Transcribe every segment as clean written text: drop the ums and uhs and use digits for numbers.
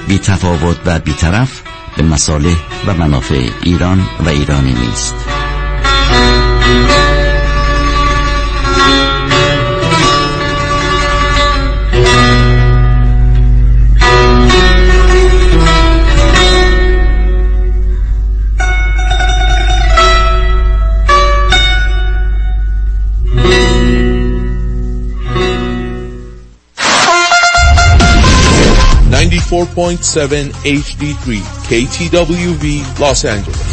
بی تفاوت و بی‌طرف به مصالح و منافع ایران و ایرانی نیست. .7 HD3 KTWV Los Angeles.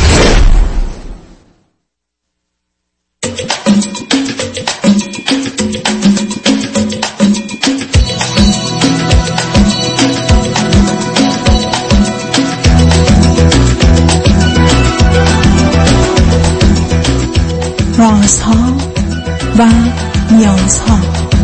رازها و نیازها.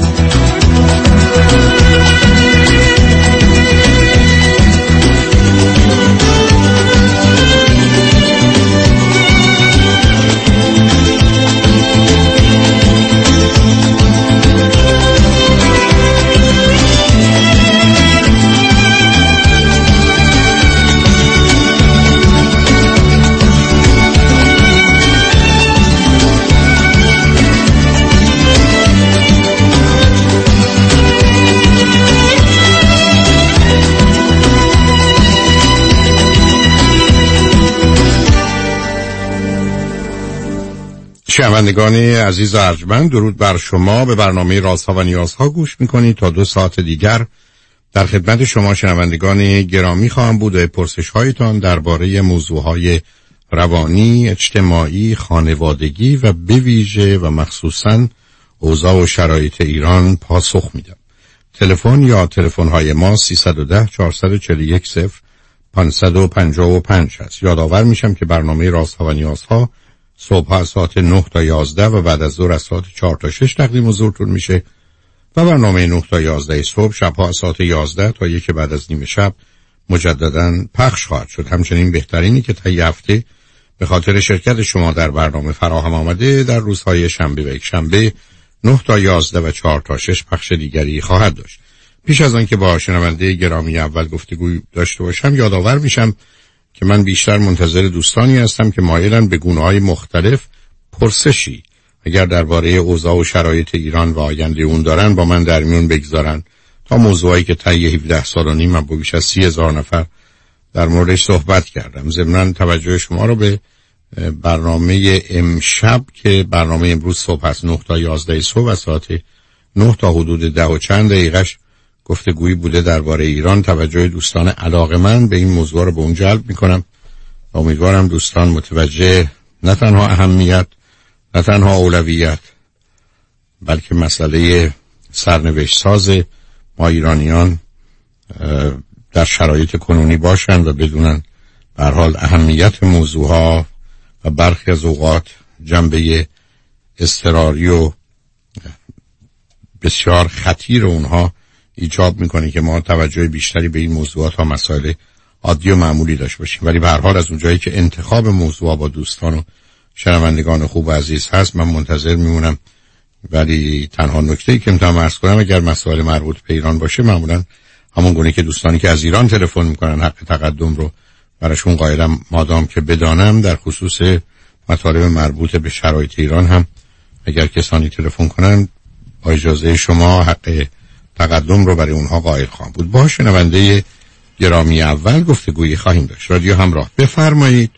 شنوندگان عزیز و ارجمند، درود بر شما. به برنامه رازها و نیازها گوش میکنید. تا 2 ساعت دیگر در خدمت شما شنوندگان گرامی خواهم بود و پرسش هایتان درباره موضوعهای روانی، اجتماعی، خانوادگی و به ویژه و مخصوصاً اوضاع و شرایط ایران پاسخ میدم. تلفن یا تلفن های ما 310 441 0555 هست. یادآور میشم که برنامه رازها و نیازها صبح از ساعت 9 تا 11 و بعد از ظهر از ساعت 4 تا 6 تقدیم حضورتون میشه و برنامه 9 تا 11 صبح شبها از ساعت 11 تا 1 بعد از نیم شب مجددا پخش خواهد شد. همچنین بهترینی که طی هفته به خاطر شرکت شما در برنامه فراهم آمده در روزهای شنبه و یکشنبه 9 تا 11 و 4 تا 6 پخش دیگری خواهد داشت. پیش از آن که با شنونده گرامی اول گفتگوی داشته باشم، یادآور میشم که من بیشتر منتظر دوستانی هستم که مایلن به گونه‌های مختلف پرسشی اگر درباره اوضاع و شرایط ایران و آینده اون دارن با من در میون بگذارن تا موضوعی که طی 17 سال و نیم من با بیش از 30,000 نفر در موردش صحبت کردم. ضمناً توجه شما رو به برنامه امشب که برنامه امروز صبح از 9 تا 11 صبح از ساعت 9 تا حدود 10 و چند دقیقش گفتگویی بوده درباره ایران. توجه دوستان علاقه‌مند به این موضوع رو به اون جلب می‌کنم و امیدوارم دوستان متوجه نه تنها اهمیت، نه تنها اولویت، بلکه مسئله سرنوشت ساز ما ایرانیان در شرایط کنونی باشند و بدونن به هر حال اهمیت موضوعها و برخی از اوقات جنبه اضطراری و بسیار خطیر اونها ایجاب میکنه که ما توجه بیشتری به این موضوعات ها مسائل عادی و معمولی داشته باشیم. ولی به هر حال از اونجایی که انتخاب موضوع با دوستان و شنوندگان خوب و عزیز هست من منتظر میمونم. ولی تنها نکته‌ای که میتونم عرض کنم اگر مسائل مربوط به ایران باشه معمولا همون گونه که دوستانی که از ایران تلفن میکنن حق تقدم رو براشون قائلم، مادام که بدانم در خصوص مطالب مربوط به شرایط ایران هم اگر کسانی تلفن کنن با اجازه شما حق تقدم رو برای اونها قائل خواهم بود. با شنونده گرامی اول گفتگویی خواهیم داشت. رادیو همراه، بفرمایید.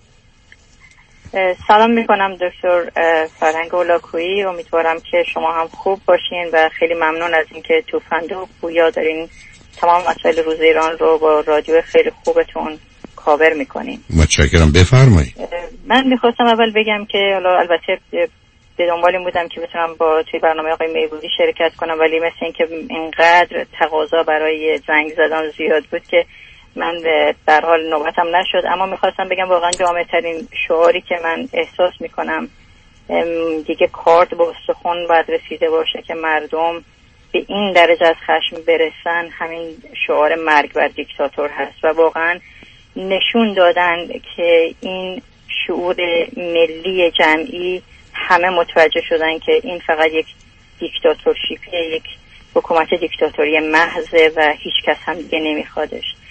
سلام میکنم دکتر فرهنگ اولاکویی. امیدوارم که شما هم خوب باشین و خیلی ممنون از اینکه توفنده و پویا دارین تمام مسائل روز ایران رو با رادیو خیلی خوبتون کاور میکنین. متشکرم، بفرمایید. من میخواستم اول بگم که حالا البته به دنبال این بودم که بتونم با توی برنامه آقای میبودی شرکت کنم، ولی مثل این که اینقدر تقاضا برای زنگ زدن زیاد بود که من در حال نوبتم نشد. اما میخواستم بگم واقعا جامع ترین شعاری که من احساس میکنم دیگه کارد به استخوان باید رسیده باشه که مردم به این درجه از خشم برسن، همین شعار مرگ بر دیکتاتور هست و واقعا نشون دادن که این شعور ملی جمعی همه متوجه شدن که این فقط یک دیکتاتورشیپیه، یک حکومت دیکتاتوری محض و هیچ کس هم دیگه نمیخوادش.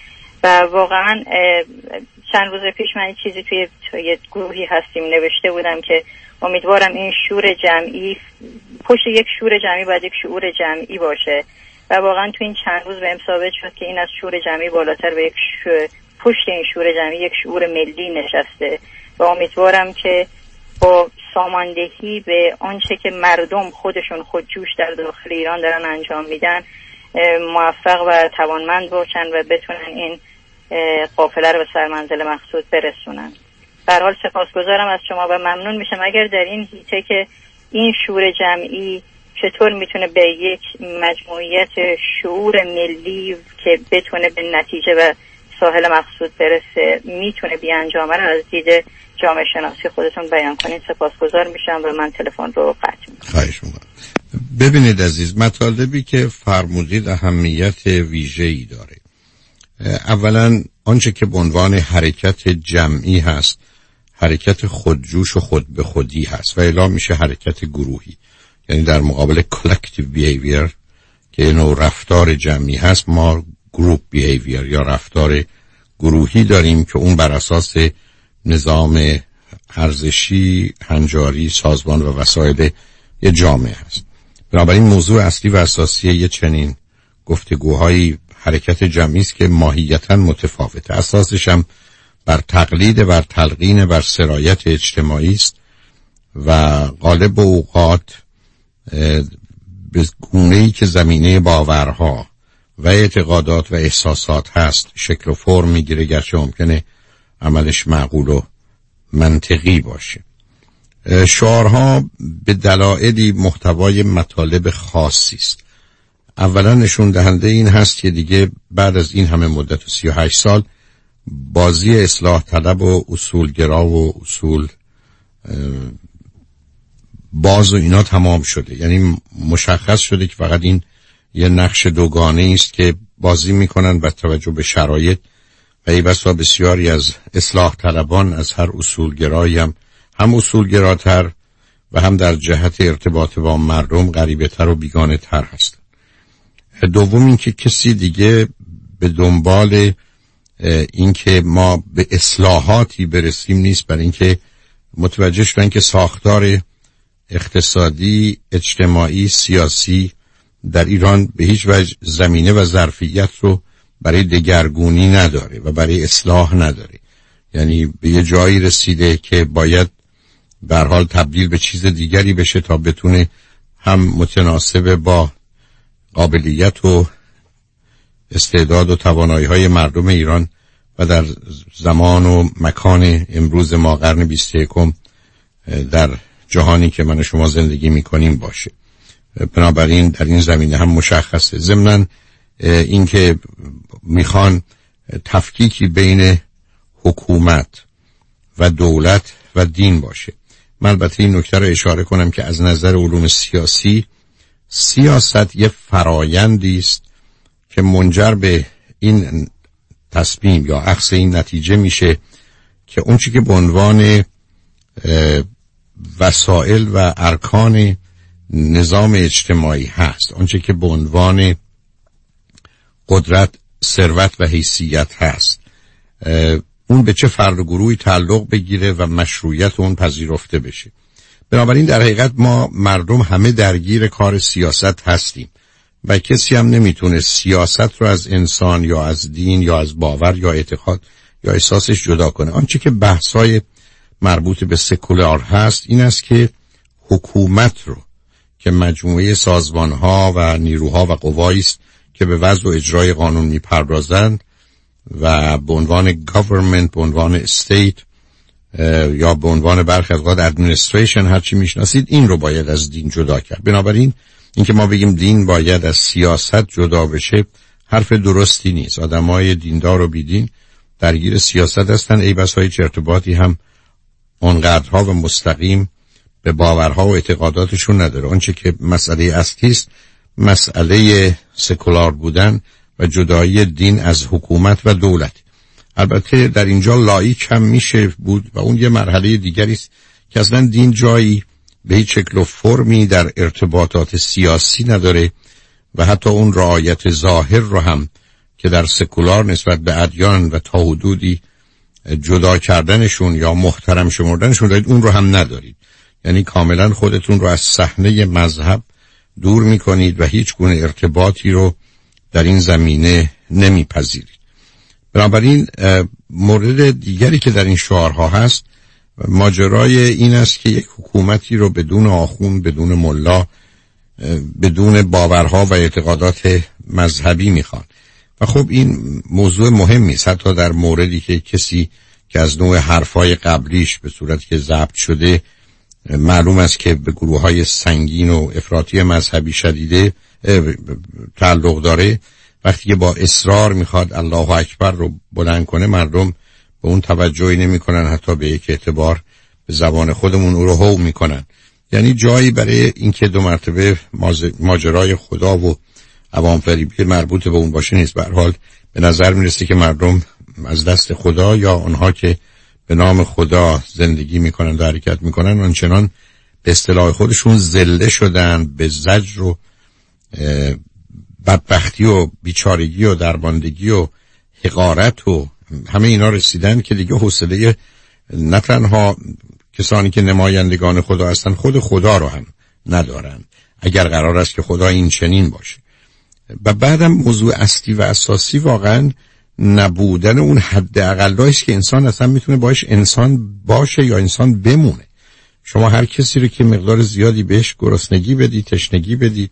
و واقعا چند روز پیش من چیزی توی گروهی هستیم نوشته بودم که امیدوارم این شعور جمعی پشت یک شعور جمعی باید یک شعور جمعی باشه و واقعا تو این چند روز بهم ثابت شد که این از شعور جمعی بالاتر به یک پشت این شعور جمعی یک شعور ملی نشسته و امیدوارم که با ساماندهی به آنچه که مردم خودشون خودجوش در داخل ایران دارن انجام میدن موفق و توانمند باشن و بتونن این قافله رو به سرمنزل مقصود برسونن. به هر حال سپاسگزارم از شما و ممنون میشم اگر در این حیطه که این شعور جمعی چطور میتونه به یک مجموعیت شعور ملی که بتونه به نتیجه و ساحل مقصود برسه میتونه بیانجامه رو از دید جامعه شناسی خودتون بیان کنید. سپاسگزار میشم و من تلفن رو قطع میکنم. خواهش میکنم. ببینید عزیز، مطالبی که فرمودید اهمیت ویژه‌ای داره. اولا آنچه که به عنوان حرکت جمعی هست حرکت خودجوش و خود به خودی هست و اعلام میشه حرکت گروهی، یعنی در مقابل collective behavior که نوع رفتار جمعی هست ما group behavior یا رفتار گروهی داریم که اون بر اساس نظام ارزشی، هنجاری، سازمان و وسایل یه جامعه هست. بنابراین موضوع اصلی و اساسی یه چنین گفتگوهایی حرکت جمعی است که ماهیتاً متفاوته. اساسش هم بر تقلید، بر تلقین، بر سرایت اجتماعی است و غالب اوقات به گونه‌ای که زمینه باورها و اعتقادات و احساسات هست شکل و فرم میگیره، گرچه ممکنه عملش معقول و منطقی باشه. شعارها به دلایلی محتوای مطالب خاصی است. اولا نشون دهنده این هست که دیگه بعد از این همه مدت و 38 سال بازی اصلاح طلب و اصولگرا و اصول باز و اینا تمام شده. یعنی مشخص شده که فقط این یه نقش دوگانه است که بازی میکنن با توجه به شرایط و ای بسا بسیاری از اصلاح طلبان از هر اصولگرایی هم اصولگراتر و هم در جهت ارتباط با مردم غریبه تر و بیگانه تر هست. دوم این که کسی دیگه به دنبال این که ما به اصلاحاتی برسیم نیست، برای اینکه متوجه شدن که ساختار اقتصادی، اجتماعی، سیاسی در ایران به هیچ وجه زمینه و ظرفیت رو برای دگرگونی نداره و برای اصلاح نداره. یعنی به یه جایی رسیده که باید به هر حال تبدیل به چیز دیگری بشه تا بتونه هم متناسب با قابلیت و استعداد و توانایی‌های مردم ایران و در زمان و مکان امروز ما قرن 21 در جهانی که من و شما زندگی می‌کنیم باشه. بنابراین در این زمینه هم مشخصه. ضمناً این که میخوان تفکیکی بین حکومت و دولت و دین باشه. من البته این نکته رو اشاره کنم که از نظر علوم سیاسی سیاست یه فرایندی است که منجر به این تصمیم یا اخذ این نتیجه میشه که اون چیزی که به عنوان وسایل و ارکان نظام اجتماعی هست، اون چیزی که به عنوان قدرت، ثروت و حیثیت هست، اون به چه فرد و گروهی تعلق بگیره و مشروعیت اون پذیرفته بشه. بنابراین در حقیقت ما مردم همه درگیر کار سیاست هستیم و کسی هم نمیتونه سیاست رو از انسان یا از دین یا از باور یا اعتقاد یا احساسش جدا کنه. آنچه که بحثای مربوط به سکولار هست این است که حکومت رو که مجموعه سازمان‌ها و نیروها و قوایی است که به وضع و اجرای قانون میپردازند و به عنوان government، به عنوان state یا به عنوان برخی از اوقات administration هرچی میشناسید، این رو باید از دین جدا کرد. بنابراین اینکه ما بگیم دین باید از سیاست جدا بشه حرف درستی نیست. آدمای دیندار و بیدین درگیر سیاست هستن، ای بسا هیچ ارتباطی هم اونقدرها و مستقیم به باورها و اعتقاداتشون نداره. آنچه که مسئله اصلی است مسئله سکولار بودن و جدایی دین از حکومت و دولت. البته در اینجا لاییک هم میشه بود و اون یه مرحله دیگری است که اصلا دین جایی به هیچ شکل و فرمی در ارتباطات سیاسی نداره و حتی اون رعایت ظاهر رو هم که در سکولار نسبت به ادیان و تا حدودی جدا کردنشون یا محترم شمردنشون دارید، اون رو هم ندارید. یعنی کاملا خودتون رو از صحنه مذهب دور میکنید و هیچ گونه ارتباطی رو در این زمینه نمیپذیرید. بنابراین مورد دیگری که در این شعارها هست ماجرای این است که یک حکومتی رو بدون آخوند، بدون ملا، بدون باورها و اعتقادات مذهبی میخوان. و خب این موضوع مهمی است، حتی در موردی که کسی که از نوع حرفای قبلیش به صورتی که ضبط شده معلوم است که به گروه‌های سنگین و افراطی مذهبی شدیده تعلق داره، وقتی که با اصرار میخواد الله اکبر رو بلند کنه، مردم به اون توجهی نمیکنن، حتی به یک اعتبار به زبان خودمون او رو هو میکنن. یعنی جایی برای اینکه دو مرتبه ماجرای خدا و عوام فریبی مربوط به اون باشه نیست. به هر حال به نظر میرسه که مردم از دست خدا یا اونها که به نام خدا زندگی میکنن و حرکت میکنن آنچنان به اصطلاح خودشون ذله شدن، به زجر و بدبختی و بیچارگی و درماندگی و حقارت و همه اینا رسیدن که دیگه حوصله نه تنها کسانی که نمایندگان خدا هستن، خود خدا رو هم ندارن اگر قرار است که خدا این چنین باشه. و بعدم موضوع اصلی و اساسی واقعا نبودن اون حد اقلایی است که انسان اصلا میتونه باش انسان باشه یا انسان بمونه. شما هر کسی رو که مقدار زیادی بهش گرسنگی بدید، تشنگی بدید،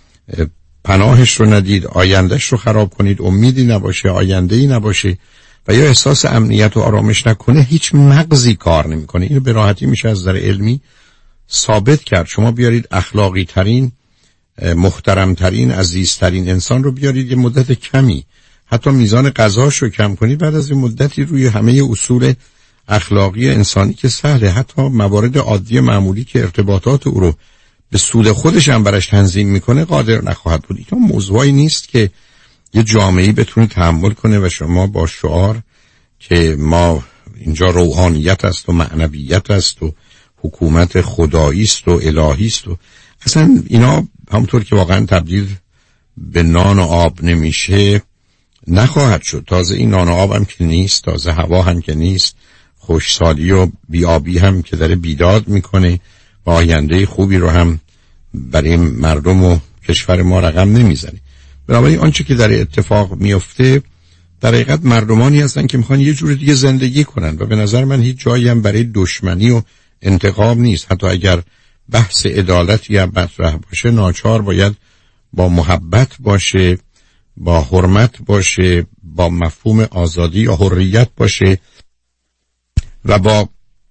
پناهش رو ندید، آیندهش رو خراب کنید، امیدی نباشه، آینده‌ای نباشه و یا احساس امنیت و آرامش نکنه، هیچ مغزی کار نمیکنه. اینو به راحتی میشه از نظر علمی ثابت کرد. شما بیارید اخلاقی ترین، محترم ترین، عزیز ترین انسان رو بیارید، یه مدت کمی حتی میزان غذاش رو کم کنید، بعد از این مدتی روی همه اصول اخلاقی انسانی که سهله، حتی موارد عادی معمولی که ارتباطات او رو به سود خودش هم برش تنظیم میکنه قادر نخواهد بود. این موضوعی نیست که یه جامعه‌ای بتونه تحمل کنه و شما با شعار که ما اینجا روحانیت است و معنویت است و حکومت خدایی است و الهی است و اصلا اینا همونطور که واقعا تبدیل به نان و آب نمیشه نخواهد شد. تازه این نان و آب هم که نیست، تازه هوا هم که نیست، خوشسالی و بیابی هم که داره بیداد میکنه و آینده خوبی رو هم برای مردم و کشور ما رقم نمیزنه. بنابراین آنچه که در اتفاق میفته در حقیقت مردمانی هستن که میخوان یه جور دیگه زندگی کنن و به نظر من هیچ جایی هم برای دشمنی و انتقام نیست. حتی اگر بحث عدالت یا مطرح باشه، ناچار باید با محبت باشه، با حرمت باشه، با مفهوم آزادی یا حریت باشه و با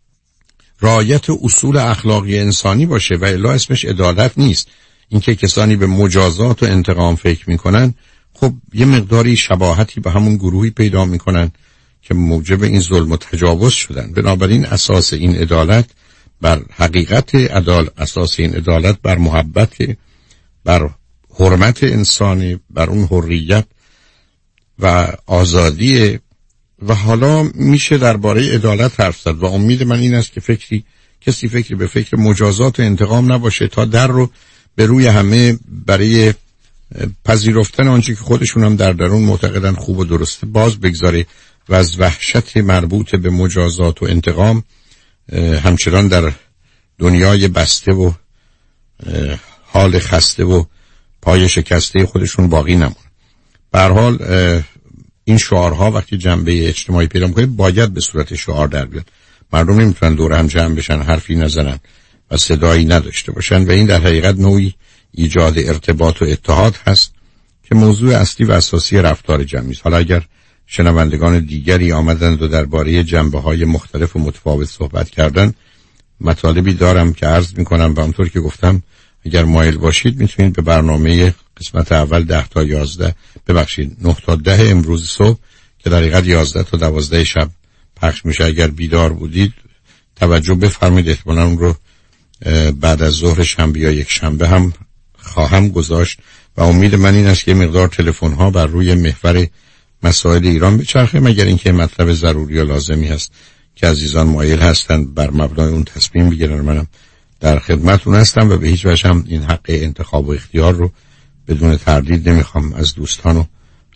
رعایت اصول اخلاقی انسانی باشه و الا اسمش عدالت نیست. اینکه کسانی به مجازات و انتقام فکر میکنن، خب یه مقداری شباهتی به همون گروهی پیدا میکنن که موجب این ظلم و تجاوز شدن. بنابراین اساس این عدالت بر حقیقت اساس این عدالت بر محبت، بر حرمت انسانی، بر اون حریت و آزادی. و حالا میشه درباره عدالت حرف زد و امید من این است که کسی فکری به فکر مجازات و انتقام نباشه تا در رو به روی همه برای پذیرفتن آنچه که خودشون هم در درون معتقدن خوب و درسته باز بگذاره و از وحشت مربوط به مجازات و انتقام همچنان در دنیای بسته و حال خسته و پای شکسته خودشون باقی نمونه. به هر حال این شعارها وقتی جنبه اجتماعی پیدا می‌کنه باید به صورت شعار در بیاد. مردم نمیتونن دور هم جمع بشن، حرفی نزنن و صدایی نداشته باشن و این در حقیقت نوعی ایجاد ارتباط و اتحاد هست که موضوع اصلی و اساسی رفتار جمعی است. حالا اگر شنوندگان دیگری آمدند و درباره جنبه‌های مختلف و متفاوت صحبت کردن، مطالبی دارم که عرض می‌کنم و اونطور که گفتم اگر مایل باشید میتونید به برنامه قسمت اول 10 تا 11 9 تا 10 امروز صبح که در حقیقت 11 تا 12 شب پخش میشه، اگر بیدار بودید توجه بفرمایید. احتمالاً اون رو بعد از ظهر شنبه یا یک شنبه هم خواهم گذاشت و امید من این است که مقدار تلفن ها بر روی محور مسائل ایران بچرخه، مگر اینکه مطلب ضروری و لازمی هست که عزیزان مایل هستند بر مبنای اون تصمیم بگیرن. منم در خدمتتون هستم و به هیچ وجه هم این حق انتخاب و اختیار رو بدون تردید نمیخوام از دوستان و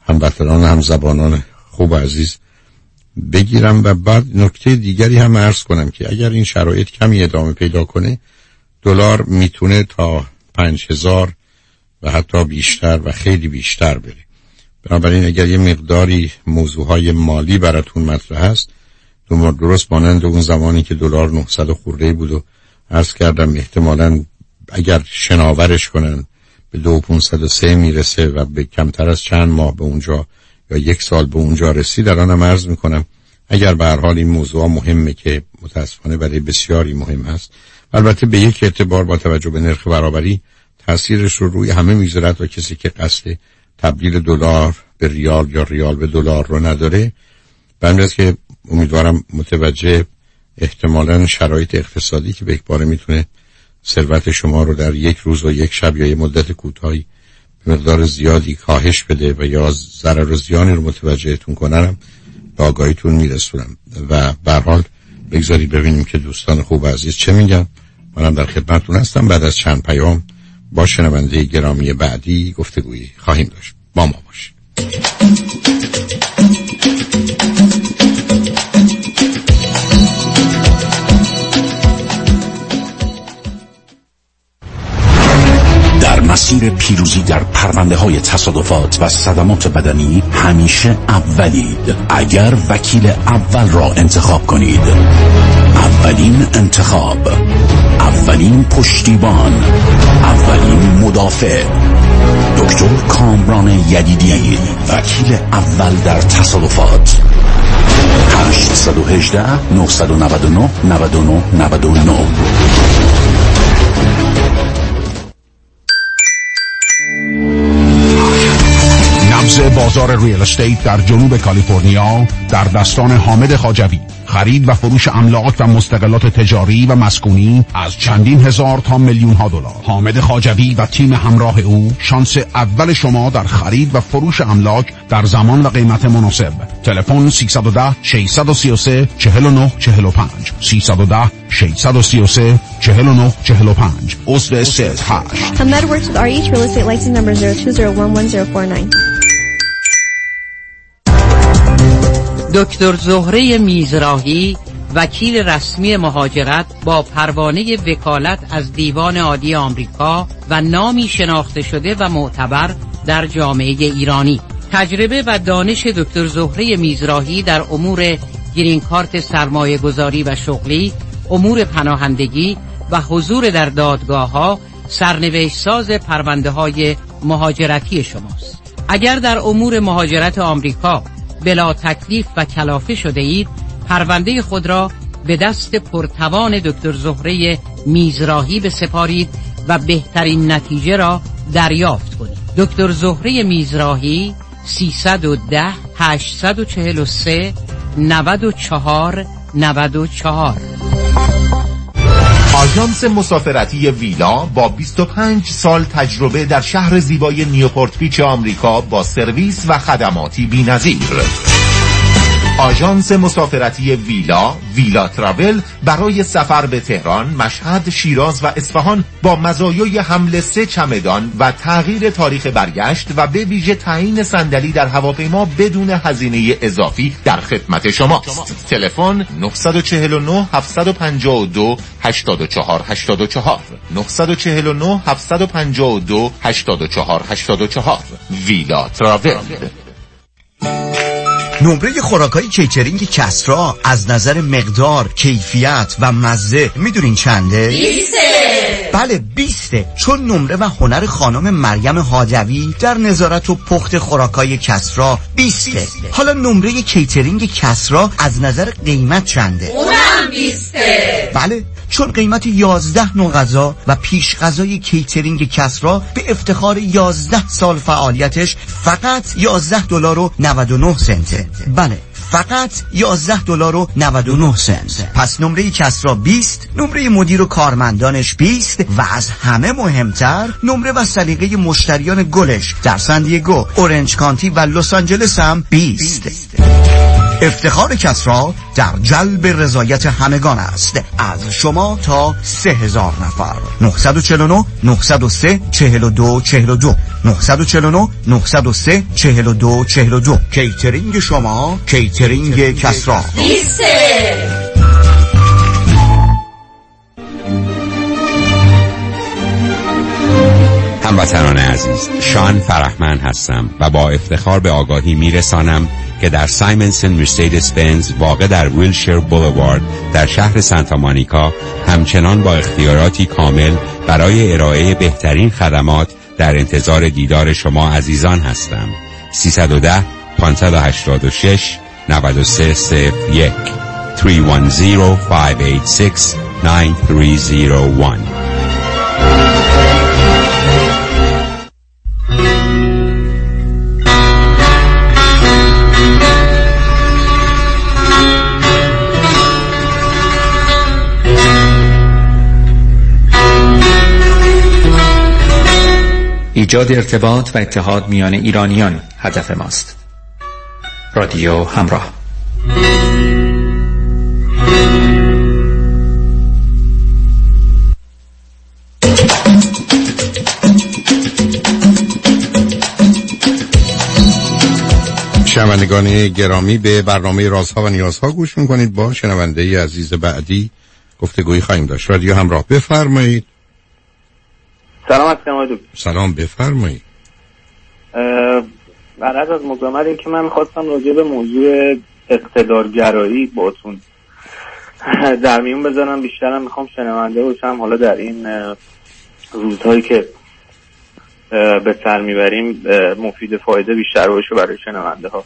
هموطنان هم زبانان خوب عزیز بگیرم. و بعد نکته دیگری هم عرض کنم که اگر این شرایط کمی ادامه پیدا کنه دلار میتونه تا 5000 و حتی بیشتر و خیلی بیشتر بره. بنابراین اگر یه مقداری موضوعهای مالی براتون مطرح هست درست مانند اون زمانی که دلار 900 خورده بود و عرض کردم احتمالاً اگر شناورش کنن به 2503 میرسه و به کمتر از چند ماه به اونجا یا 1 سال به اونجا رسید، الانم عرض میکنم اگر به هر حال این موضوع مهمه که متاسفانه برای بسیاری مهم هست، البته به یک اعتبار با توجه به نرخ برابری تاثیرش رو روی همه میذاره و کسی که قصد تبدیل دلار به ریال یا ریال به دلار رو نداره. بنابراین که امیدوارم متوجه احتمالاً شرایط اقتصادی که به یک باره میتونه ثروت شما رو در 1 روز و 1 شب یا یه مدت کوتاهی به مقدار زیادی کاهش بده و یا ضرر و زیانی رو متوجهتون کنم به آگاهیتون میرسونم. و به هر حال بگذارید ببینیم که دوستان خوب عزیز چه میگن. منم در خدمتتون هستم. بعد از چند پیام با شنونده گرامی بعدی گفتگویی خواهیم داشت. با ما باشید. در مسیر پیروزی در پرونده‌های تصادفات و صدمات بدنی همیشه اولید. اگر وکیل اول را انتخاب کنید، اولین انتخاب، اولین پشتیبان، اولین مدافع، دکتر کامران یدیدی، وکیل اول در تصادفات. 818 999 99 99. نبض بازار ریال استیت در جنوب کالیفرنیا در دستان حامد خواجوی. خرید و فروش املاک و مستقلات تجاری و مسکونی از چندین هزار تا میلیون ها دلار. حامد خواجوی و تیم همراه او شانس اول شما در خرید و فروش املاک در زمان و قیمت مناسب. تلفن 310 633 49 45 310 633 49 45. عضو سیت 8. Hamed works with REH Real Estate License Number 02011049. دکتر زهره میزراهی، وکیل رسمی مهاجرت با پروانه وکالت از دیوان عالی آمریکا و نامی شناخته شده و معتبر در جامعه ایرانی. تجربه و دانش دکتر زهره میزراهی در امور گرین کارت سرمایه گذاری و شغلی، امور پناهندگی و حضور در دادگاه‌ها سرنوشت ساز پرونده‌های مهاجرتی شماست. اگر در امور مهاجرت آمریکا بلا تکلیف و کلافه شده اید، پرونده خود را به دست پرتوان دکتر زهره میزراهی بسپارید و بهترین نتیجه را دریافت کنید. دکتر زهره میزراهی 310 843 94 94. آژانس مسافرتی ویلا با 25 سال تجربه در شهر زیبای نیوپورت بیچ آمریکا با سرویس و خدماتی بی‌نظیر. آژانس مسافرتی ویلا تراول برای سفر به تهران، مشهد، شیراز و اصفهان با مزایای حمل 3 چمدان و تغییر تاریخ برگشت و به ویژه تعیین صندلی در هواپیما بدون هزینه اضافی در خدمت شماست. تلفن 949 752 84 84 949 752 84 84. ویلا تراول. نمره خوراکای کیترینگ کسرا از نظر مقدار، کیفیت و مزه میدونین چنده؟ 20. بله 20. چون نمره و هنر خانم مریم حاجوی در نظارت و پخت خوراکای کسرا 20. حالا نمره کیترینگ کسرا از نظر قیمت چنده؟ اونم 20. بله چون قیمت 11 نوع غذا و پیش غذای کیترینگ کسرا به افتخار 11 سال فعالیتش فقط $11.99. بله فقط $11.99. پس نمره کسرا 20، نمره مدیر و کارمندانش 20 و از همه مهمتر نمره و سلیقه مشتریان گلش در سن دیگو، اورنج کانتی و لس آنجلس هم 20. افتخار کسری در جلب رضایت همگان است، از شما تا 3000 نفر. 949 903 4242 949 903 4242. کیترینگ شما، کیترینگ کسری. هموطنان عزیز، شان فرحمند هستم و با افتخار به آگاهی میرسانم که در سایمنسن مرسدس بنز واقع در ویلشیر بولوارد در شهر سانتا مونیکا همچنان با اختیاراتی کامل برای ارائه بهترین خدمات در انتظار دیدار شما عزیزان هستم. 310 586 9301 310 586 9301. ایجاد ارتباط و اتحاد میان ایرانیان هدف ماست. رادیو همراه. شنوندگان گرامی، به برنامه رازها و نیازها گوش میکنید. با شنونده عزیز بعدی گفتگویی خواهیم داشت. رادیو همراه، بفرمایید. سلام علیکم. سلام، بفرمایید. بعد از مقدمه این که من میخواستم راجع به موضوع اقتدارگرایی باتون در میون بذارم. بیشترم میخوام شنونده باشم. حالا در این روزهایی که به سر میبریم مفید فایده بیشتر باشه برای شنونده ها.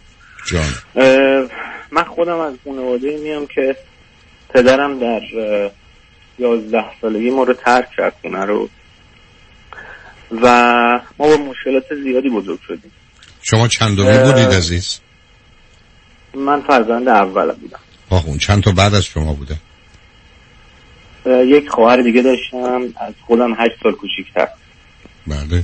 من خودم از خانواده میام که پدرم در 11 سالگی ما رو ترک کرد، خونه رو، و ما با مشکلات زیادی بزرگ شدیم. شما چندمی بودید عزیز؟ من فرزند اول بودم. اون چند تا بعد از شما بوده؟ یک خواهر دیگه داشتم، از خودم 8 سال کوچیک‌تر. بله.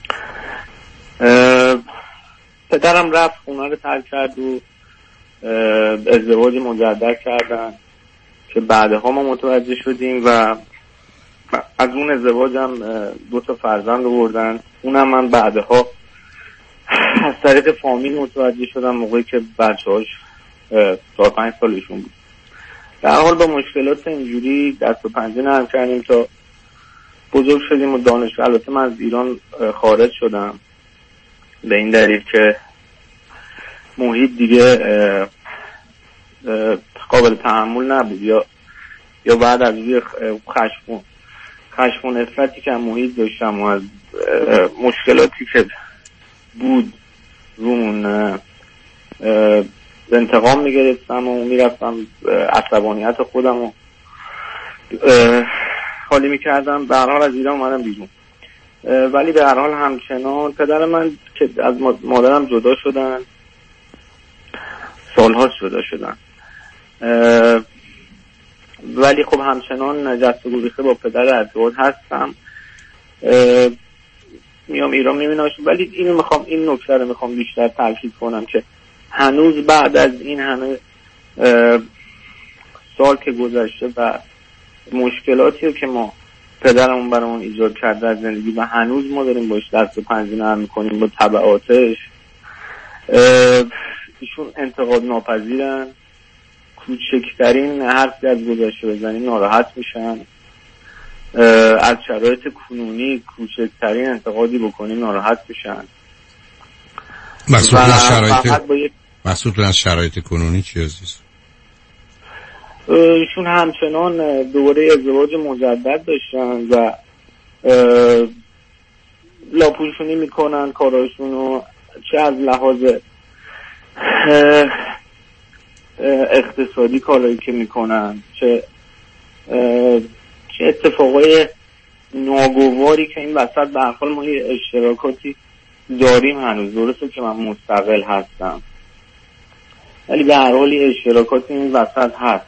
پدرم رفت، خونه رو ترک کرد و ازدواج مجدد کردن که بعدها ما متوجه شدیم و از اون ازدواجم 2 تا فرزند آوردن. اونم من بعدها از طریق فامیل متوجه شدم، موقعی که بچه‌هاش 4-5 سالشون بود. در حال با مشکلات اینجوری دست و پنجه نرم کردیم تا بزرگ شدیم و دانشگاه. البته من از ایران خارج شدم به این دلیل که محیط دیگه قابل تحمل نبود، یا بعد از روی خشم و نفرتی که محیط داشتم و از مشکلاتی که بود رومون انتقام میگرفتم و میرفتم عصبانیت خودم رو خالی میکردم. به هر حال از ایران اومدم بیرون، ولی به هر حال همچنان پدر من که از مادرم جدا شدن، سالها جدا شدن، ولی خب همچنان جست و گریخته با پدر ارتباط هستم. میام ایران میبینمشون، ولی این نکته رو میخوام بیشتر تاکید کنم که هنوز بعد از این همه سال که گذشته و مشکلاتی که ما پدرمون برامون ایجاد کرده در زندگی و هنوز ما داریم باش دست و پنجه نرم میکنیم با تبعاتش، ایشون انتقاد ناپذیرن. کوچکترین حرفی از گذشته بزنیم ناراحت میشن، از شرایط کنونی کوچکترین انتقادی بکنیم ناراحت میشن. مقصود از شرایط کنونی چی عزیز؟ ایشون همچنان دوره ازدواج مجدد داشتن و لاپوشونی میکنن کاراشونو، چه از لحاظ اقتصادی کارایی که میکنن، چه اتفاقای ناگواری که این وسط به هر حال ما یه اشتراکاتی داریم هنوز. درسته که من مستقل هستم، ولی به هر حال یه اشتراکاتی این وسط هست.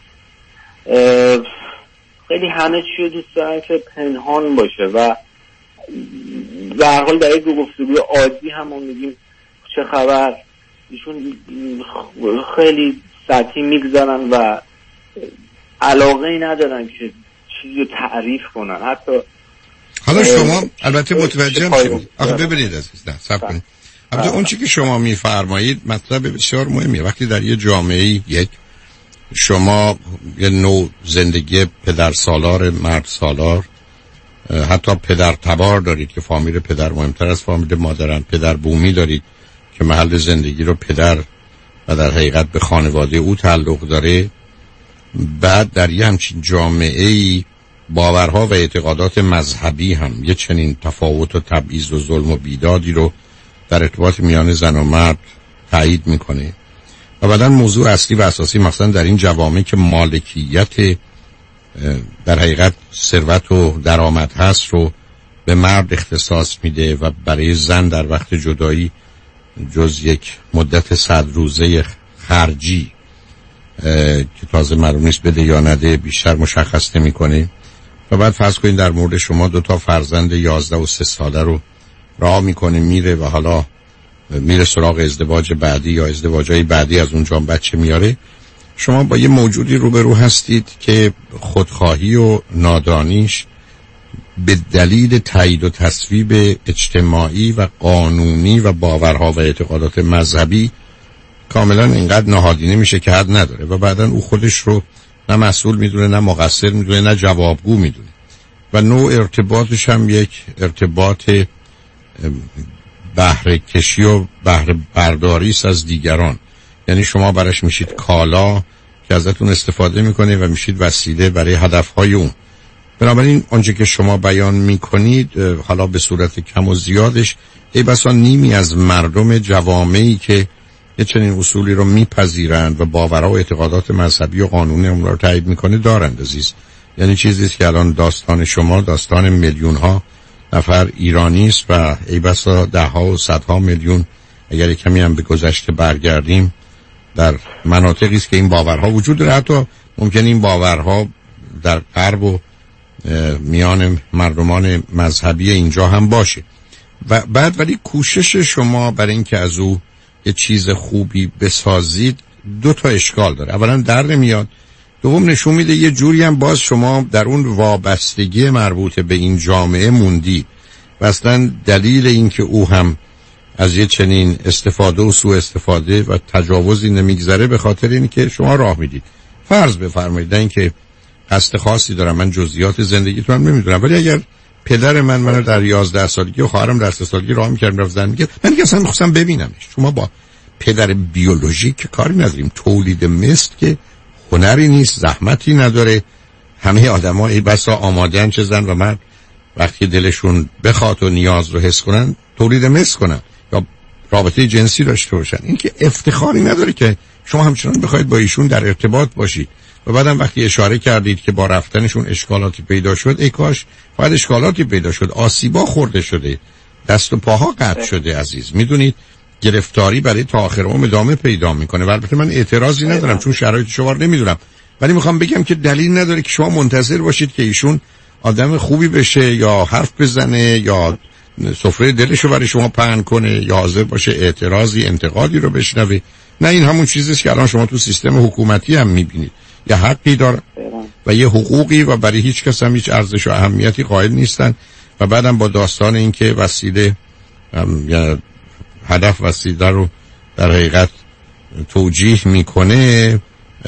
خیلی همه چی رو دوست دارن که پنهان باشه و به هر حال در یک گفتگوی عادی همون میگیم چه خبر. ایشون خیلی سطحی میگذارن و علاقه ای ندارن که چیزی رو تعریف کنن. حتی حالا شما البته متوجهم شدید. آخه ببینید عزیز، نه صبر کنید. البته اون چیزی که شما میفرمایید مطلب بسیار مهمیه. وقتی در یه جامعه شما یه نوع زندگی پدر سالار، مرد سالار، حتی پدر تبار دارید که فامیل پدر مهمتر از فامیل مادرن، پدر بومی دارید که محل زندگی رو پدر و در حقیقت به خانواده او تعلق داره، بعد در یه همچین جامعه‌ای باورها و اعتقادات مذهبی هم یه چنین تفاوت و تبعیض و ظلم و بیدادی رو در ارتباط میان زن و مرد تایید میکنه. و بعدن موضوع اصلی و اساسی مثلا در این جوامع که مالکیت در حقیقت ثروت و درآمد هست رو به مرد اختصاص میده و برای زن در وقت جدایی جز یک مدت 100 روزه خرجی که تازه معلوم نیست بده یا نده بیشتر مشخص نمیکنه. و بعد فرض کنید در مورد شما 2 فرزند 11 و 3 ساله رو راه میکنه میره و حالا میره سراغ ازدواج بعدی یا ازدواجهای بعدی، از اونجا بچه میاره. شما با یه موجودی روبرو هستید که خودخواهی و نادانیش به دلیل تایید و تصویب اجتماعی و قانونی و باورها و اعتقادات مذهبی کاملا اینقدر نهادینه میشه که حد نداره و بعداً او خودش رو نه مسئول میدونه، نه مقصر میدونه، نه جوابگو میدونه و نوع ارتباطش هم یک ارتباط بهره کشی و بهره برداری است از دیگران. یعنی شما برش میشید کالا که ازتون استفاده میکنه و میشید وسیله برای هدفهای اون. بنابراین آنچه که شما بیان میکنید حالا به صورت کم و زیادش ای بسا نیمی از مردم جوامعی که یه چنین اصولی رو میپذیرند و باورها و اعتقادات مذهبی و قانونی اون رو تایید میکنه دارند عزیز. یعنی چیزیست که الان داستان شما داستان میلیون ها نفر ایرانی است و ای بسا 10 و 100 میلیون اگر کمی هم به گذشته برگردیم در مناطقی است که این باورها وجود داره. حتی ممکن این باورها در غرب و میان مردمان مذهبی اینجا هم باشه و بعد ولی کوشش شما برای اینکه از او یه چیز خوبی بسازید 2 اشکال داره. اولا در نمیاد، دوم نشون میده یه جوری هم باز شما در اون وابستگی مربوط به این جامعه موندی و اصلا دلیل اینکه او هم از یه چنین استفاده و سوء استفاده و تجاوزی نمیگذره به خاطر اینه که شما راه میدید. فرض بفرمایید اینکه قصد خاصی دارم، من جزئیات زندگیتون هم نمیدونم، ولی اگر پدر منو در 11 سالگی و خواهرم در 3 سالگی راه میکردم رفت زن میگه من دیگه اصلا میخواستم ببینمش. شما با پدر بیولوژیک کاری نداریم، تولید مثل که هنری نیست، زحمتی نداره، همه آدم‌ها بسا آماده‌اند چه زن و مرد وقتی دلشون بخواد و نیاز رو حس کنن تولید مثل کنن یا رابطه جنسی داشته باشن. این که افتخاری نداره که شما همچنان بخواید با ایشون در ارتباط باشید و بعدم وقتی اشاره کردید که با رفتنشون اشکالاتی پیدا شد، ای کاش باید اشکالاتی پیدا شد، آسیبا خورده شده، دست و پاها قطع شده عزیز. میدونید گرفتاری برای تا آخر عمر ادامه پیدا میکنه و البته من اعتراضی ندارم چون شرایط شما رو نمیدونم، ولی میخوام بگم که دلیل نداره که شما منتظر باشید که ایشون آدم خوبی بشه یا حرف بزنه یا سفره دلشو برای شما پهن کنه یا حاضر باشه اعتراضی انتقادی رو بشنوه. نه، این همون چیزیست که الان شما تو سیستم حکومتی هم میبینید، یه حقی داره و یه حقوقی و برای هیچ کس هم هیچ ارزش و اهمیتی قائل نیستن و بعدم با داستان این که وسیله یا هدف وسیله رو در حقیقت توجیه میکنه،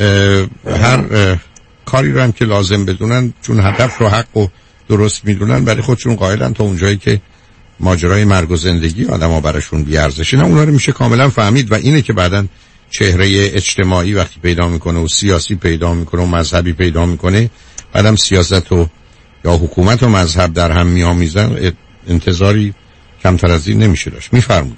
هر کاری رو هم که لازم بدونن چون هدف رو حق و درست میدونن برای خودشون قائلن تا اونجایی که ماجرای مرگ و زندگی آدم‌ها براشون بی‌ارزشه. نه، اونا رو میشه کاملا فهمید و اینه که بعدن چهره اجتماعی وقتی پیدا میکنه و سیاسی پیدا میکنه و مذهبی پیدا میکنه، بعدم سیاست و یا حکومت و مذهب در هم میآمیزن، انتظاری کمتر از این نمیشه داشت. میفرمایید.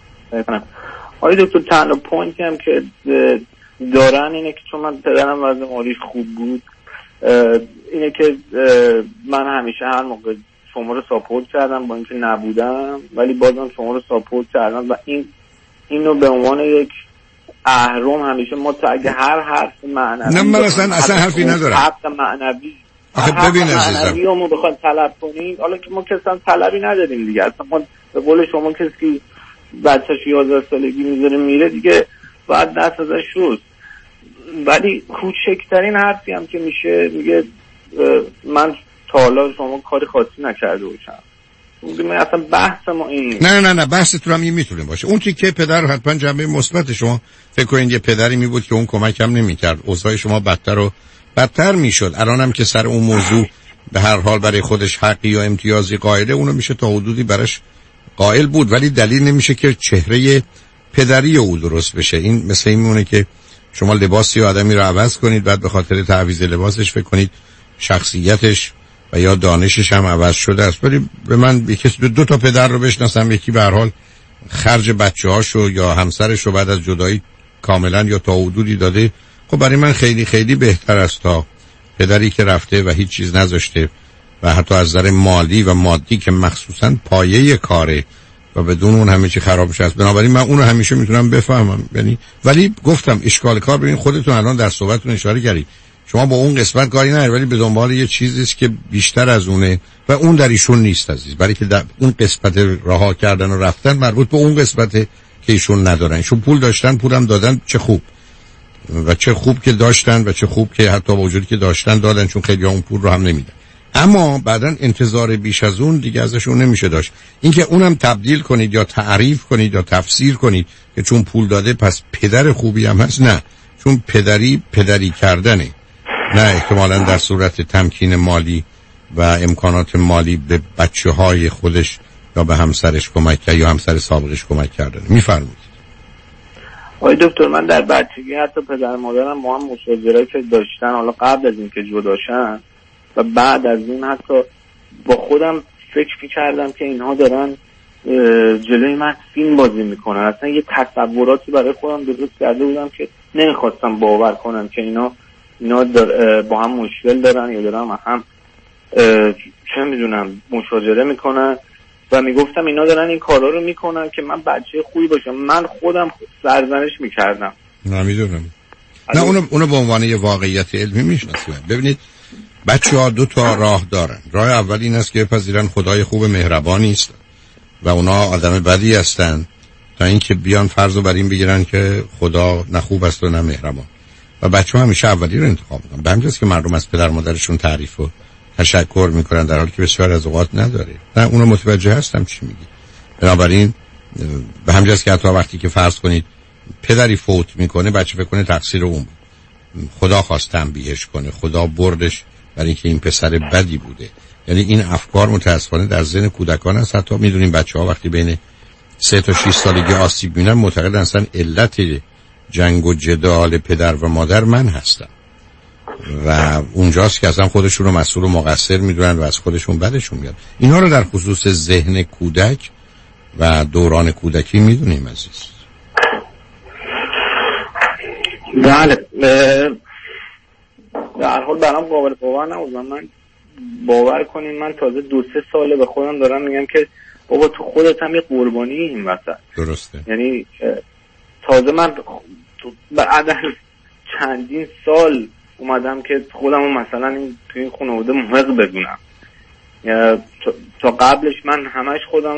آقای دکتر تنها پوینتی هم که دارن اینه که چون من پدرم وضع مالی خوب بود، اینه که من همیشه هر موقع شما رو ساپورت کردم با اینکه نبودم، ولی بازم شما رو ساپورت کردم و اینو به عنوان یک اهرم همیشه ما تا اگه هر حرف معنوی نه من اصلا حرفی ندارم، حرف معنوی آخه ببین عزیزم ما بخوایم طلب کنیم، حالا که ما کسان طلبی نداریم دیگه، اصلا ما به قول شما کسی که بچه‌ش 11 سالگی میذاره میره دیگه بعد دست ازش شست. ولی کوچکترین حرفی هم که میشه میگه من تا حالا شما کاری خاصی نکرده باشم. میگه اصلا بحث ما این نیست. نه بحثتون هم این میتونه باشه. اون که پدر حتما جنبه مثبت، شما فکر کنید یه پدری می بود که اون کمک هم نمیکرد، اوضاع شما بدتر و بدتر میشد. الانم که سر اون موضوع به هر حال برای خودش حقی یا امتیازی قائله، اونو میشه تا حدودی براش قائل بود، ولی دلیل نمیشه که چهره پدری او درست بشه. این مثل این میمونه که شما لباسی آدمی رو عوض کنید، بعد به خاطر تعویض لباسش فکر کنید شخصیتش و یا دانشش هم عوض شده است. ولی به من دو تا پدر رو بشناسم، یکی به هر حال خرج بچه‌هاشو یا همسرش رو بعد از جدایی کاملا یا تا حدودی داده. خب برای من خیلی خیلی بهتر است تا پدری که رفته و هیچ چیز نذاشته و حتی از نظر مالی و مادی که مخصوصا پایه کاره و بدون اون همه چی خراب شده است. بنابراین من اون رو همیشه میتونم بفهمم. یعنی ولی گفتم اشکال کار ببین، خودتون الان در صحبتتون اشاره کردید شما با اون قسمت کاری ندارید، ولی به دنبال یه چیزی است که بیشتر از اونه و اون در ایشون نیست عزیز. برای که اون قسمت رها کردن و رفتن مربوط به اون قسمت که ایشون ندارن. ایشون پول داشتن، پولم دادن، چه خوب و چه خوب که داشتن و چه خوب که حتی با وجودی که داشتن دادن، چون خیلی اون پول رو هم نمیدن. اما بعدن انتظار بیش از اون دیگه ازشون نمیشه داشت. اینکه اونم تبدیل کنید یا تعریف کنید یا تفسیر کنید که چون پول داده پس پدر خوبی هم هست، نه، چون پدری کردنه، نه احتمالاً در صورت تمکین مالی و امکانات مالی به بچه‌های خودش یا به همسرش کمک کرد یا همسر سابقش کمک کردن. میفرمایید. آقای دکتر، من در بچگی حتی پدر مادرم با هم مشاجره که داشتن، حالا قبل از اینکه جداشن و بعد از این، حتی با خودم فکر می‌کردم که اینها دارن جلوی من فیلم بازی میکنن. اصلا یه تصوراتی برای خودم درست کرده بودم که نمیخواستم باور کنم که اینا با هم مشکل دارن یا دارن هم چه میدونم مشاجره میکنن و میگفتم اینا دارن این کارا رو میکنن که من بچه خوبی باشم. من خودم سرزنش میکردم. نمیدونم. نه اونو به عنوان یه واقعیت علمی میشناسیم. ببینید بچه‌ها دو تا راه دارن. راه اول این است که بپذیرن خدای خوب مهربانی است و اونا آدم بدی هستن، تا اینکه بیان فرضو بر این بگیرن که خدا نه خوب است و نه مهربان. و بچه‌ها همیشه اولی رو انتخاب میکنن. به همین جاست که مردم از پدر مادرشون تعریف و تشکر میکنن در حالی که بسیار از اوقات نداره. نه اونو متوجه هستم چی میگی. بنابراین به همین جاست که حتی وقتی که فرض کنید پدری فوت میکنه، بچه فکر کنه تقصیر اون بود، خدا خواست تنبیهش کنه، خدا بردش برای اینکه این پسر بدی بوده. یعنی این افکار متاسفانه در ذهن کودکان است. حتی میدونیم بچه‌ها وقتی بین 3 تا 6 سالگی آسیب می‌بینن معتقدن اصلا علت جنگ و جدال پدر و مادر من هستم و اونجاست که اصلا خودشون رو مسئول و مقصر میدونن و از خودشون بدشون میاد. اینا رو در خصوص ذهن کودک و دوران کودکی میدونیم عزیز. بله، در حال برام قابل باور نبود. من باور کنین من تازه 2-3 ساله به خودم دارم میگم که بابا تو خودت هم یه قربانی این وسط. درسته. یعنی تازه من بعد از چندین سال اومدم که خودم مثلا تو این خانواده محق بدونم. تا قبلش من همش خودم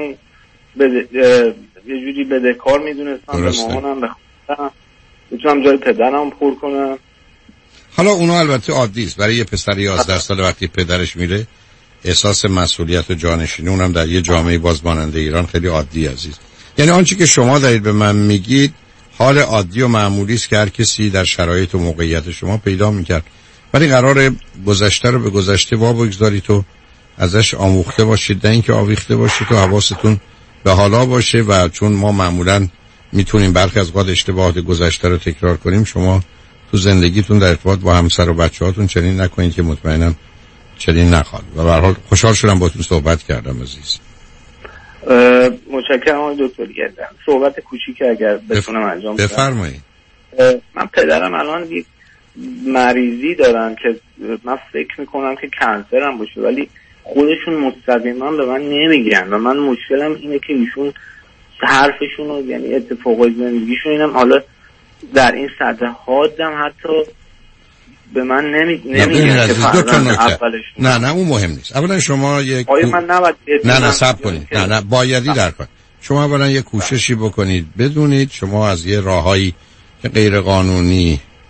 یه جوری بدهکار میدونستم به مامانم، به خودم میتونم جای پدرم پر کنم. حالا اونو البته عادی است برای یه پسر 11 ساله وقتی پدرش میره احساس مسئولیت و جانشینی، اونم در یه جامعه بازماننده ایران خیلی عادی عزیز. یعنی آنچه که شما دارید به من میگید حال عادی و معمولی است که هر کسی در شرایط و موقعیت شما پیدا میکرد، ولی قرار گذشته رو به گذشته بگذارید و ازش آموخته باشید، نه اینکه آویخته باشید و حواستون به حالا باشه. و چون ما معمولاً میتونیم برخی از اوقات اشتباهات گذشته رو تکرار کنیم، شما تو زندگیتون در ارتباط با همسر و بچه‌هاتون چنین نکنید که مطمئنم چنین نخواد. و به هر حال خوشحال شدم باهاتون صحبت کردم عزیز. متشکرم آقای دکتر. صحبت کوچیکی اگر بتونم انجام بدم. بفرمایید. من پدرم الان یک مریضی دارن که من فکر میکنم که کنسر هم باشه، ولی خودشون مستقیما به من نمیگن و من مشکلم اینه که ایشون حرفشون رو، یعنی اتفاقای زندگیشون، اینم حالا در این سطح حادم حتی به من نمیگن که نه اون مهم نیست. اولا شما یک من نباید نه صبر کنید. نه بایدی در کار. شما اولا یک کوششی بکنید، بدونید شما از یه راهایی که غیر قانونی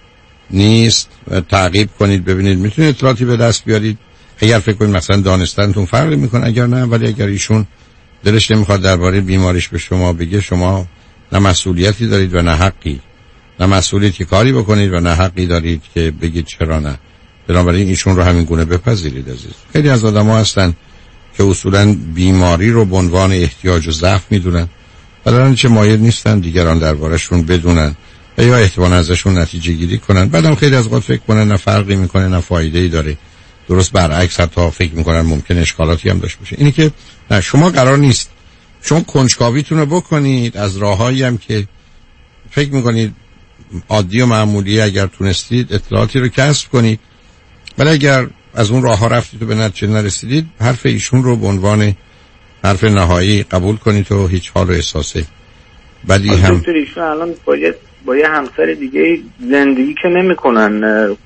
نیست تعقیب کنید ببینید میتونید اطلاعاتی به دست بیارید. اگر فکر کنید مثلا دانستنتون فرقی میکنه اگر نه، ولی اگر ایشون دلش نمیخواد درباره بیماریش به شما بگه، شما نه مسئولیتی دارید و نه حقی، نه مسئولیتی که کاری بکنید و نه حقی دارید که بگید چرا نه. بنابراین ایشون رو همین گونه بپذیرید عزیز. خیلی از آدم‌ها هستن که اصولاً بیماری رو به عنوان احتیاج و ضعف میدونن، ولی چه مایل نیستن دیگران دربارشون بدونن و یا احتمال ازشون نتیجه گیری کنن. بعدم خیلی از وقت فکر کنن نه فرقی میکنه نه فایده‌ای داره. درست برعکس، حتی فکر میکنن ممکن اشکالاتی هم داشته باشه. اینی که نه، شما قرار نیست شما کنجکاویتون رو بکنید از راههایی هم که فکر میکنید عادی و معمولی، اگر تونستید اطلاعاتی رو کسب کنید. ولی اگر از اون راهها رفتید و به نتیجه نرسیدید، حرف ایشون رو به عنوان حرف نهایی قبول کنید و هیچ حال و احساسه بدی هم. دکتر ایشون الان با یه همسر دیگه زندگی که نمیکنن،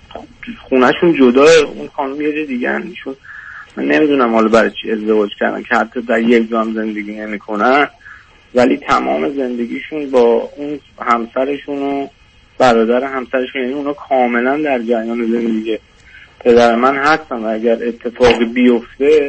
خونهشون جداه، اون خانم یه جای دیگه ایشون، من نمیدونم حالا برای چی ازدواج کردن که حتی در یک جا هم زندگی نمیکنن، ولی تمام زندگیشون با اون همسرشون و برادر همسرشون، یعنی اونا کاملا در جریان زندگی پدر من هستن و اگر اتفاقی بیفته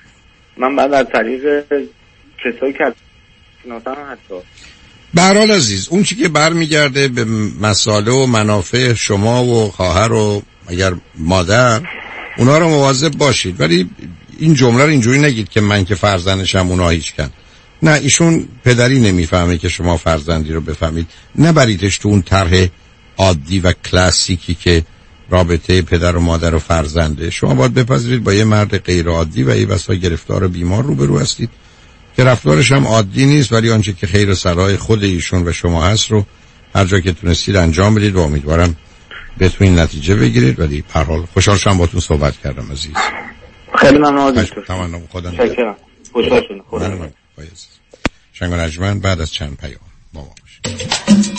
من بعد از طریق کسایی که شناسم حتی. به هر حال عزیز، اون چی که برمیگرده به مسائل و منافع شما و خواهر و اگر مادر، اونا رو مواظب باشید. ولی این جمله رو اینجوری نگید که من که فرزندشم اونا هیچ کن. نه، ایشون پدری نمیفهمه که شما فرزندی رو بفهمید. نبریدش تو اون طرح عادی و کلاسیکی که رابطه پدر و مادر و فرزنده. شما باید بپذیرید با یه مرد غیر عادی و یه بسا گرفتار و بیمار روبرو هستید که رفتارش هم عادی نیست، ولی آنچه که خیر و صلاح خود ایشون و شما هست رو هر جا که تونستید انجام بدید و امیدوارم بتونید نتیجه بگیرید. ولی به هر حال خوشحال شدم باهاتون صحبت کردم عزیز. خیلی ممنون دکتر. تمام خدا شکرم. خوشحال شدم. خدا. شنگ و نجمن بعد از چند پیام با ما باشید.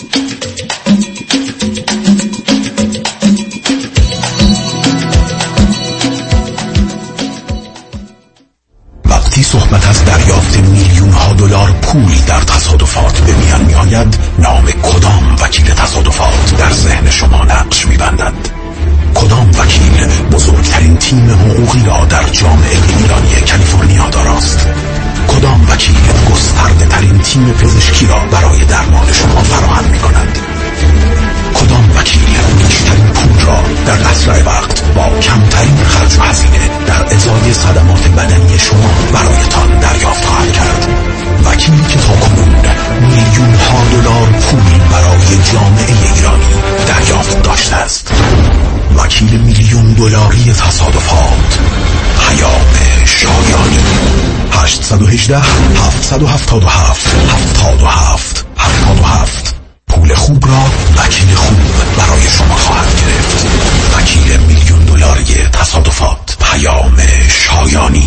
وقتی صحبت از دریافت میلیون ها دلار پول در تصادفات به میان می آید، نام کدام وکیل تصادفات در ذهن شما نقش می بندد؟ کدام وکیل بزرگترین تیم حقوقی را در جامعه ایرانی کالیفرنیا داراست؟ کدام وکیل گسترده ترین تیم پزشکی را برای درمان شما فراهم می کند؟ کدام وکیل بیشترین پول را در اسرع وقت با کمترین خرج و هزینه در ازای صدمات بدنی شما برایتان دریافت خواهد کرد؟ وکیلی که تاکنون میلیون ها دلار پول برای جامعه ایرانی دریافت داشته است. وکیل میلیون دلاری تصادفات، پیام شایانی. 818 777 77 77. پول خوب را وکیل خوب برای شما خواهد گرفت. وکیل میلیون دلاری تصادفات، پیام شایانی.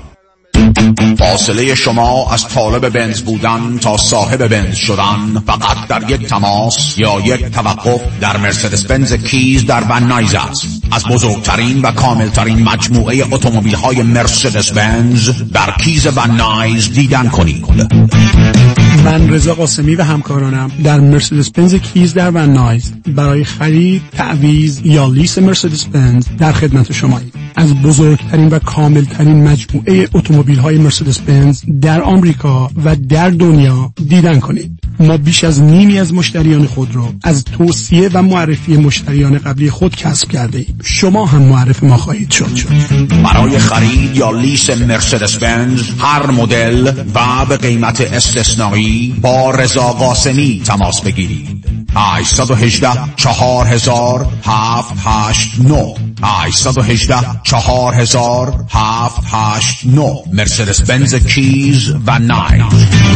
فاصله شما از طالب بنز بودن تا صاحب بنز شدن فقط در یک تماس یا یک توقف در مرسدس بنز کیز در ون نایز است. از بزرگترین و کاملترین مجموعه اتومبیل‌های مرسدس بنز در کیز ون نایز دیدن کنید. من رضا قاسمی و همکارانم در مرسدس بنز کیز در ون نایز برای خرید، تعویض یا لیس مرسدس بنز در خدمت شماییم. از بزرگترین و کاملترین مجموعه اتومبیل‌های مرسدس بنز در آمریکا و در دنیا دیدن کنید. ما بیش از نیمی از مشتریان خود رو از توصیه و معرفی مشتریان قبلی خود کسب کرده ایم. شما هم معرف ما خواهید شد. برای خرید یا لیس مرسدس بنز هر مدل و به قیمت استثنایی با رضا قاسمی تماس بگیرید. 818 4000 789 818 4000 789 مرسدس بنز کیز و نایز.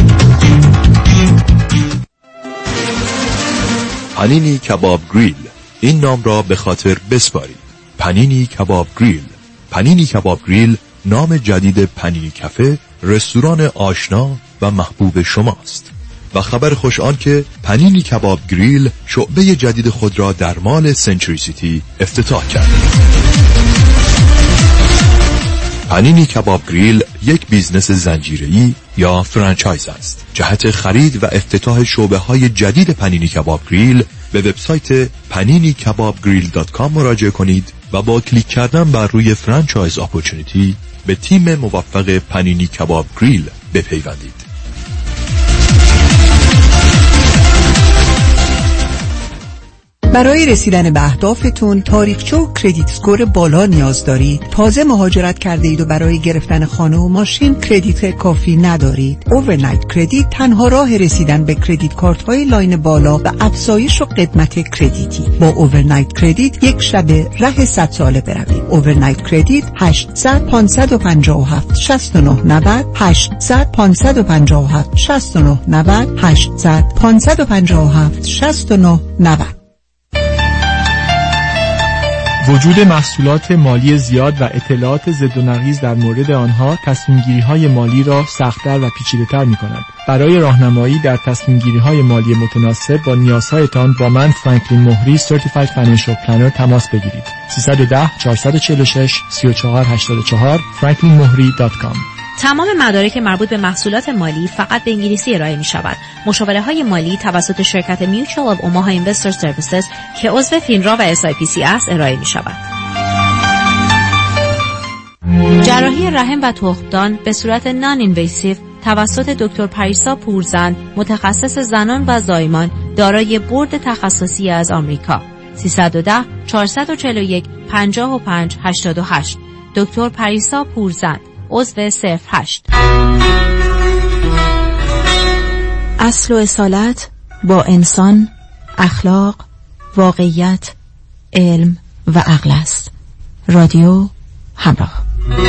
پنینی کباب گریل، این نام را به خاطر بسپارید. پنینی کباب گریل. پنینی کباب گریل نام جدید پنینی کافه، رستوران آشنا و محبوب شماست. و خبر خوش آن که پنینی کباب گریل شعبه جدید خود را در مال سنچری سیتی افتتاح کرد. پنینی کباب گریل یک بیزنس زنجیره‌ای یا فرانچایز است. جهت خرید و افتتاح شعبه‌های جدید پنینی کباب گریل به وبسایت paninikabbgrill.com مراجعه کنید و با کلیک کردن بر روی فرانچایز اپورتونیتی به تیم موفق پنینی کباب گریل بپیوندید. برای رسیدن به اهدافتون تاریخچه و کردیت اسکور بالا نیاز دارید؟ تازه مهاجرت کرده اید و برای گرفتن خانه و ماشین کردیت کافی ندارید؟ اوورنایت کردیت تنها راه رسیدن به کردیت کارت های لاین بالا و افزایش و قدمت کردیتی. با اوورنایت کردیت یک شب ره 100 ساله بروید. اوورنایت کردیت 800 557 69 90 800 557 69 90 800 557 69 90. وجود محصولات مالی زیاد و اطلاعات ضد و نقیض در مورد آنها تصمیم‌گیری‌های مالی را سخت‌تر و پیچیده‌تر می‌کند. برای راهنمایی در تصمیم‌گیری‌های مالی متناسب با نیازهایتان با من فرانکلین مهری Certified Financial Planner تماس بگیرید. 310 446 3484 franklinmohri.com. تمام مدارک مربوط به محصولات مالی فقط به انگلیسی ارائه می شود. مشاوره های مالی توسط شرکت Mutual of Omaha Investor Services که عضو فینرا و SIPC است ارائه می شود. جراحی رحم و تخمدان به صورت نان اینویسیو توسط دکتر پریسا پورزن، متخصص زنان و زایمان، دارای بورد تخصصی از آمریکا. 310 441 55 88. دکتر پریسا پورزن، عضو 08. اصل و اصالت با انسان، اخلاق، واقعیت، علم و عقل است. رادیو همراه.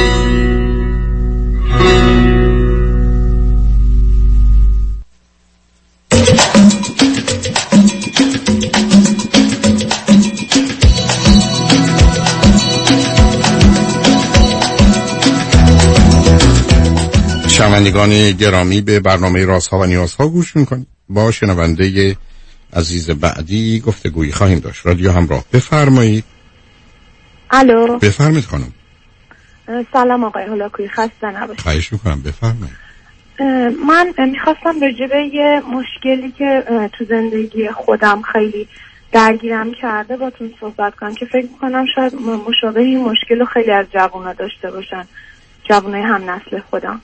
شنوندگان گرامی، به برنامه رازها و نیازها گوش میکنید. با شنونده عزیز بعدی گفتگویی خواهیم داشت. رادیو همراه، بفرمایید. الو، بفرمایید خانم. سلام آقای هولاکویی، خسته نباشید. خواهش میکنم، بفرمایید. من میخواستم راجع به یه مشکلی که تو زندگی خودم خیلی درگیرم کرده باتون صحبت کنم که فکر میکنم شاید مشابه این مشکل رو خیلی از جوونا داشته باشن، جوانای هم نسل خودم.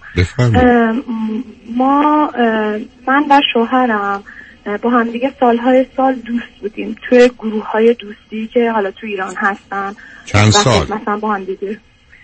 من و شوهرم با هم دیگه سالهای سال دوست بودیم توی گروه های دوستی که حالا تو ایران هستن. چند سال؟ مثلا با هم دیگه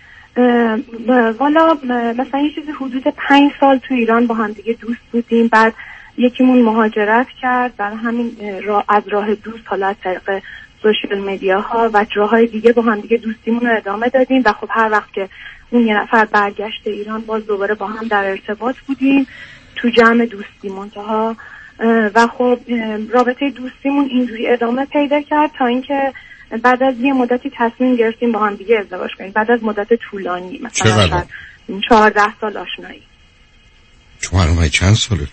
والا مثلا یه چیزی حدود 5 سال تو ایران با هم دیگه دوست بودیم. بعد یکیمون مهاجرت کرد، برای همین از راه دوست حالا از طریق سوشال میدیاها و راههای دیگه با هم دیگه دوستیمون رو ادامه دادیم و خب هر وقت که اون یه نفر برگشت ایران باز دوباره با هم در ارتباط بودیم تو جمع دوستیمون تاها و خب رابطه دوستیمون اینجوری ادامه پیدا کرد تا اینکه بعد از یه مدتی تصمیم گرفتیم با هم دیگه ازدواج کنیم. بعد از مدت طولانی، مثلا 14 سال آشنایی. شما چند سالتونه؟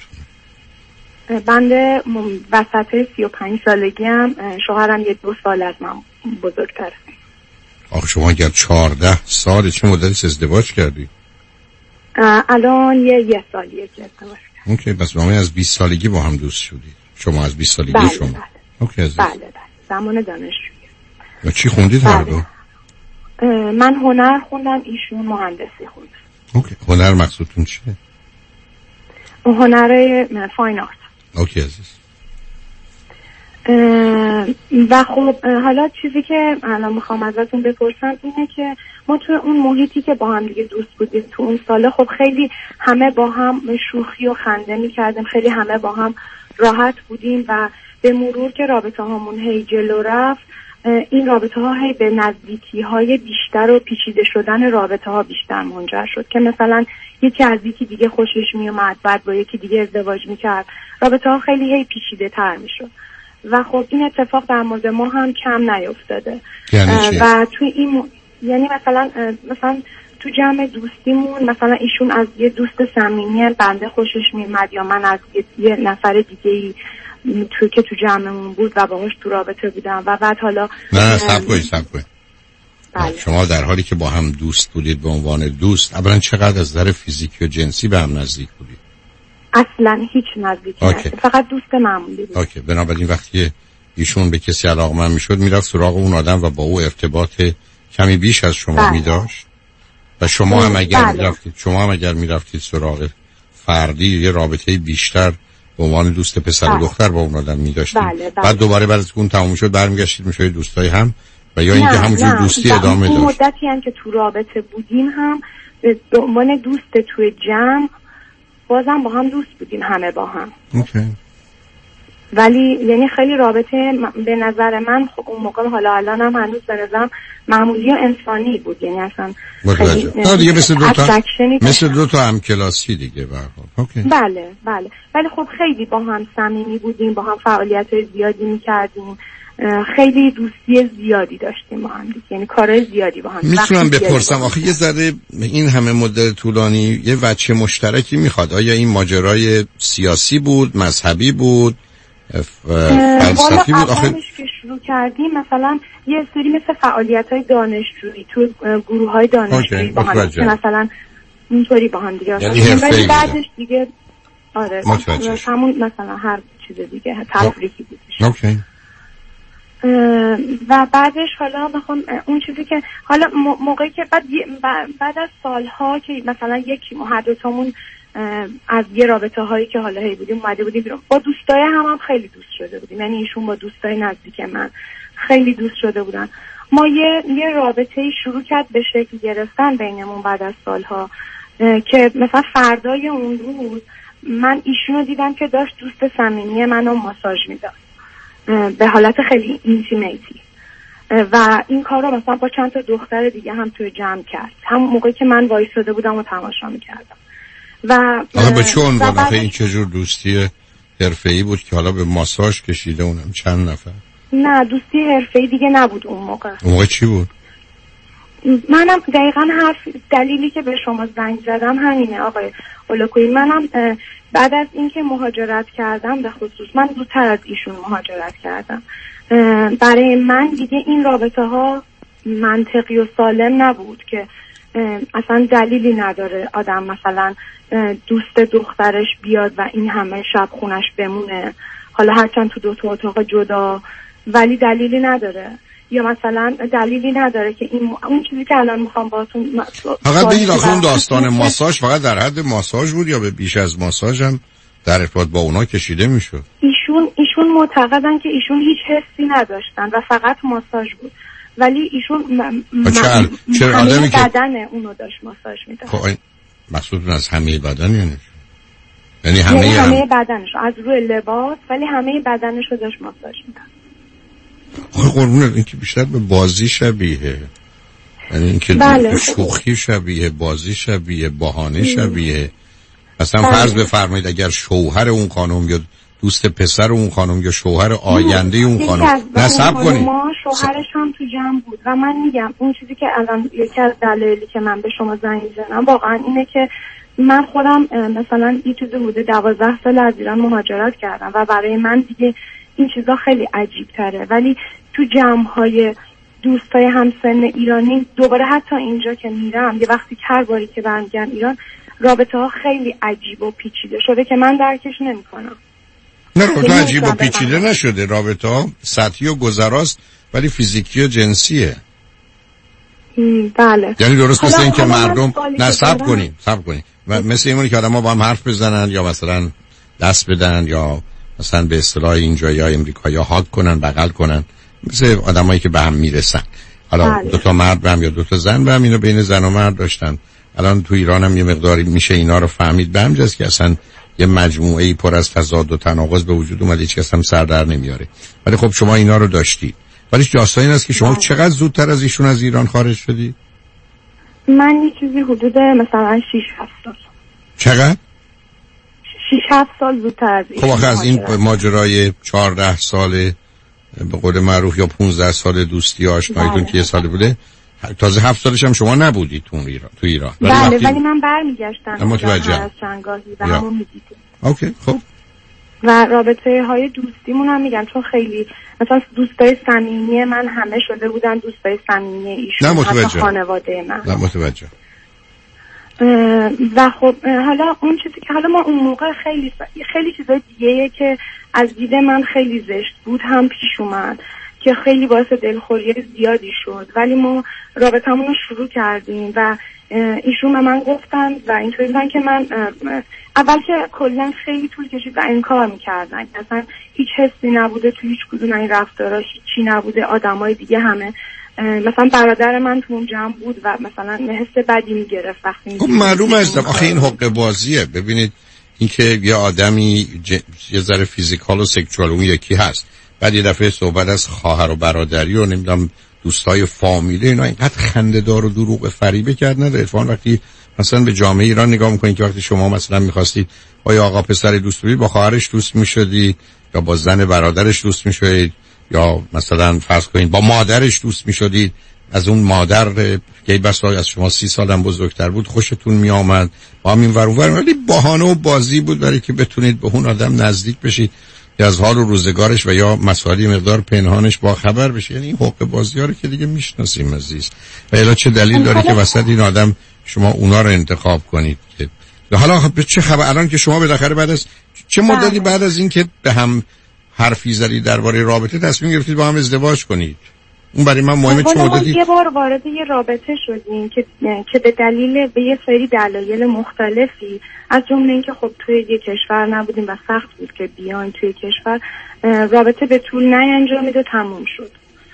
بنده وسط 35 سالگی هم، شوهرم یه 2 سال از من بزرگتره. آخه شما اگر 14 سال چه مدتی ازدواج کردی؟ الان یه سالیه که ازدواج کردم. اوکی، پس شما از 20 سالگی با هم دوست شدید. شما از 20 سالگی بله، شما. بله. اوکی عزیز. بله زمان دانشجویی. و چی خوندید هر دو؟ من هنر خوندم، ایشون مهندسی خوند. اوکی، هنر مقصودتون چیه؟ هنر فاین آرت. اوکی عزیز. و خب حالا چیزی که الان میخوام ازتون بپرسم اینه که ما تو اون محیطی که با هم دیگه دوست بودیم تو اون ساله، خب خیلی همه با هم شوخی و خنده میکردیم، خیلی همه با هم راحت بودیم و به مرور که رابطه هامون هی جلو رفت، این رابطه ها هی به نزدیکی های بیشتر و پیچیده شدن رابطه ها بیشتر منجر شد که مثلا یکی از یکی دیگه خوشش میومد، بعد با یکی دیگه ازدواج میکرد، رابطه ها خیلی هی پیچیده تر میشد و خب این اتفاق در مورد ما هم کم نیفتاده. و تو این یعنی مثلا تو جمع دوستیمون مثلا ایشون از یه دوست صمیمی بنده خوشش میومد یا من از یه نفر دیگه‌ای که تو جمعمون بود و باهاش تو رابطه بودم و بعد حالا صبر کنید. بله. شما در حالی که با هم دوست بودید به عنوان دوست، اولا چقدر از نظر فیزیکی و جنسی به هم نزدیک بودید؟ اصلا هیچ نزدیکی نشد، فقط دوست معمولی بود. اوکی، بنابراین وقتی ایشون به کسی علاقمند میشد میرفت سراغ اون آدم و با او ارتباط کمی بیش از شما میداشت و شما هم اگر میرفتید سراغ فردی یه رابطه بیشتر به عنوان دوست پسر و دختر با اون آدم می‌داشتید. بعد دوباره بعد از اون تموم شد برمیگشتید میشید دوستای هم و یا اینکه همونجور دوستی ادامه داشت. مدتی هم که تو رابطه بودیم هم به عنوان دوست توی جمع بازم با هم دوست بودیم، همه با هم. اوکی. ولی یعنی خیلی رابطه به نظر من اون موقع، حالا الان هم هنوز به نظرم معمولی و انسانی بود، یعنی اصلا خیلی دیگه مثل دو تا همکلاسی دیگه اوکی. بله ولی خب خیلی با هم صمیمی بودیم، با هم فعالیت‌های زیادی می‌کردیم، خیلی دوستی زیادی داشتیم با هم دیگه، یعنی کارهای زیادی با هم. میتونم بپرسم آخه یه ذره این همه مدت طولانی یه وجه مشترکی میخواد؟ آیا این ماجرای سیاسی بود، مذهبی بود، فلسفی بود؟ آخه که شروع کردیم مثلا یه سری مثل فعالیت‌های دانشجویی تو گروه‌های دانشجویی با هم مثلا اینطوری با هم دیگه، یعنی حرفه‌ای بعدش دیگه آره همون مثلا هر چیز دیگه تفریحی بود. اوکی. و بعدش حالا بخوام اون چیزی که حالا موقعی که بعد از سالها که مثلا یکی هر دوتامون از یه رابطه هایی که حالا هی بودیم اومده بودیم بیرون، با دوستای هم خیلی دوست شده بودیم، یعنی ایشون با دوستای نزدیک من خیلی دوست شده بودن. ما یه رابطه‌ای شروع کرد به شکل گرفتن بینمون بعد از سالها که مثلا فردای اون روز من ایشونو دیدم که داشت دوست صمیمی منو ماساژ میداد به حالت خیلی اینتیمیتی و این کار رو مثلا با چند تا دختر دیگه هم توی جمع کرد، همون موقعی که من وایساده بودم و تماشا میکردم. و به چون این چجور دوستی حرفه‌ای بود که حالا به ماساژ کشیده اونم چند نفر؟ نه دوستی حرفه‌ای دیگه نبود اون موقع چی بود؟ منم دقیقاً دلیلی که به شما زنگ زدم همینه آقای اولوکویی. منم بعد از اینکه مهاجرت کردم، به خصوص من زودتر از ایشون مهاجرت کردم، برای من دیگه این رابطه ها منطقی و سالم نبود که اصلا دلیلی نداره آدم مثلا دوست دخترش بیاد و این همه شب خونش بمونه، حالا هرچند تو 2 اتاق جدا، ولی دلیلی نداره. یا مثلا دلیلی نداره که اون چیزی که الان میخوام باهاتون فقط بگید آخه اون داستان ماساژ فقط در حد ماساژ بود یا به بیش از ماساژ هم در ارتباط با اونا کشیده میشد؟ ایشون معتقدن که ایشون هیچ حسی نداشتن و فقط ماساژ بود، ولی ایشون چرا آدمی که بدن اونو داشت ماساژ میداد. خب مقصودتون از همه بدن یعنی همه بدنش از روی لباس، ولی همه بدنش رو داشت ماساژ میداد. قربونت این که بیشتر به بازی شبیه، یعنی این که شوخی شبیه، بازی شبیه، بهانه شبیه. اصلا فرض بفرمایید اگر شوهر اون خانم یا دوست پسر اون خانم یا شوهر آینده اون خانم نصب کنید، ما شوهرش هم تو جمع بود و من میگم اون چیزی که الان یکی از دلایلی که من به شما زنگ زدم واقعا اینه که من خودم مثلا یه چیزی بوده 12 سال از ایران مهاجرت کردم و برای من دیگه این چیزا خیلی عجیب تره، ولی تو جمع‌های دوستای همسن ایرانی دوباره حتی اینجا که میرم یه وقتی هر باری که برمیگردم ایران رابطه ها خیلی عجیب و پیچیده شده که من درکش نمی‌کنم. نه رابطه عجیب و پیچیده نشده، رابطه ها سطحی و گذراست ولی فیزیکی و جنسیه. بله. یعنی درست مثل این که مردم نصب کنیم و مثل اینه که آدم‌ها با هم حرف بزنن یا مثلا دست بدن یا مثلا به اصطلاح اینجا یا امریکا یا هاگ کنن، بغل کنن، مثل آدمایی که به هم میرسن. حالا 2 تا مرد به هم یا 2 تا زن به هم، اینو بین زن و مرد داشتن. الان تو ایران هم یه مقداری میشه اینا رو فهمید، به همجاست که اصلا یه مجموعه‌ای پر از تضاد و تناقض به وجود اومده، هیچ کس هم سر در نمیاره. ولی خب شما اینا رو داشتید. ولی داستان این است که شما چقدر زودتر از ایشون از ایران خارج شدید؟ من یه چیزی حدود مثلا 6-7 سال. چقدر؟ 6-7 سال زودتر از ایشون. خب آخه از این ماجرای 14 ساله به قول معروف یا 15 سال دوستی آشناییتون که 1 سال بوده، تازه 7 سالش هم شما نبودید تو ایران. بله ولی من برمیگشتم متوجه از چنگاهی و همون میدیدیم. اوکی خب. و رابطه های دوستیمون هم میگم چون خیلی مثلا دوستای صمیمی من همه شده بودن دوستای صمیمی ایشون، حتی خانواده من. نه متوجه. و خب حالا اون چیزی که حالا ما اون موقع خیلی چیزای دیگه‌ایه که از دید من خیلی زشت بود هم پیش اومد که خیلی باعث دلخوری زیادی شد، ولی ما رابطمون رو شروع کردیم و ایشون به من گفتن و اینطوری بودن که من اول که کلا خیلی طول کشید و انکار میکردن، اصلا هیچ حسی نبوده تو هیچ کدوم این رفتارا، هیچی نبوده، آدمای دیگه همه مثلا برادر من تو اون جمع بود و مثلا حس بدی میگرفت وقتی خب معلوم است. آخه این حق بازیه. ببینید اینکه یه آدمی یه ذره فیزیکال و سکشوال اون یکی هست، بعد یه دفعه صحبت از خواهر و برادری و نمیدونم دوستای فامیلی، اینا اینقدر خنده‌دار و دروغ فریبه کرد نداره. اتفاقا وقتی مثلا به جامعه ایران نگاه میکنید که وقتی شما مثلا میخواستید با یه آقا پسر دوست بشید، با خواهرش دوست میشدید یا با زن برادرش دوست میشدید یا مثلا فرض کنید با مادرش دوست میشدید، از اون مادر که بسا از شما 30 سالم بزرگتر بود خوشتون میآمد، با همین ور اون ور، ولی بهانه و بازی بود برای که بتونید به اون آدم نزدیک بشید یا از حال و روزگارش و یا مسائلی مقدار پنهانش با خبر بشید. یعنی این حق بازی‌ها رو که دیگه میشناسیم عزیز. و الا چه دلیل داره که وسط این آدم شما اونا رو انتخاب کنید؟ حالا چه خبر الان که شما بالاخره بعد از چه مدتی بعد از این که به هم حرفی زدید درباره رابطه تصمیم گرفتید با هم ازدواج کنید؟ اون برای من مهمه. چه مدتی؟ یه بار وارد یه رابطه شدیم که به دلیل به یه سری دلایل مختلفی، از جمله اینکه خب توی یه کشور نبودیم و سخت بود که بیاین توی کشور، رابطه به طول نینجامید و تموم شد.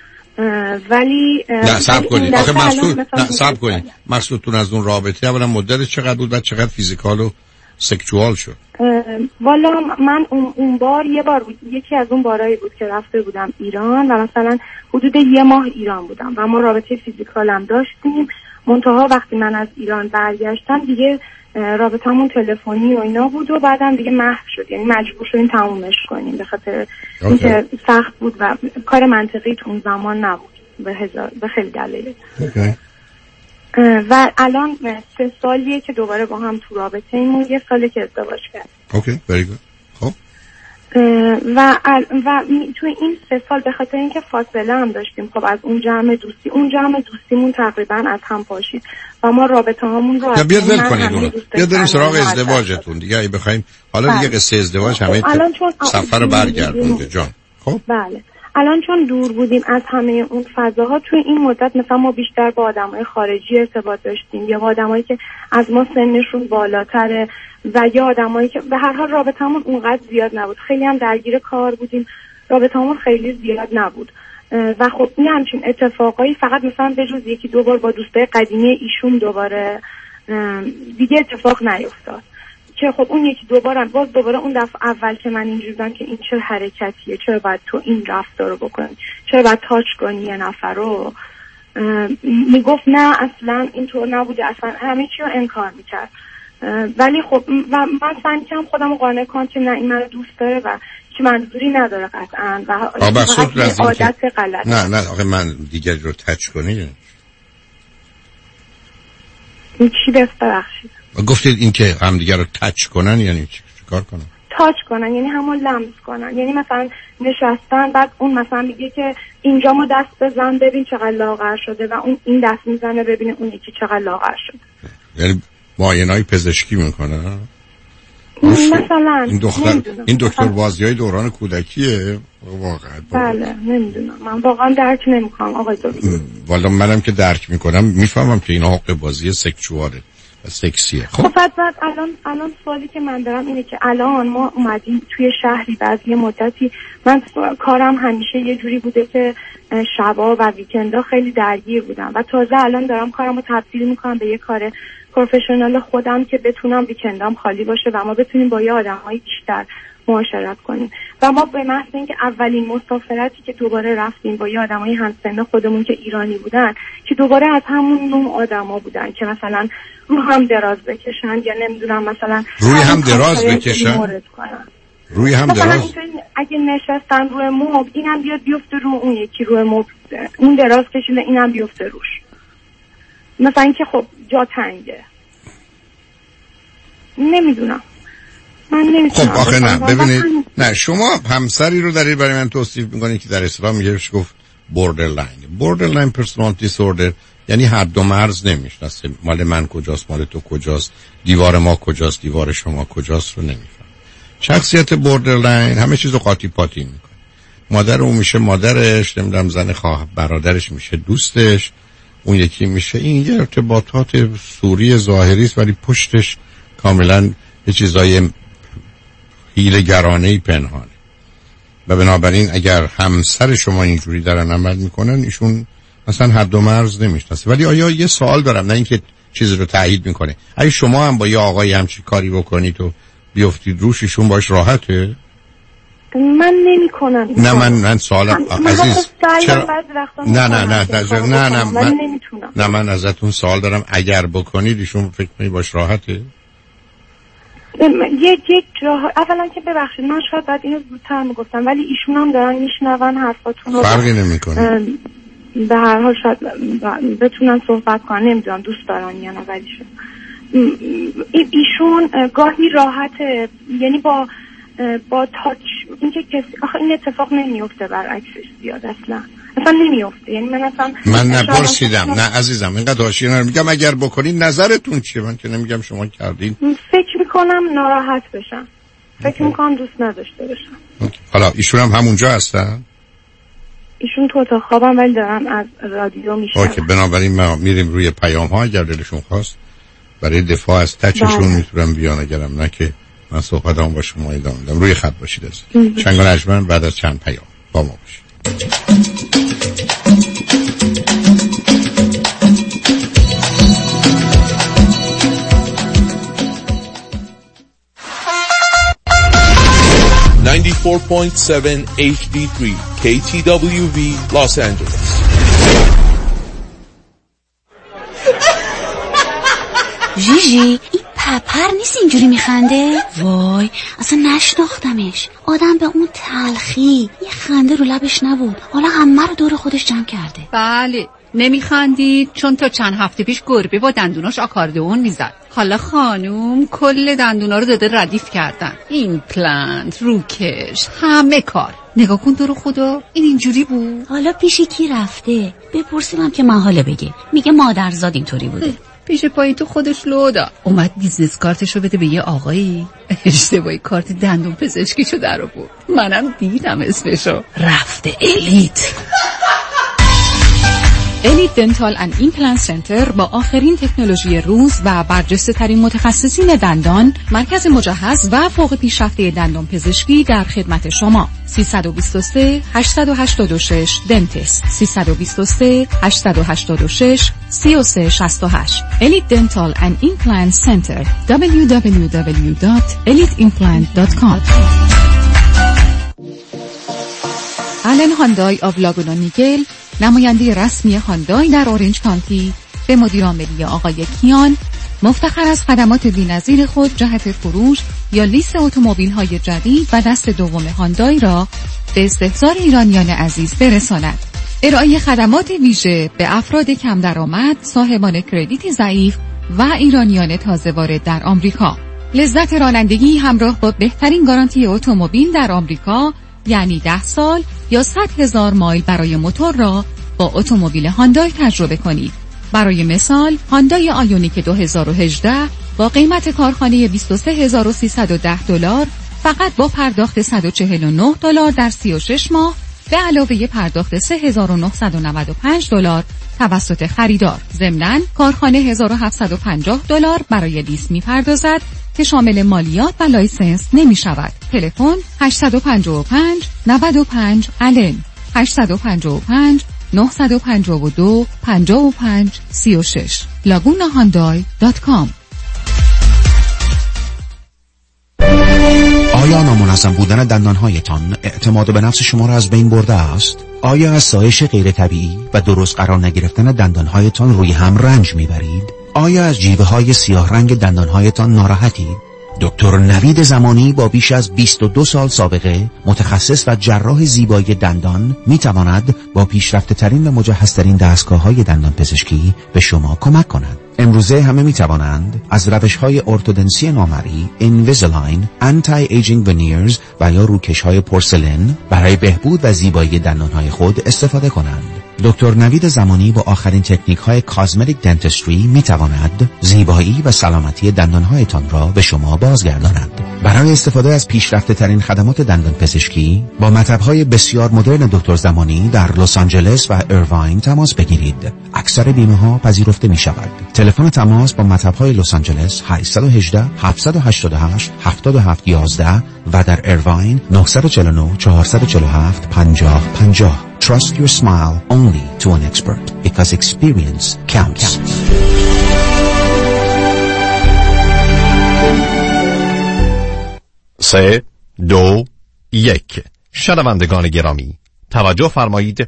ولی نه صبر کنید. آخه صبر کنید. مقصودتون از اون رابطه اولا مدت چقدر بود، بعد چقدر فیزیکال و سکشوال شد؟ والا من اون بار یه بار بود، یکی از اون بارایی بود که رفته بودم ایران و مثلا حدود 1 ماه ایران بودم و ما رابطه فیزیکالم داشتیم. منتها وقتی من از ایران برگشتم دیگه رابطمون تلفنی و اینا بود و بعدم دیگه محو شد، یعنی مجبور شدیم تمومش کنیم به خاطر اینکه سخت بود و کار منطقی تو اون زمان نبود به خیلی دلایل. و الان 3 سالیه که دوباره با هم تو رابطه ایمون، 1 ساله که ازدواج کردیم. اوکی، very good. خب و تو این 3 سال به خاطر اینکه فاصله هم داشتیم، خب از اون جمع دوستیمون تقریبا از هم پاشید و ما رابطه هامون رو بیاد ول کنید اونو. بیاد بریم سراغ ازدواجتون دیگه. اگه بخوایم حالا دیگه قصه ازدواج همه سفر رو برگردونده جان. خب بله الان چون دور بودیم از همه اون فضاها، توی این مدت مثلا ما بیشتر با آدمای خارجی ارتباط داشتیم یا با آدمایی که از ما سنشون بالاتره و یا آدمایی که به هر حال رابطمون اونقدر زیاد نبود. خیلی هم درگیر کار بودیم، رابطمون خیلی زیاد نبود و خب این همچین اتفاقایی فقط مثلا به جز 1-2 بار با دوستای قدیمی ایشون دوباره دیگه اتفاق نیفتاد که خب اون 1-2 بارم باز دوباره اون دفعه اول که من اینجوری بودم که این چه حرکتیه، چرا باید تو این رفتار رو بکنی، چرا باید تاچ کنی یه نفر رو، میگفت نه اصلا اینطور نبوده، اصلا همه چی رو انکار میکرد. ولی خب و من سعی کردم خودم رو قانع کنم که نه این منو دوست داره و که منظوری نداره قطعا و عادت غلط. نه آخه من دیگری رو تاچ کنی چی ببخشید گفتید این که هم دیگر رو تاچ کنن یعنی چی کار کنن؟ تاچ کنن یعنی همون لمس کنن، یعنی مثلا نشستن بعد اون مثلا میگه که اینجا ما دست بزن ببین چقدر لاغر شده و اون این دست میزنه ببینه اون یکی چقدر لاغر شده. یعنی معاینه‌ای پزشکی میکنه مثلا این دکتر بازیای دوران کودکیه واقعا. بله نمیدونم، من واقعا درک نمیکنم آقای دکتر. والا منم که درک میکنم میفهمم که اینا حق بازی سکشواله و سکسیه. خب بعد الان سوالی که من دارم اینه که الان ما اومدیم توی شهری بعد یه مدتی، من کارم همیشه یه جوری بوده که شبا و ویکندا خیلی درگیر بودم و تازه الان دارم کارمو تبدیل میکنم به یه کار پروفشنال خودم که بتونم ویکندام خالی باشه و ما بتونیم با یه آدمای بیشتر معاشرت کنیم و ما به محض اینکه اولین مسافرتی که دوباره رفتیم با یه آدمای همسن خودمون که ایرانی بودن که دوباره از همون نوع آدما بودن که مثلا رو هم دراز بکشن یا نمیدونم مثلا روی هم دراز بکشن، روی هم دراز اگه نشستن روی مبل اینم بیاد بیفته رو اون یکی روی مبل، اون دراز کشیده اینم بیفته روش، مثلا اینکه خب جا تنگه. نمیدونم من نمیتونم. خب آخه نه ببینید نه شما همسری رو دارید برای من توصیف میکنید که در اسلام میگهش گفت borderline personality disorder، یعنی حد و مرز نمیشناسه، مال من کجاست مال تو کجاست، دیوار ما کجاست دیوار شما کجاست رو نمیفهم. شخصیت بوردرلاین همه چیزو قاطی پاتی میکنه. مادر اون میشه مادرش، نمیدونم زن خواه برادرش میشه دوستش، اون یکی میشه این. یه ارتباطات سوری ظاهری است ولی پشتش کاملا یه چیزای حیله‌گرانه‌ای پنهانه. و بنابراین اگر همسر شما اینجوری دارن عمل میکنن، ایشون مثلا حد و مرز نمیشناسه. ولی آیا یه سوال دارم، نه اینکه چیزی رو تایید میکنه، اگه شما هم با یه آقایی همچین کاری بکنید و بیافتید روش، ایشون باش راحته؟ من نمی کنم. نه من سوالم عزیز چرا؟ نه من ازتون سوال دارم، اگر بکنید ایشون فکر کنید باش راحته؟ یک جا اولا که ببخشید من شاید بعد اینو زودتر میگفتم، ولی ایشون هم دارن میشنون حرفاتون رو، فرقی نمیکنه. به هر حال شاید بتونن صحبت کنن، نمیدونم دوست دارن یا نه، ولی ایشون گاهی راحته، یعنی با تاچ اینکه کسی آخه این اتفاق نمیفته برعکسش زیاد اصلا نمیفته. یعنی من نپرسیدم. نه عزیزم اینقدر آشیانه میگم اگر بکنید نظرتون چیه؟ من که نمیگم شما کردین. فکر میکنم ناراحت بشن، فکر میکنم دوست نداشته بشن. حالا ایشون هم همونجا هستن؟ ایشون تو اتاق خوابم ولی دارم از رادیو میشنم. اوکی، بنابراین ما میریم روی پیام ها، اگر دلشون خواست برای دفاع از تچشون میتونم بیان، اگرم نه که من صحبتام با شما ادامه میدم. روی خط باشید از چنگ و نجمن بعد از چند پیام با ما باشید. HD3 KTWV Los Angeles. ژیژی این پپر نیست اینجوری میخنده؟ وای اصلا نشناختمش. آدم به اون تلخی یه خنده رو لبش نبود، حالا همه رو دور خودش جمع کرده. بله نمیخندید چون تا چند هفته پیش گربه با دندوناش آکاردئون میزد. حالا خانوم کل دندونا رو داده ردیف کردن، ایمپلنت، روکش، همه کار. نگاه کن دور خدا این اینجوری بود. حالا پیش کی رفته؟ بپرسیمم که محاله بگه. میگه مادرزاد اینطوری بوده. پیش پای تو خودش لودا اومد بیزنس کارتشو بده به یه آقایی، اشتباهی کارت دندون پزشکیشو در آورد. منم دیدم اسمشو، رفته الیت. الیت دنتال اند ایمپلنت سنتر با آخرین تکنولوژی روز و برجسته ترین متخصصین دندان، مرکز مجهز و فوق پیشرفته دندان پزشکی در خدمت شما. 323 886 دنتیست 323 886 3368 الیت دنتال اند ایمپلنت سنتر www.eliteimplant.com. آلن هاندای آف لاگونا نیگل، نماینده رسمی هاندای در اورنج کانتی، به مدیر عاملی آقای کیان مفتخر از خدمات بی‌نظیر خود جهت فروش یا لیز اتومبیل‌های جدید و دست دوم هاندای را به استحضار ایرانیان عزیز برساند. ارائه خدمات ویژه به افراد کم درآمد، صاحبان کردیت ضعیف و ایرانیان تازه وارد در آمریکا. لذت رانندگی همراه با بهترین گارانتی اتومبیل در آمریکا، یعنی 10 سال یا 100,000 مایل برای موتور را با اتومبیل هاندای تجربه کنید. برای مثال هاندای آیونیک 2018 با قیمت کارخانه $23,310 فقط با پرداخت $149 در 36 ماه به علاوه پرداخت $3,995 توسط خریدار. ضمناً کارخانه $1,750 برای لیز می‌پردازد که شامل مالیات و لایسنس نمی شود. تلفن 855 95 آلن 855 952 55 36 lagunahandai.com. آیا نامنظم بودن دندانهایتان اعتماد به نفس شما را از بین برده است؟ آیا از سایش غیر طبیعی و درست قرار نگرفتن دندانهایتان روی هم رنج میبرید؟ آیا از جیوه های سیاه رنگ دندانهایتان ناراحتید؟ دکتر نوید زمانی با بیش از 22 سال سابقه، متخصص و جراح زیبایی دندان، میتواند با پیشرفته ترین و مجهزترین دستگاه‌های دندان پزشکی به شما کمک کند. امروزه همه میتوانند از روش‌های ارتودنسی نامرئی، اینویزیلاین، آنتی ایجینگ ونیرز و یا روکش‌های پورسلین برای بهبود و زیبایی دندان‌های خود استفاده کنند. دکتر نوید زمانی با آخرین تکنیک‌های کازمتیک دنتستری می‌تواند زیبایی و سلامتی دندان‌هایتان را به شما بازگرداند. برای استفاده از پیشرفته‌ترین خدمات دندانپزشکی با مطب‌های بسیار مدرن دکتر زمانی در لس آنجلس و ایرواین تماس بگیرید. اکثر بیمه‌ها پذیرفته می‌شود. تلفن تماس با مطب‌های لس آنجلس 818 788 7711 و در ایرواین 949 447 5050. Trust your smile only to an expert because experience counts. 3 2 1 شنوندگان گرامی توجه فرمایید.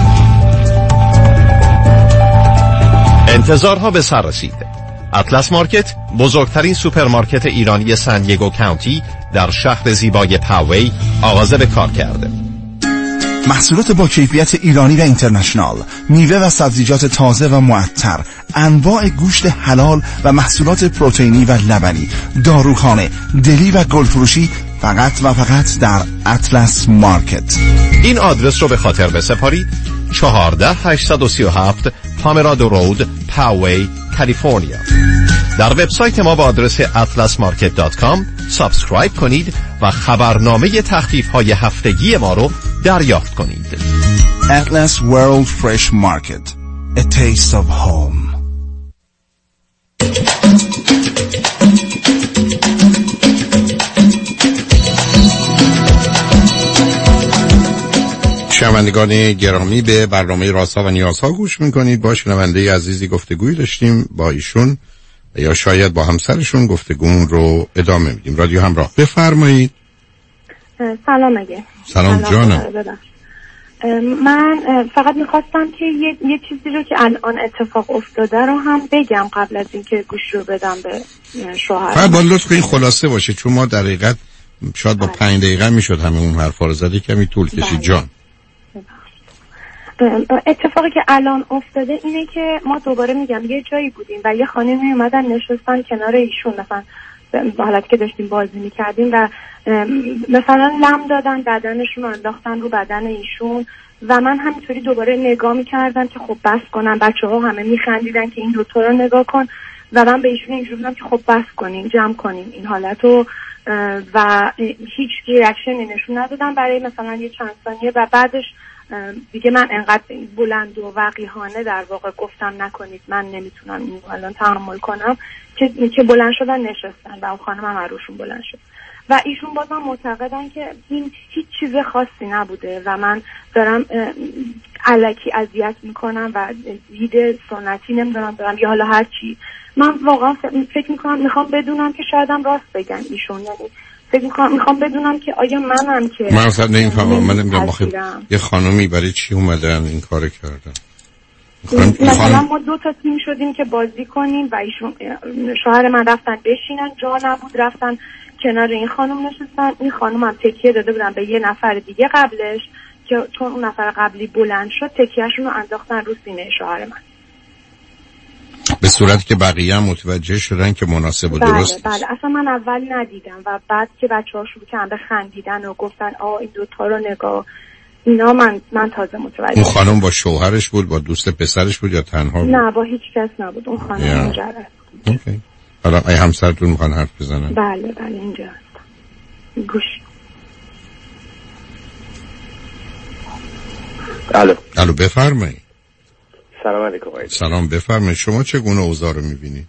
انتظارها به سر رسید. اطلس مارکت، بزرگترین سوپرمارکت ایرانی سن دیگو کانتی در شهر زیبای پاوی آغاز به کار کرده. محصولات با کیفیت ایرانی و اینترنشنال، میوه و سبزیجات تازه و معطر، انواع گوشت حلال و محصولات پروتئینی و لبنی، داروخانه، دلی و گلفروشی فقط و فقط در اطلس مارکت. این آدرس رو به خاطر بسپارید: 14837 پامرادو رود، پاوی، کالیفرنیا. در وبسایت ما با آدرس atlasmarket.com سابسکرایب کنید و خبرنامه تخفیف‌های هفتگی ما رو دریافت کنید. Atlas World Fresh Market. A taste of home. شنوندگان گرامی، به برنامه رازها و نیازها گوش میکنید. با شنونده عزیزی گفتگویی داشتیم با ایشون یا شاید با همسرشون گفتگومون رو ادامه میدیم. رادیو همراه، بفرمایید. سلام اگه. سلام جانم. من فقط میخواستم که یه چیزی رو که الان اتفاق افتاده رو هم بگم قبل از اینکه گوش رو بدم به شوهرم. فقط با لطف کنید خلاصه باشه، چون ما در حقیقت شاید با 5 دقیقه میشد همه اون حرفا رو زدی، کمی طول کشید. جان، اتفاقی که الان افتاده اینه که ما دوباره میگم یه جایی بودیم و یه خانمی اومدن نشستن کنار ایشون، مثلا به حالتی که داشتیم بازی میکردیم و مثلا لم دادن، بدنشون رو انداختن رو بدن ایشون و من همینطوری دوباره نگاه میکردم که خب بس کنم. بچه ها همه میخندیدن که این دوتا رو نگاه کن و من به ایشون اینجور بودم که خب بس کنیم، جمع کنیم این حالتو و هیچ ریاکشنی نشون ندادم برای مثلا یه چند ثانیه و بعدش دیگه من انقدر بلند و وقیحانه در واقع گفتم نکنید، من نمیتونم این الان تحمل کنم که بلند شدن نشستن و اون خانم هم روشون بلند شد و ایشون بازم معتقدن که این هیچ چیز خاصی نبوده و من دارم الکی اذیت میکنم و دید سنتی نمیدونم دارم یا حالا هر چی. من واقعا فکر میکنم میخوام بدونم که شایدم راست بگن ایشون، یعنی فکر میخوام بدونم که آیا منم که من اصلا نمیفهمم. من نمیدونم آخه یه خانومی برای چی اومدن این کارو کردن. مثلا ما 2 تا تیم شدیم که بازی کنیم و ایشون شوهر من رفتن بشینن، جا نبود رفتن کنار این خانم نشستن. این خانم هم تکیه داده بودن به یه نفر دیگه قبلش که چون اون نفر قبلی بلند شد تکیهشون رو انداختن رو سینه شوهر من، به صورتی که بقیه هم متوجه شدن که مناسب و درست. بله اصلا من اول ندیدم و بعد که بچه‌ها شروع کردن به خندیدن و گفتن این دوتا رو نگاه اینا، من تازه متوجه. اون خانم با شوهرش بود، با دوست پسرش بود یا تنها بود؟ نه با هیچ کس نبود. اون خانم مجرد بود. اوکی. حالا ای همسرتون میخوان حرف بزنن؟ بله اینجا هستم. گوش. الو بفرمایید. سلام علیکم. سلام بفرمایید. شما چگونه اوضاع رو میبینید؟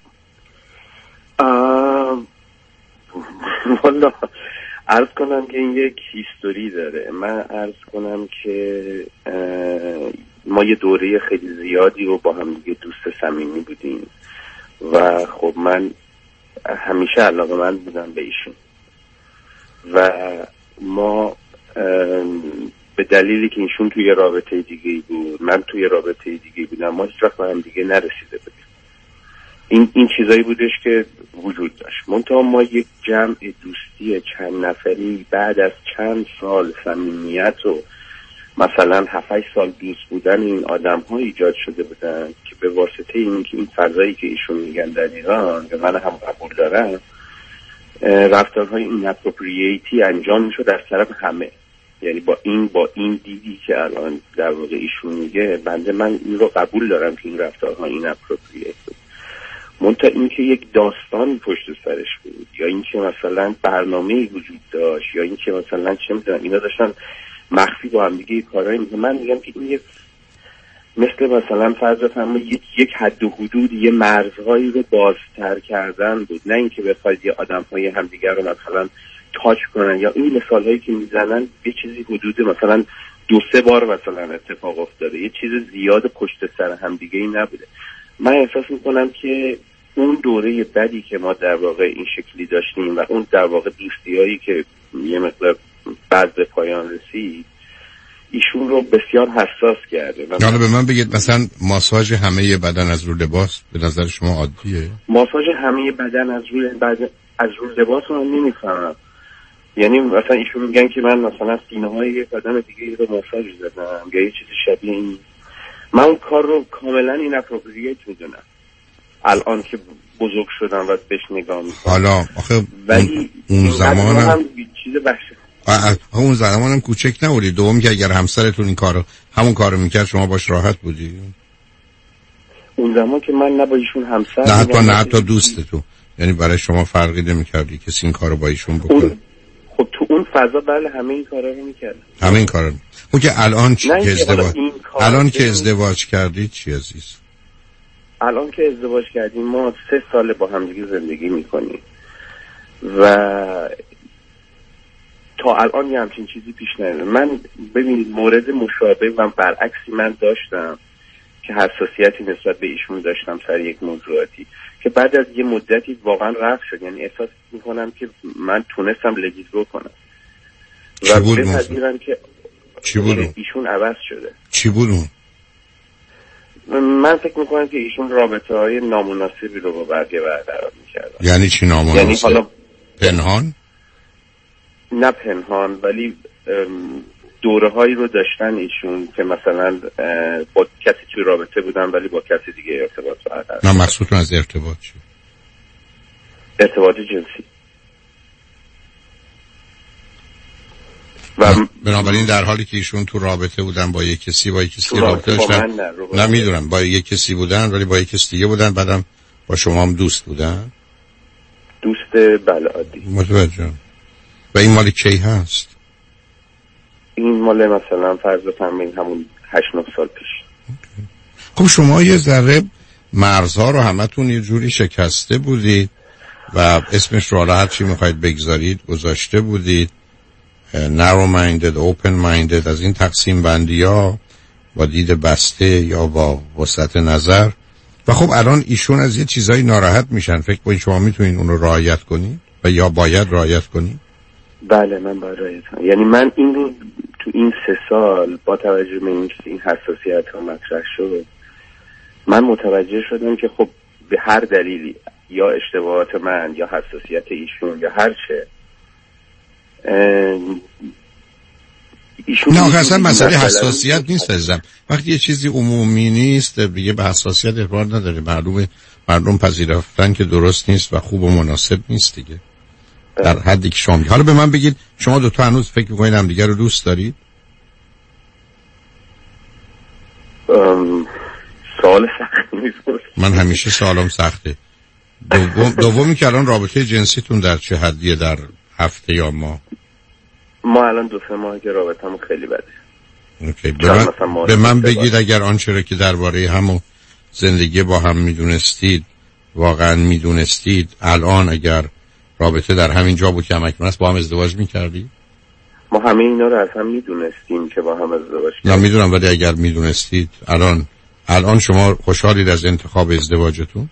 والا عرض کنم که این یک هیستوری داره. من عرض کنم که ما یه دوره خیلی زیادی رو با هم دیگه دوست صمیمی بودیم و خب من همیشه علاقه‌مند بودم به ایشون و ما به دلیلی که ایشون توی رابطه دیگه بود، من توی رابطه دیگه بودم، ما هیچ وقت به هم دیگه نرسیده بودیم. این چیزایی بودش که وجود داشت. منتها ما یک جمع دوستی چند نفری بعد از چند سال صمیمیت و مثلا 7-8 سال دوست بودن این آدم ها ایجاد شده بودن که به واسطه اینکه این فضایی که ایشون میگن در ایران که من هم قبول دارم، رفتارهای این اپروپرییتی انجام میشد از طرف همه. یعنی با این دیدی که الان در واقع ایشون میگه، بنده من این رو قبول دارم که این رفتارها این اپروپریت بود، منتها این که یک داستان پشت سرش بود، یا این که مثلا برنامه‌ای وجود داشت، یا این که مثلا چه میدونم اینا داشتن مخفی با هم دیگه کارهایی میکنن. من میگم که این مثل مثلا فرض بفرمایید یک حد و حدود، یه مرزهایی رو بازتر کردن بود، نه اینکه بخواید یه آدم‌های همدیگر رو مثلا تاچ کنن، یا این مثال‌هایی که میزنن یه چیزی حدود مثلا 2-3 بار مثلا اتفاق افتاده، یه چیز زیاد پشت سر همدیگه ای نبوده. من احساس میکنم که اون دوره بدی که ما در واقع این شکلی داشتیم و اون در واقع دوستیایی که یه مقدار بعد به پایان رسید، ایشون رو بسیار حساس کرده. حالا به من بگید مثلا ماساژ همه بدن از رو لباس به نظر شما عادیه؟ ماساژ همه بدن از رو لباس رو من نمیفهمم. یعنی مثلا ایشون میگن که من مثلا سینه‌های یک آدم دیگه رو ماساژ زدم یا یه چیزی شبیه این. من اون کار رو کاملا این اپروپریت میدونم الان که بزرگ شدم و بهش نگاه میکنم. حالا آخه ولی اون زمان هم چیز وحشت، اون زمانم کوچک نبودی. دوم که اگر همسرتون این کارو همون کارو میکرد شما باش راحت بودی؟ اون زمان که من نه با ایشون همسر، نه حتی دوستتون، یعنی برای شما فرقی نمیکردی کسی این کارو با ایشون بکنه؟ خب تو اون فضا بله همه این کارا رو میکرد. همه این کارا. اون که الان الان که ازدواج کردید چی عزیز؟ الان که ازدواج کردیم ما 3 سال با همدیگه زندگی میکنیم و تا الان یه همچین چیزی پیش نیامده. من ببینید مورد مشابه و برعکسی من داشتم که حساسیتی نسبت به ایشون داشتم سر یک موضوعاتی که بعد از یه مدتی واقعا رفت شد. یعنی احساس میکنم که من تونستم لگیزو کنم و بپذیرم که چی بود ایشون عوض شده. چی بود اون؟ من فکر میکنم که ایشون رابطه های نامناسبی رو با بقیه برقرار میکردن. یعنی چی نامناسب؟ یعنی حالا پنهان؟ نه پنهان، ولی دوره هایی رو داشتن ایشون که مثلا با کسی توی رابطه بودن ولی با کسی دیگه ارتباط برقرار. نه مقصودتون از ارتباط چی؟ ارتباط جنسی. و بنابراین در حالی که ایشون تو رابطه بودن با یک کسی رابطه داشتن، نه میدونم با یک کسی بودن ولی با یک کسی دیگه بودن، بعدم با شما هم دوست بودن؟ دوست بله عادی. متوجهم. و این مال کی هست؟ این مال مثلا فرض بفرمایید همون 8-9 سال پیش. خب شما یه ذره مرزها رو همتون یه جوری شکسته بودید و اسمش رو حالا هر چی میخواید بگذارید گذاشته بودید، narrow minded open minded، از این تقسیم بندی ها با دید بسته یا با وسعت نظر. و خب الان ایشون از یه چیزایی ناراحت میشن، فکر کنید شما میتونید اون رو رعایت کنید و یا باید رعایت کنید؟ بله من باید رعایت کنم. یعنی من این رو تو این 3 سال با توجه به این حساسیت ها مطرح شد، من متوجه شدم که خب به هر دلیلی یا اشتباهات من یا حساسیت ایشون یا هر چه نه اصلا مسئله حساسیت نیست عزیزم. وقتی یه چیزی عمومی نیست دیگه به حساسیت اعتبار نداره. مردم پذیرفتن که درست نیست و خوب و مناسب نیست دیگه در حدی که شما. حالا به من بگید شما دو تا هنوز فکر می‌کنید هم دیگه رو دوست دارید؟ سوال سختی نیست. من همیشه سوالم سخته. دومی که الان رابطه جنسیتون در چه حدیه، در هفته یا ماه؟ ما الان 2-3 ماه که رابطمون خیلی بده. اوکی. به من بگید اگر آنچه را که درباره همون زندگی با هم میدونستید واقعا میدونستید، الان اگر رابطه در همین جا بود که همکنون است با هم ازدواج میکردید؟ ما همه اینا رو از هم میدونستیم که با هم ازدواج کردیم. نه میدونم، ولی اگر میدونستید الان شما خوشحالید از انتخاب ازدواجتون؟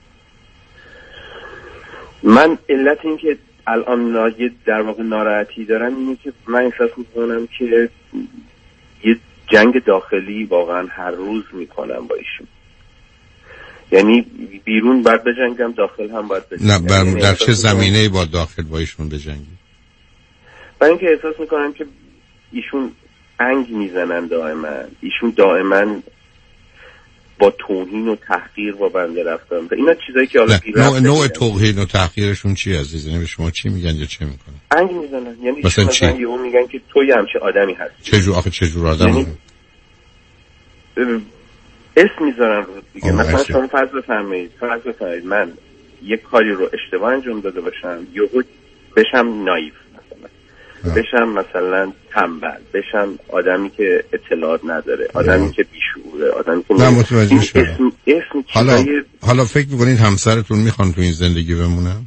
من علت این که الان در واقع ناراحتی دارم اینه که من احساس میکنم که یه جنگ داخلی واقعا هر روز میکنم با ایشون. یعنی بیرون باید بجنگم، داخل هم باید بجنگم. نه در چه زمینه‌ای با داخل با ایشون بجنگی؟ برای اینکه احساس میکنم که ایشون انگ میزنن دائما. ایشون دائما با توهین و تحقیر با بنده رفتار میکنن. اینا چیزایی که حالا نوع توهین و تحقیرشون چی عزیز؟ یعنی به شما چی میگن یا چه میکنن؟ انگ میزنن. یعنی مثلا چی؟ یهو میگن که تو یه همچه آدمی هستی. چه جور آدمی؟ یعنی اسم میذارن رو دیگه. مثلا شما فرض بفرمایید من یک کاری رو اشتباه انجام داده باشم، یهو بشم نایف مثلا، بشم مثلا تنبل، بشم آدمی که اطلاعات نداره، آدمی که بیشعوره، آدمی که نه متوجه شدم. اسم حالا فکر میکنید همسرتون میخوان تو این زندگی بمونن؟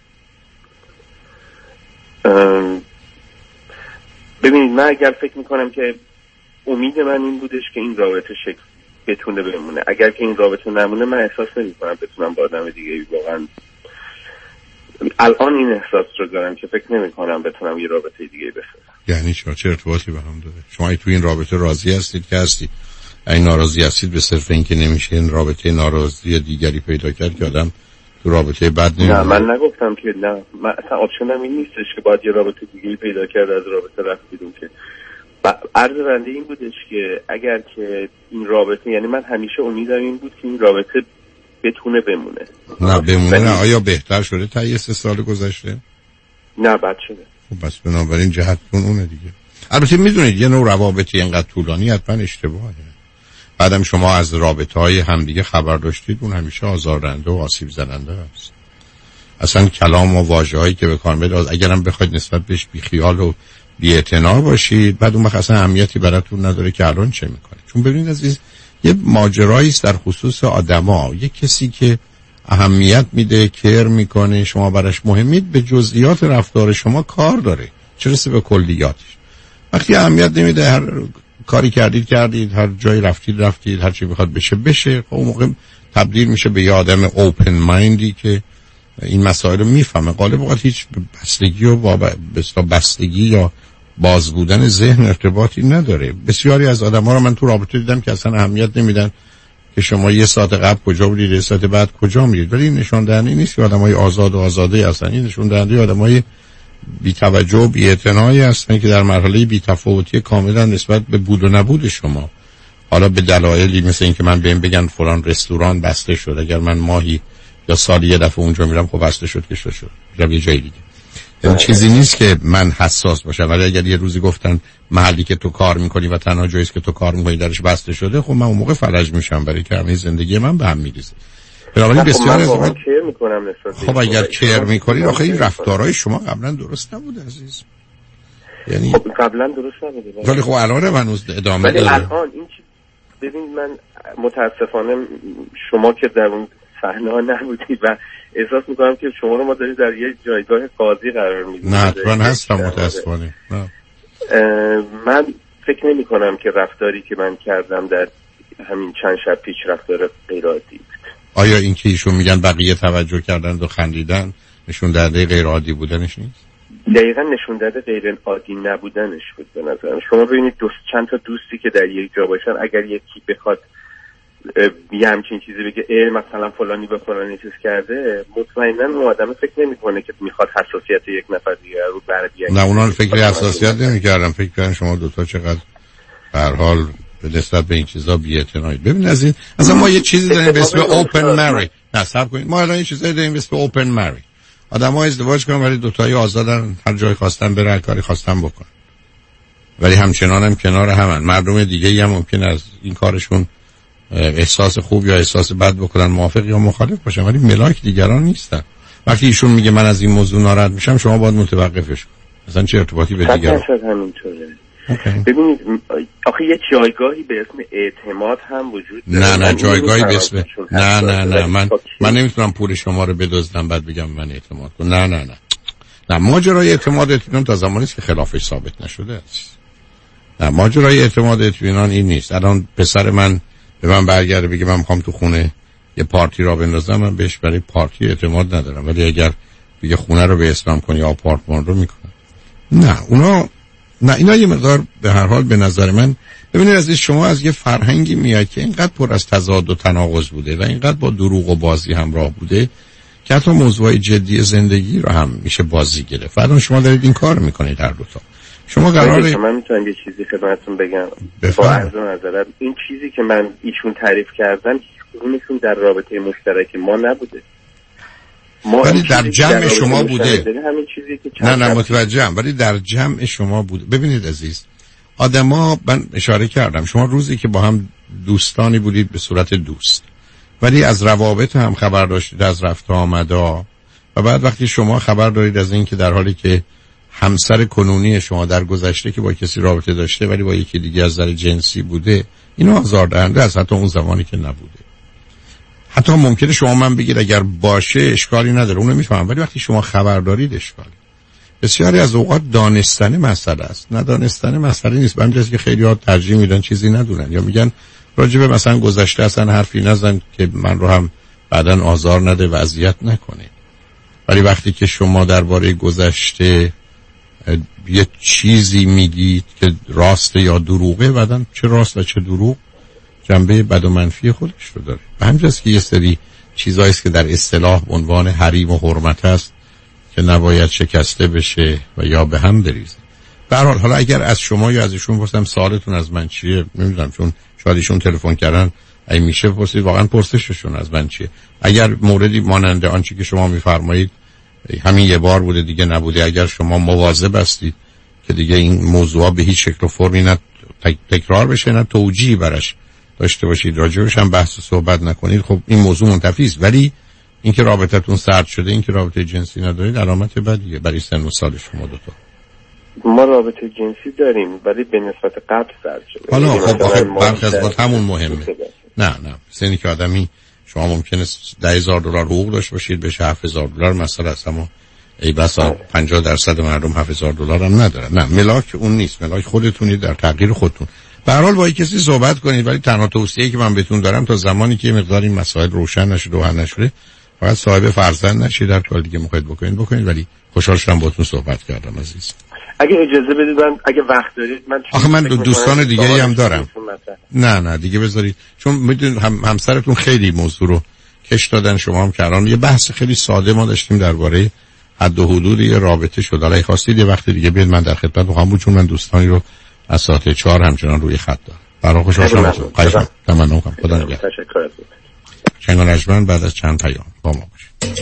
ببینید من اگر فکر میکنم که امید من این بودش که این رابطه بتونه بمونه، اگر که این رابطه نمونه من احساس نمی‌کنم بتونم با آدم دیگه واقعا الان این احساس رو دارم که فکر نمی‌کنم بتونم یه رابطه دیگه بسازم. یعنی چه ارتباطی به هم داره؟ شما تو این رابطه راضی هستید که هستید؟ این ناراضی هستید به صرف اینکه نمیشه این رابطه ناراضی دیگری پیدا کرد که آدم تو رابطه بد نمیشه؟ نه من نگفتم که نه، من اصلا آپشنم این نیستش که باید یه رابطه دیگه پیدا کرد از رابطه رفت بیرون. که عرض بنده این بودش که اگر که این رابطه، یعنی من همیشه امیدم این بود که این رابطه بتونه بمونه. نه بمونه نه. آیا بهتر شده تا یه 3 سال گذشته؟ نه بد شده. خب بس بنابراین جهتتون اونه دیگه. البته میدونید یه نوع روابطی اینقدر طولانی حتما اشتباهه. بعدم شما از رابطه‌های همدیگه خبر داشتید، اون همیشه آزارنده و آسیب زننده است. اصلا کلام و واژه‌هایی که به کار میاد اگرم بخواید نسبت بهش بیخیال و بی‌اعتنا باشید، بعد اون وقت اصلا اهمیتی براتون نداره که الان چه میکنید. چون ببینید عزیز، یه ماجرایی است در خصوص آدما. یه کسی که اهمیت میده، کیر میکنه، شما براش مهمید، به جزئیات رفتار شما کار داره، چه رسه به کلیاتش. وقتی اهمیت نمیده، هر کاری کردید، هر جایی رفتید، هر چی بخواد بشه، خب اون موقع تبدیل میشه به یه آدم اوپن مایندی که این مسائل رو میفهمه. غالب اوقات هیچ بستگی و بستگی یا باز بودن ذهن ارتباطی نداره. بسیاری از آدم‌ها رو من تو رابطه دیدم که اصلا اهمیت نمیدن که شما یه ساعت قبل کجا بودید، یه ساعت بعد کجا میرید. ولی این نشون دهنده نیست که آدمای آزاد و آزاده هستن. این نشون دهنده آدمای بی توجه و بی اعتنایی هستن که در مرحله بی تفاوتی کاملا نسبت به بود و نبود شما. حالا به دلایلی مثل این که من بهم بگن فلان رستوران بسته شد، اگر من ماهی یا سالی یه دفعه اونجا میرم خب بسته شد که شد میرم یه جای دیگه. این چیزی نیست که من حساس باشم. ولی اگر یه روزی گفتن محلی که تو کار میکنی و تنها جایی است که تو کار میکنی درش بسته شده، خب من اون موقع فلج میشم، برای که همه زندگی من به هم میریزه. بنابراین بسیار از من کیر میکنم نسبت. خب اگر کیر میکنید، آخه این رفتارهای شما قبلا درست نبود عزیز. یعنی خب قبلا درست نبوده. ولی خب الان هنوز ادامه داره. الان این چیز ببین، من متاسفانه شما که در اون صحنه ها نبودید و احساس میکنم که شما رو ما دارید در یه جایگاه قاضی قرار میدید. نه حتما هستم متاسفانه. من فکر نمی کنم که رفتاری که من کردم در همین چند شب پیش رفتار غیر عادی بود. آیا این که ایشون میگن بقیه توجه کردن و خندیدن نشون دهنده غیر عادی بودنش نیست؟ دقیقا نشون دهنده غیر عادی نبودنش بود به نظرم. شما ببینید چند تا دوستی که در یک جا باشن، اگر یکی بخواد یه همچین چیزی بگه مثلا فلانی به فلانی چیز کرده، مطمئنا اون آدم فکر نمی‌کنه که میخواد حساسیت یک نفر دیگه رو بر بیاره. نه اونا فکر حساسیت نمی‌کردن، فکر کردن شما دوتا چقدر به هر حال به نسبت به این چیزا بی‌اعتنایید. ببین از ما یه چیزی داریم به اسم اوپن مری. نه صبر کنید، ما الان یه چیزی داریم به اسم اوپن مری. آدم‌ها ازدواج کنن ولی دوتایی آزادن، هر جای خواستن برن، هر کاری خواستن بکنن. ولی همچنان هم کنار همن. مردم دیگه‌ای هم ممکن از این کارشون احساس خوب یا احساس بد بکنن، موافق یا مخالف باشن، ولی ملاک دیگران نیستن. وقتی ایشون میگه من از این موضوع ناراحت میشم، شما باید متوقفش کنید. مثلا چه ارتباطی به دیگران؟ همینطوره. ببینید آخه یه جایگاهی به اسم اعتماد هم وجود داره. نه جایگاهی به اسم نه من نمیتونم پول شما رو بدزدم بعد بگم من اعتماد کنم. نه ماجرای اعتماد اطمینان تا زمانی است که خلافش ثابت نشده است. نه ماجرای اعتماد اطمینان این نیست. الان پسر من به من برگرده بگه من میخوام تو خونه یه پارتی را بندازم، من بهش برای پارتی اعتماد ندارم. ولی اگر بگه خونه رو به اسلام کنی یا آپارتمان رو میکنم، نه اینا یه مقدار به هر حال به نظر من. ببینید عزیز، شما از یه فرهنگی میاد که اینقدر پر از تضاد و تناقض بوده و اینقدر با دروغ و بازی همراه بوده که حتی موضوعی جدی زندگی رو هم میشه بازی گرفت. الان شما دارید این کار میکنید هر دوتا. شما قراره من میتونم یه چیزی خدمتتون بگم با عرض معذرت. این چیزی که من ایشون تعریف کردن هیچکدومشون در رابطه مشترک ما نبوده. ولی در جمع شما بوده. همین چیزی که نه متوجهم، ولی در جمع شما بوده. ببینید عزیز، آدما، من اشاره کردم شما روزی که با هم دوستانی بودید به صورت دوست، ولی از روابط هم خبر داشتید، از رفت و آمدا، و بعد وقتی شما خبر دارید از این که در حالی که همسر کنونی شما در گذشته که با کسی رابطه داشته ولی با یکی دیگه از نظر جنسی بوده، اینو آزاردهنده است، حتی اون زمانی که نبوده. حتی ممکنه شما من بگید اگر باشه اشکالی نداره، اونو میفهمم، ولی وقتی شما خبر دارید اشکالی. بسیاری از اوقات دانستن مسئله است، ندانستن مسئله نیست. به همین جهت که خیلی‌ها ترجیح میدن چیزی ندونن، یا میگن راجع به مثلا گذشته اصلا حرفی نزن که من رو هم بعداً آزار نده و اذیت نکنه. ولی وقتی که شما درباره گذشته یه چیزی میگید که راسته یا دروغه، بعداً چه راست و چه دروغ جنبه بد و منفی خودش رو داره. به همین جهت که یه سری چیزایی است که در اصطلاح به عنوان حریم و حرمت است که نباید شکسته بشه و یا به هم بریزه. به هر حال حالا اگر از شما یا از ایشون پرسم سوالتون از من چیه، نمیدونم، چون شاید ایشون تلفن کردن، اگه میشه پرسید واقعا پرسششون از من چیه. اگر موردی مانند آنچه که شما میفرمایید همین یه بار بوده دیگه نبوده، اگر شما مواظب هستید که دیگه این موضوع به هیچ شکل و فرمی نه تکرار بشه نه توجیهی برش داشته باشید، راجعش هم بحث و صحبت نکنید، خب این موضوع منتفی است. ولی اینکه رابطتون سرد شده، اینکه رابطه جنسی ندارید، علامت بدیه برای سن و سال شما دوتا. ما رابطه جنسی داریم ولی به نسبت قبل سرد شده. حالا خب آخه برخی از وقت همون مهمه. نه سنی که آدمی شما ممکنه $10,000 حقوق داشته باشید بشه $7,000 مسئله است، اما ای بسا 50% مردم $7,000 هم ندارن. نه، ملاک اون نیست، ملاک خودتونید در تغییر خودتون. به هر حال با کسی صحبت کنید، ولی تنها توصیه‌ای که من بهتون دارم تا زمانی که مقدار این مسائل روشن نشده و حل نشده، فقط صاحب فرزند نشید، در کار دیگه می‌خواید بکنید، ولی خوشحال شدم باهاتون صحبت کردم عزیز. اگه اجازه بدید من اگه وقت دارید من آخه من دوستان دیگه‌ای هم دارم. نه دیگه بذارید، چون میدونید همسرتون خیلی موضوع رو کش دادن، شما هم کردن. یه بحث خیلی ساده ما داشتیم درباره حد و حدود یه رابطه شد. حالا خواستید یه وقت دیگه بیاد من در خدمت باشم، چون من دوستانی رو از ساعت 4 همچنان روی خط دارم. برای خوشحال شدم. خواهشاً تمنا می‌کنم. خدا نگهدار. تشکر از شنگان اجمن بعد از چند پیام با ما باشید.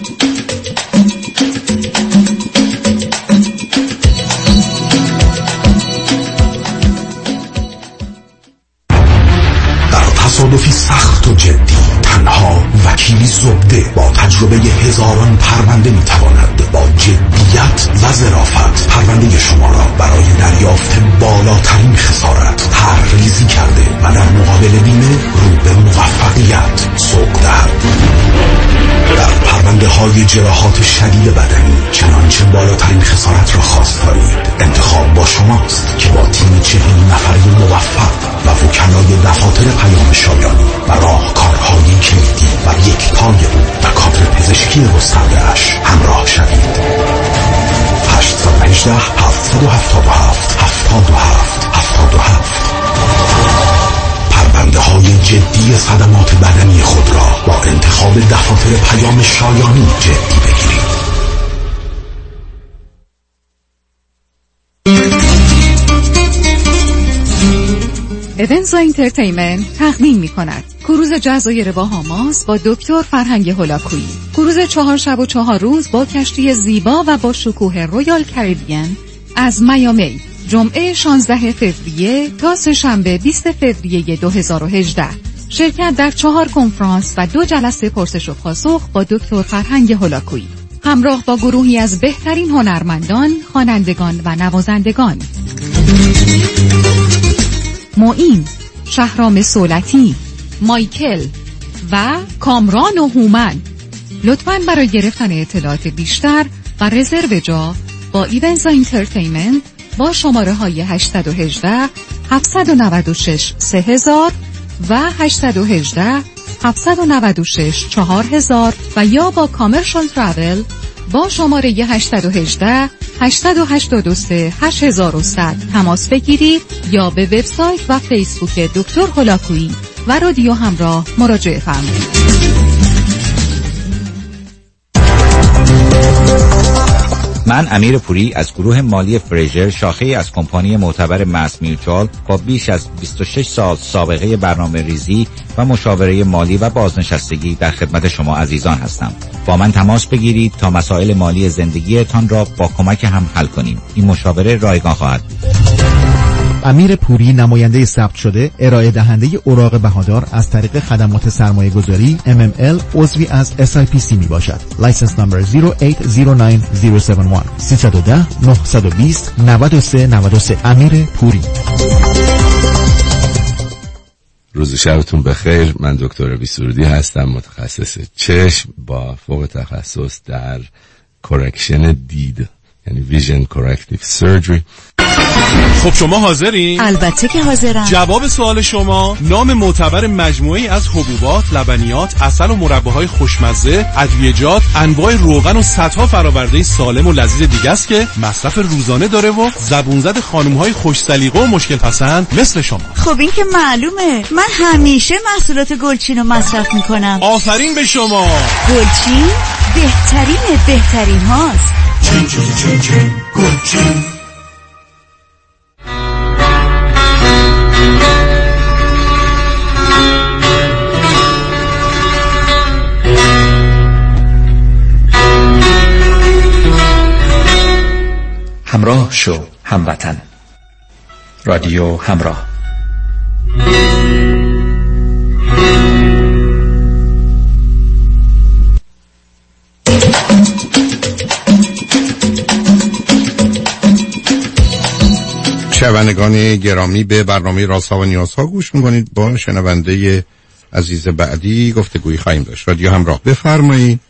تصادفی سخت و جدی تنها وکیلی زبده با تجربه هزاران پرونده میتواند با جدیت و ظرافت پرونده شما را برای دریافت بالاترین خسارت طرح‌ریزی کرده و در مقابل بیمه رو به موفقیت سوق دهد. در پرونده های جراحات شدید بدنی چنانچه بالاترین خسارت را خواست دارید، انتخاب با شماست که با تیم 40 نفری موفق و وکلای دفاتر پیام شایانی و راهکارهای کلیدی و یکتای او و کادر پزشکی گسترده‌اش همراه شوید. 818 777 77 77 پرونده های جدی صدمات بدنی خود را با انتخاب دفاتر پیام شایانی جدی بگیرید. ایونز انترتینمنت تقدیم می کند کروز جزایر باهاماس با دکتر فرهنگ هولاکویی. کروز 4 شب و 4 روز با کشتی زیبا و با شکوه رویال کریبین از میامی، جمعه 16 فوریه تا سه‌شنبه 20 فوریه 2018. شرکت در 4 کنفرانس و 2 جلسه پرسش و پاسخ با دکتر فرهنگ هولاکویی، همراه با گروهی از بهترین هنرمندان، خوانندگان و نوازندگان. معین، شهرام سولتی، مایکل و کامران و هومن. لطفاً برای گرفتن اطلاعات بیشتر و رزرو جا با ایونز انترتینمنت با شماره های 818 796 3000 و 818 796 4000 و یا با کامرشال ترافل با شماره 818 883 8100 تماس بگیرید یا به وبسایت و فیسبوک دکتر هولاکویی و رادیو همراه مراجعه فرمایید. من امیر پوری از گروه مالی فریژر، شاخه از کمپانی معتبر ماس میوچوال با بیش از 26 سال سابقه برنامه ریزی و مشاوره مالی و بازنشستگی در خدمت شما عزیزان هستم. با من تماس بگیرید تا مسائل مالی زندگیتان را با کمک هم حل کنیم. این مشاوره رایگان خواهد بود. امیر پوری، نماینده ثبت شده، ارائه دهنده اوراق بهادار از طریق خدمات سرمایه گذاری MML عضوی از SIPC می باشد. لایسنس نمبر 0809071 310 920 9393. امیر پوری. روز شبتون بخیر. من دکتر بیسرودی هستم، متخصص چشم با فوق تخصص در کرکشن دید، یعنی ویژن کورکتیو سرجری. خب شما حاضرین؟ البته که حاضرم. جواب سوال شما: نام معتبر مجموعی از حبوبات، لبنیات، عسل و مرباهای خوشمزه، ادویه‌جات، انواع روغن و صدها فرآورده سالم و لذیذ دیگه است که مصرف روزانه داره و زبون زد خانم‌های خوش سلیقه و مشکل پسند مثل شما. خب این که معلومه، من همیشه محصولات گلچین رو مصرف میکنم. آفرین به شما. گلچین بهترین هاست. چین گلچین. همراه شو هموطن. رادیو همراه. شنوندگان گرامی، به برنامه رازها و نیازها گوش میکنید. با شنونده عزیز بعدی گفتگویی خواهیم داشت. رادیو همراه، بفرمایید.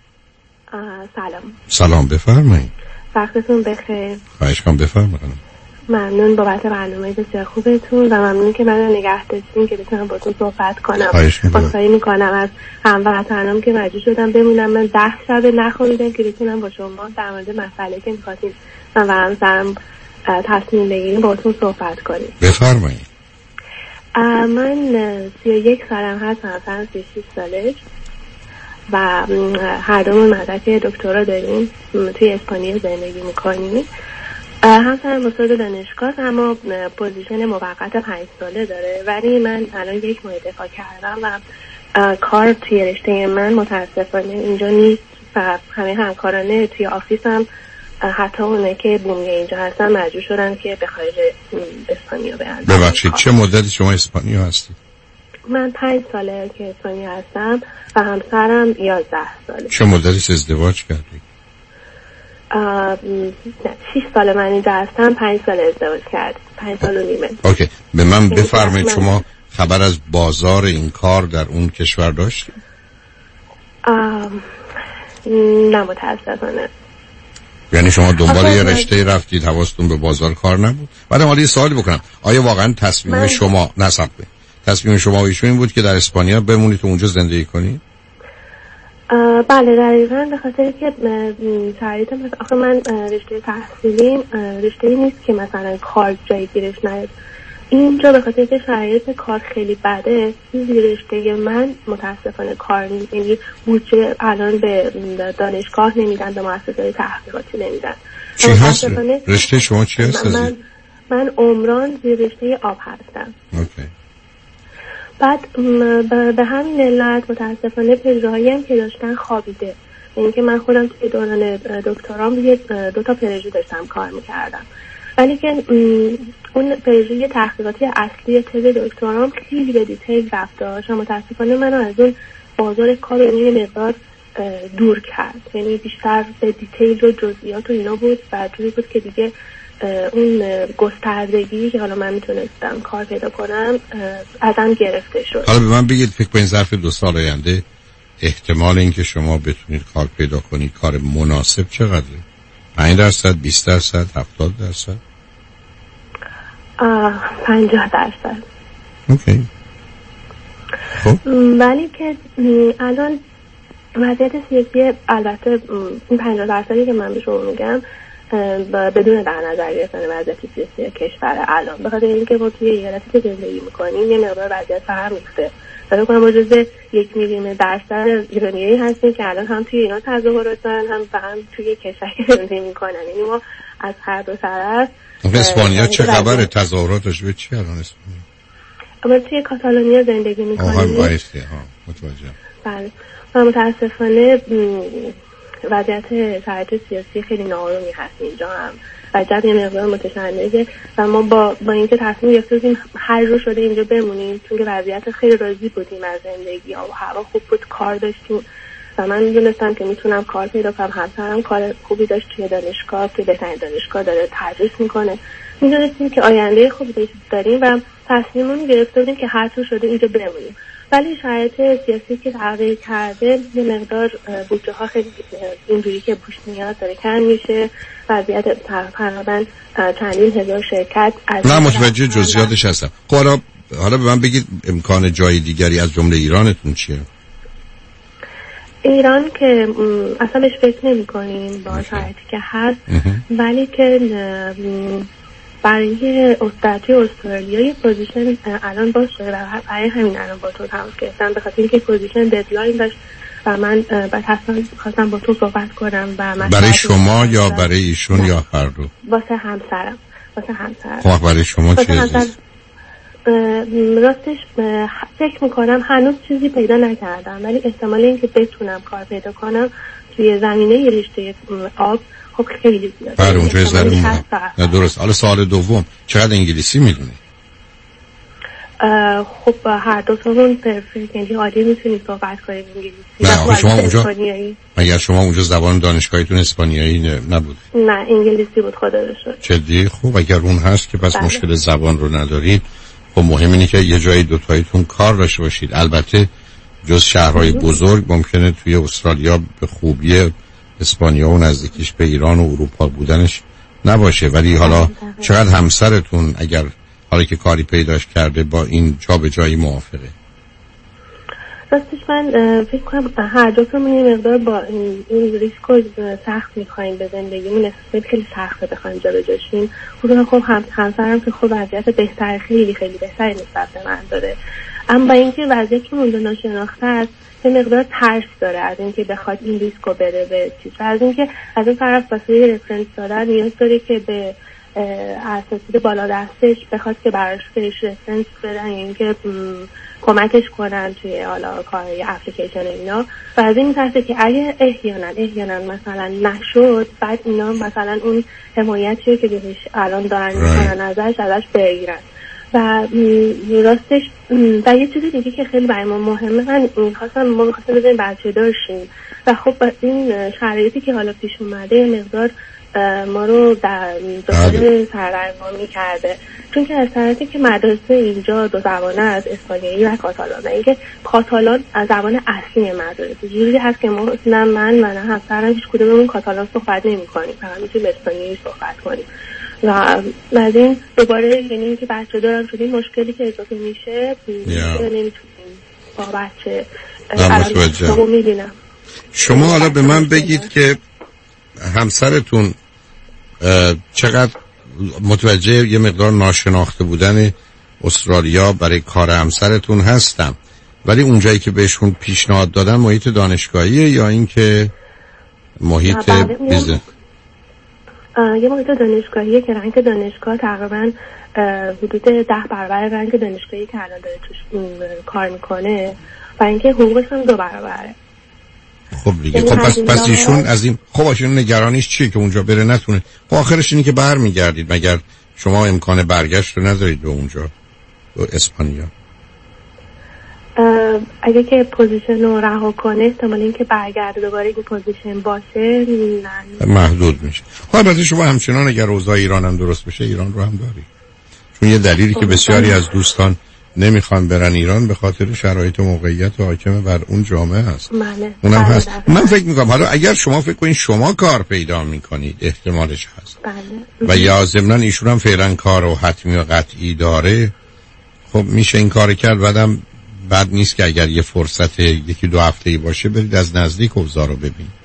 سلام بفرمایید. وقتتون بخیر. خواهش کنم بفرمایید. ممنون بابت برنامه بسیار خوبتون و ممنون که منو نگه داشتین که بتونم باهاتون صحبت کنم. خواهی میکنم از هموطنام که مجبور شدم بمونم. من 10 شب نخوابیدم که بتونم با شما در مورد مسئله که میخواستین من و همسرم تصمیم بگیریم باهاتون صحبت کنیم. بفرمایید. من 31 سالم هست، همسرم 36 سالش و هر دومون مدرک دکترا داریم، توی اسپانیا زندگی میکنیم. همسرم استاد دانشگاه اما پوزیشن موقت 5 ساله داره، ولی من الان 1 ماه دفاع کردم و کار توی رشته من متاسفانه اینجا نیست و همه همکارانه توی آفیسم حتی اونه که بومی اینجا هستن مجبور شدن که به خارج اسپانیا برن. ببخشید چه مدتی شما اسپانیا هستید؟ من 5 ساله که اسپانیا هستم و همسرم 11 ساله. چه مدتی ازدواج کردید؟ 6 سال من اینجا هستم، 5 سال ازدواج کردیم، 5 سال و نیمه. اوکی، به من بفرمایید شما خبر از بازار این کار در اون کشور داشتید؟ نه متاسفانه. یعنی شما دنبال یه رشته رفتید، حواستون به بازار کار نبود؟ بعدم حالا یه سوالی بکنم، آیا واقعا تصمیم شما تصمیم شما و ایشون این بود که در اسپانیا بمونید و اونجا زندگی کنید؟ بله دقیقاً، به خاطر که شرایط آخه من رشته تحصیلیم رشته‌ای نیست که مثلا کار جایی گیرش نیاد. اینجا به خاطر که شرایط کار خیلی بده، این رشته من متاسفانه کار نیست، یعنی بودجه الان به دانشگاه نمیدن، به مؤسسات تحقیقاتی نمیدن. چی هست؟ رشته شما چی هست؟ من عمران زیر رشته آب هستم. اوکی. بعد به همین علت متاسفانه پژوهایی هم که داشتن خوابیده، یعنی که من خودم توی دوران دکترام 2 تا پژوهی داشتم کار میکردم، ولی که اون پژوهی تحقیقاتی اصلی تز دکترام خیلی به دیتیل رفت داشت و متاسفانه منو از اون بازار کار یه مقدار دور کرد، یعنی بیشتر به دیتیل و جزئیات و اینا بود و جوری بود که دیگه اون گستردگی که حالا من میتونستم کار پیدا کنم ازم گرفته شد. حالا به من بگید فکر کنید ظرف 2 سال آینده احتمال اینکه شما بتونید کار پیدا کنید، کار مناسب چقدره؟ 5%، 20%، 70%؟ 50%. اوکی. خب ولی که الان وضعیت سیاسی، البته این 50% که من به شما میگم بدون در نظر گرفتن وضعیت سیاسی کشور الان، به خاطر اینکه ما توی ایالتی که زندگی میکنیم یه مقدار وضعیت فرق میفته فکر کنم جزو 1 میلیون درصد ایرانیایی هستیم که الان هم توی ایران تظاهرات دارن هم توی کشور زندگی میکنن. یعنی ما از هر دو طرف. اسپانیا چه خبره؟ تظاهراتش به چی الان اسپانیا؟ ما توی کاتالونیا زندگی میکنیم. متوجه. بله. و متاسفانه وضعیت شرایط سیاسی خیلی ناآرومی هست اینجا هم. وضعیت یه مقدار متشنجه و ما با اینکه تصمیم گرفتیم هر رو شده اینجا بمونیم، چون که وضعیت خیلی راضی بودیم از زندگی و هوا خوب بود، کار داشتیم و من میدونستم که میتونم کار پیدا کنم. همسرم کار خوبی داشت توی دانشگاه، توی بهترین دانشگاه داره تدریس میکنه. میدونستیم که آینده خوبی داریم و تصمیممون گرفته بودیم که هر طور شده اینجا بمونیم. ولی شرایط سیاسی که تغییر کرده یه مقدار بودجه ها خیلی اینجوری که بوش نیاز داره کم میشه. وضعیت تقریبا چندین هزار شرکت از نه متوجه جزئیاتش هستم. حالا به من بگید امکان جای دیگری از جمله ایرانتون چیه؟ ایران که اصلا بهش فکر نمی کنیم با شرایطی که هست، ولی که برای استرالیا یه پوزیشن الان باز شده و برای همین الان با تو تماس گرفتم، به خاطر اینکه پوزیشن ددلاین داشت و من بعد خواستم با تو صحبت کنم. و برای شما یا برای ایشون یا هر دو؟ واسه همسرم. خب برای شما چه عزیز؟ راستش فکر میکنم هنوز چیزی پیدا نکردم، ولی احتمال اینکه بتونم کار پیدا کنم توی زمینه رشته آب خب خیلی زیاده. بله اونجا زمینه نه درست. حالا سوال دوم، چقدر انگلیسی میدونی؟ خب هر دو تامون پرفکتلی عالی میتونید صحبت کنید انگلیسی. نه شما اونجا مگر شما اونجا زبان دانشگاهیتون اسپانیایی نبود؟ نه انگلیسی بود خدا رو شکر. جدی؟ خب اگر اون هست که پس مشکل زبان رو ندارید. خب مهم اینه که یه جایی دوتاییتون کار داشته باشید. البته جز شهرهای بزرگ ممکنه توی استرالیا به خوبی اسپانیا و نزدیکیش به ایران و اروپا بودنش نباشه، ولی حالا چقدر همسرتون اگر حالا که کاری پیداش کرده با این جا به جایی موافقه؟ راستش من فکر کنم هر دو تامون یه مقدار با این ریسکو سخت میخواییم به زندگیمون، احساس خیلی سخته بخوایم جا به جاشیم. خودم خب همسرم که خب وضعیت بهتر خیلی خیلی بهتری نسبت به من داره، اما با اینکه وضعیت که مونده ناشناخته است یه مقدار ترس داره از اینکه بخواد این ریسکو بره به چیز، از اینکه از اون طرف واسه رفرنس دادن نیاز داره که به اساتید بالا دستش بخواد که براش بهش رفرنس بدن، یعنی اینکه کمکش کنن توی حالا کارهای اپلیکیشن اینا، و از این میترسه که اگه احیانا مثلا نشد بعد اینا مثلا اون حمایتی که بهش الان دارن میکنن ازش بگیرن. و راستش و یه چیزی دیگه که خیلی برای ما مهمه، ما میخواستم بزنیم بچه داشتیم و خب این شرایطی که حالا پیش اومده مقدار ما رو در دوباره سردرگمی کرده، چون که از طرفی که مدرسه اینجا دو زبانه از اسپانیایی و کاتالان، اینکه کاتالان از زبان اصلی مدرسه جوری هست که ما نه من و نه همسرم هیچ کدوممون کاتالان صحبت نمی‌کنیم، فقط میتونیم اسپانیایی صحبت کنیم. و از این دوباره یعنی اینکه بچه دارم شدیم مشکلی که اضافه میشه نمیتونیم با بچه رو میبینم. شما حالا به من بگید که همسرتون چقدر متوجه یه مقدار ناشناخته بودن استرالیا برای کار همسرتون هستم، ولی اونجایی که بهشون پیشنهاد دادن محیط دانشگاهیه یا اینکه محیط بیزنس؟ یه محیط دانشگاهیه که رنگ دانشگاه تقریبا حدود 10 برابر رنگ دانشگاهی که الان داره توش کار میکنه و اینکه حقوقش هم 2 برابره. خب دیگه خب پس ایشون از این خب ایشون نگرانیش چیه که اونجا بره نتونه؟ خب آخرش اینه که برمیگردید، مگر شما امکان برگشت رو ندارید به اونجا به اسپانیا؟ اگه که پوزیشن رو رها کنه احتمال این که برگرده دوباره این پوزیشن باشه محدود میشه. خب البته شما همچنان اگر اوضاع ایران هم درست بشه ایران رو هم داری، چون یه دلیلی که بسیاری از دوستان نمیخوان برن ایران به خاطر شرایط و موقعیت حاکم بر اون جامعه هست. اونم هست. من فکر میکنم حالا اگر شما فکر کنید شما کار پیدا میکنید احتمالش هست و یا ضمناً ایشون هم فعلا کار و حتمی و قطعی داره، خب میشه این کار کرد. بعدم بد نیست که اگر یه فرصت 1-2 هفته‌ای باشه برید از نزدیک اوضاع رو ببینید.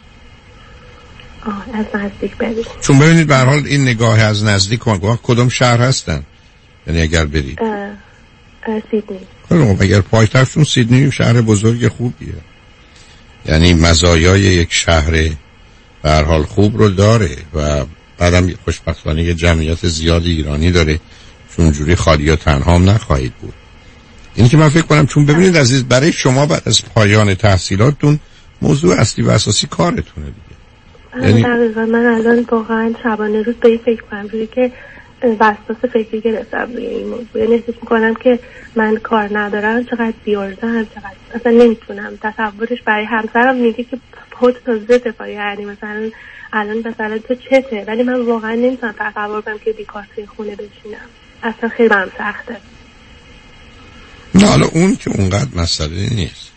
از نزدیک برید، چون ببینید به هر حال این نگاه از نزدیک کدوم شهر هستن، یعنی اگر برید سیدنی. خب اگر پایتختون سیدنی شهر بزرگ خوبیه، یعنی مزایای یک شهر به هر حال خوب رو داره و بعدم خوشبختانه یه جمعیت زیادی ایرانی داره، چون جوری خالی و تنها هم نخواهید بود. اینی که من فکر کنم چون ببینید عزیز، برای شما بعد از پایان تحصیلاتتون موضوع اصلی و اساسی کارتونه دیگه. یعنی دقیقا من الان واقعا شبانه روز به این فکر کنم، جوری که وسواس فکری گرفتم روی این موضوع. یعنی احساس میکنم که من کار ندارم، چقدر بیارزم، چقدر اصلا نمیتونم تصورش. برای همسرم میگه که خود تازه دفاعی، یعنی مثلا الان مثلا تو چته، ولی من واقعا نمیتونم تصور کنم که بیکار توی خونه بشینم. اصلا خیلی برام سخته. نه حالا اون که اونقدر مسئله نیست.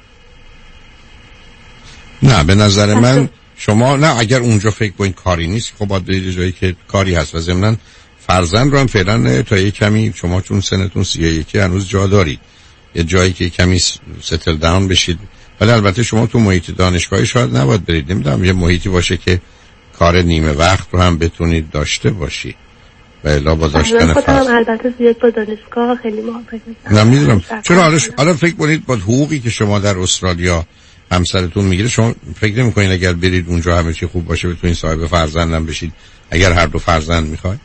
نه به نظر من شما نه، اگر اونجا فکر کنید کاری نیست، خب باید برید جایی که کاری هست. و ضمناً فرزند رو هم فعلا تا یه کمی، شما چون سنتون 31 هنوز جا دارید، یه جایی که کمی ستل داون بشید. ولی البته شما تو محیط دانشگاهی شاید نباید برید، نمیدونم یه محیطی باشه که کار نیمه وقت رو هم بتونید داشته باشی و الا با داشتن فرزند. البته زیاد با دانشگاه خیلی موافقم. نه میدونم چرا. حالا فکر کنید با حقوقی که شما در استرالیا همسرتون میگیره، شما فکر نمی‌کنید اگر برید اونجا همه چی خوب باشه بتونید صاحب فرزندم بشید اگر هر دو فرزند میخواید؟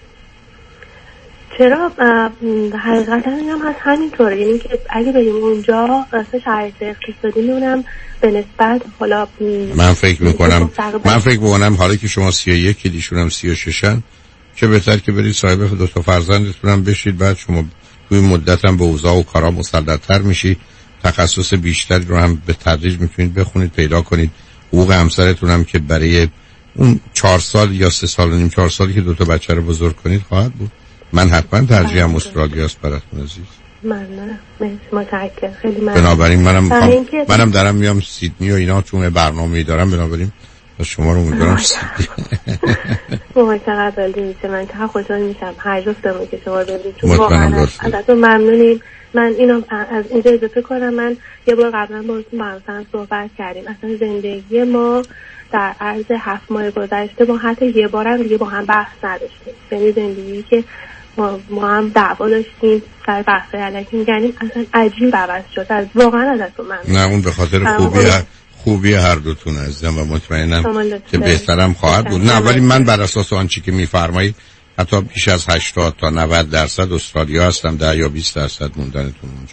چرا حقیقتا هم هست همینطوره. یعنی که اگه بریم اونجا واسه شرایط اقتصادی میونم به نسبت حالا من فکر میکنم حالا که شما 31 که دیشون هم 36 چه بهتر که برید صاحب 2 تا فرزندتون هم بشید. بعد شما توی مدت هم به اوضاع و کارا مسلط‌تر میشید، تخصص بیشتری رو هم به تدریج میتونید بخونید، پیدا کنید. حقوق همسرتون هم که برای اون 4 سال یا 3 سال و نیم 4 سالی که 2 تا بچه رو بزرگ کنید خواهد بود. من حتما ترجیحم استرالیاست براتون عزیز. ممنونم، متشکرم، خیلی ممنون. بنابراین منم دارم میام سیدنی و اینا، چون برنامه‌ای دارم، بنابراین شما رو امیدوارم سیدنی. چقدر عالی میشه، من چقدر خوشحال میشم هر جفتمون که شما رو ببینید، چون واقعا ازتون ممنونیم. من اینو از اینجا اضافه کنم، من یه بار قبلا باهاتون با صحبت کردیم، اصلا زندگی ما در عرض 7 ماه گذشته ما حتی یه بارم دیگه با هم بحث نداشتیم. یعنی زندگی که ما هم دعوا داشتیم سر بحث علکی می‌گردیم، اصلا عجیب عوض شد. از واقعا ازتون ممنونم. نه اون به خاطر خوبی هر دوتون عزیزم و مطمئنم که بهترم خواهد بود. نه ولی من بر اساس آنچه که میفرمایید حتی بیش از 80 تا 90% استرالیا هستم، 10 یا 20% موندنتون اونجا.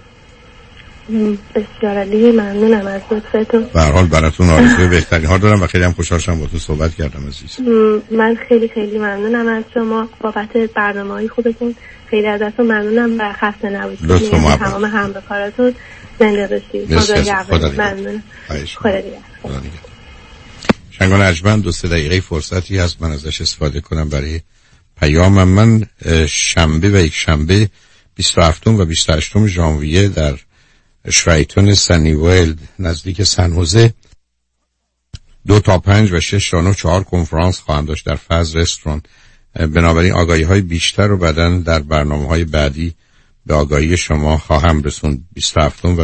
بسیار عالی، ممنونم از لطفتون. به هر حال براتون آرزوی بهترین ها دارم و خیلی هم خوشحال شدم باهاتون صحبت کردم عزیز. من خیلی ممنونم از شما بابت برنامه‌های خوبتون. خیلی ازتون ممنونم و خسته نباشید. تمام همکاراتون زنده باشید. ممنونم. خدا نگهدار. شنگان ارجمند 2-3 دقیقه فرصتی هست من ازش استفاده کنم برای پیامم. من شنبه و یک شنبه 27 و 28 ژانویه در شرایتون سنیویل نزدیک سن حوزه 2 تا 5 و 6 تا 9 4 کنفرانس خواهم داشت در فاز رستوران. بنابراین آگاهی های بیشتر رو بعداً در برنامه‌های بعدی به آگاهی شما خواهم رسوند. 27 و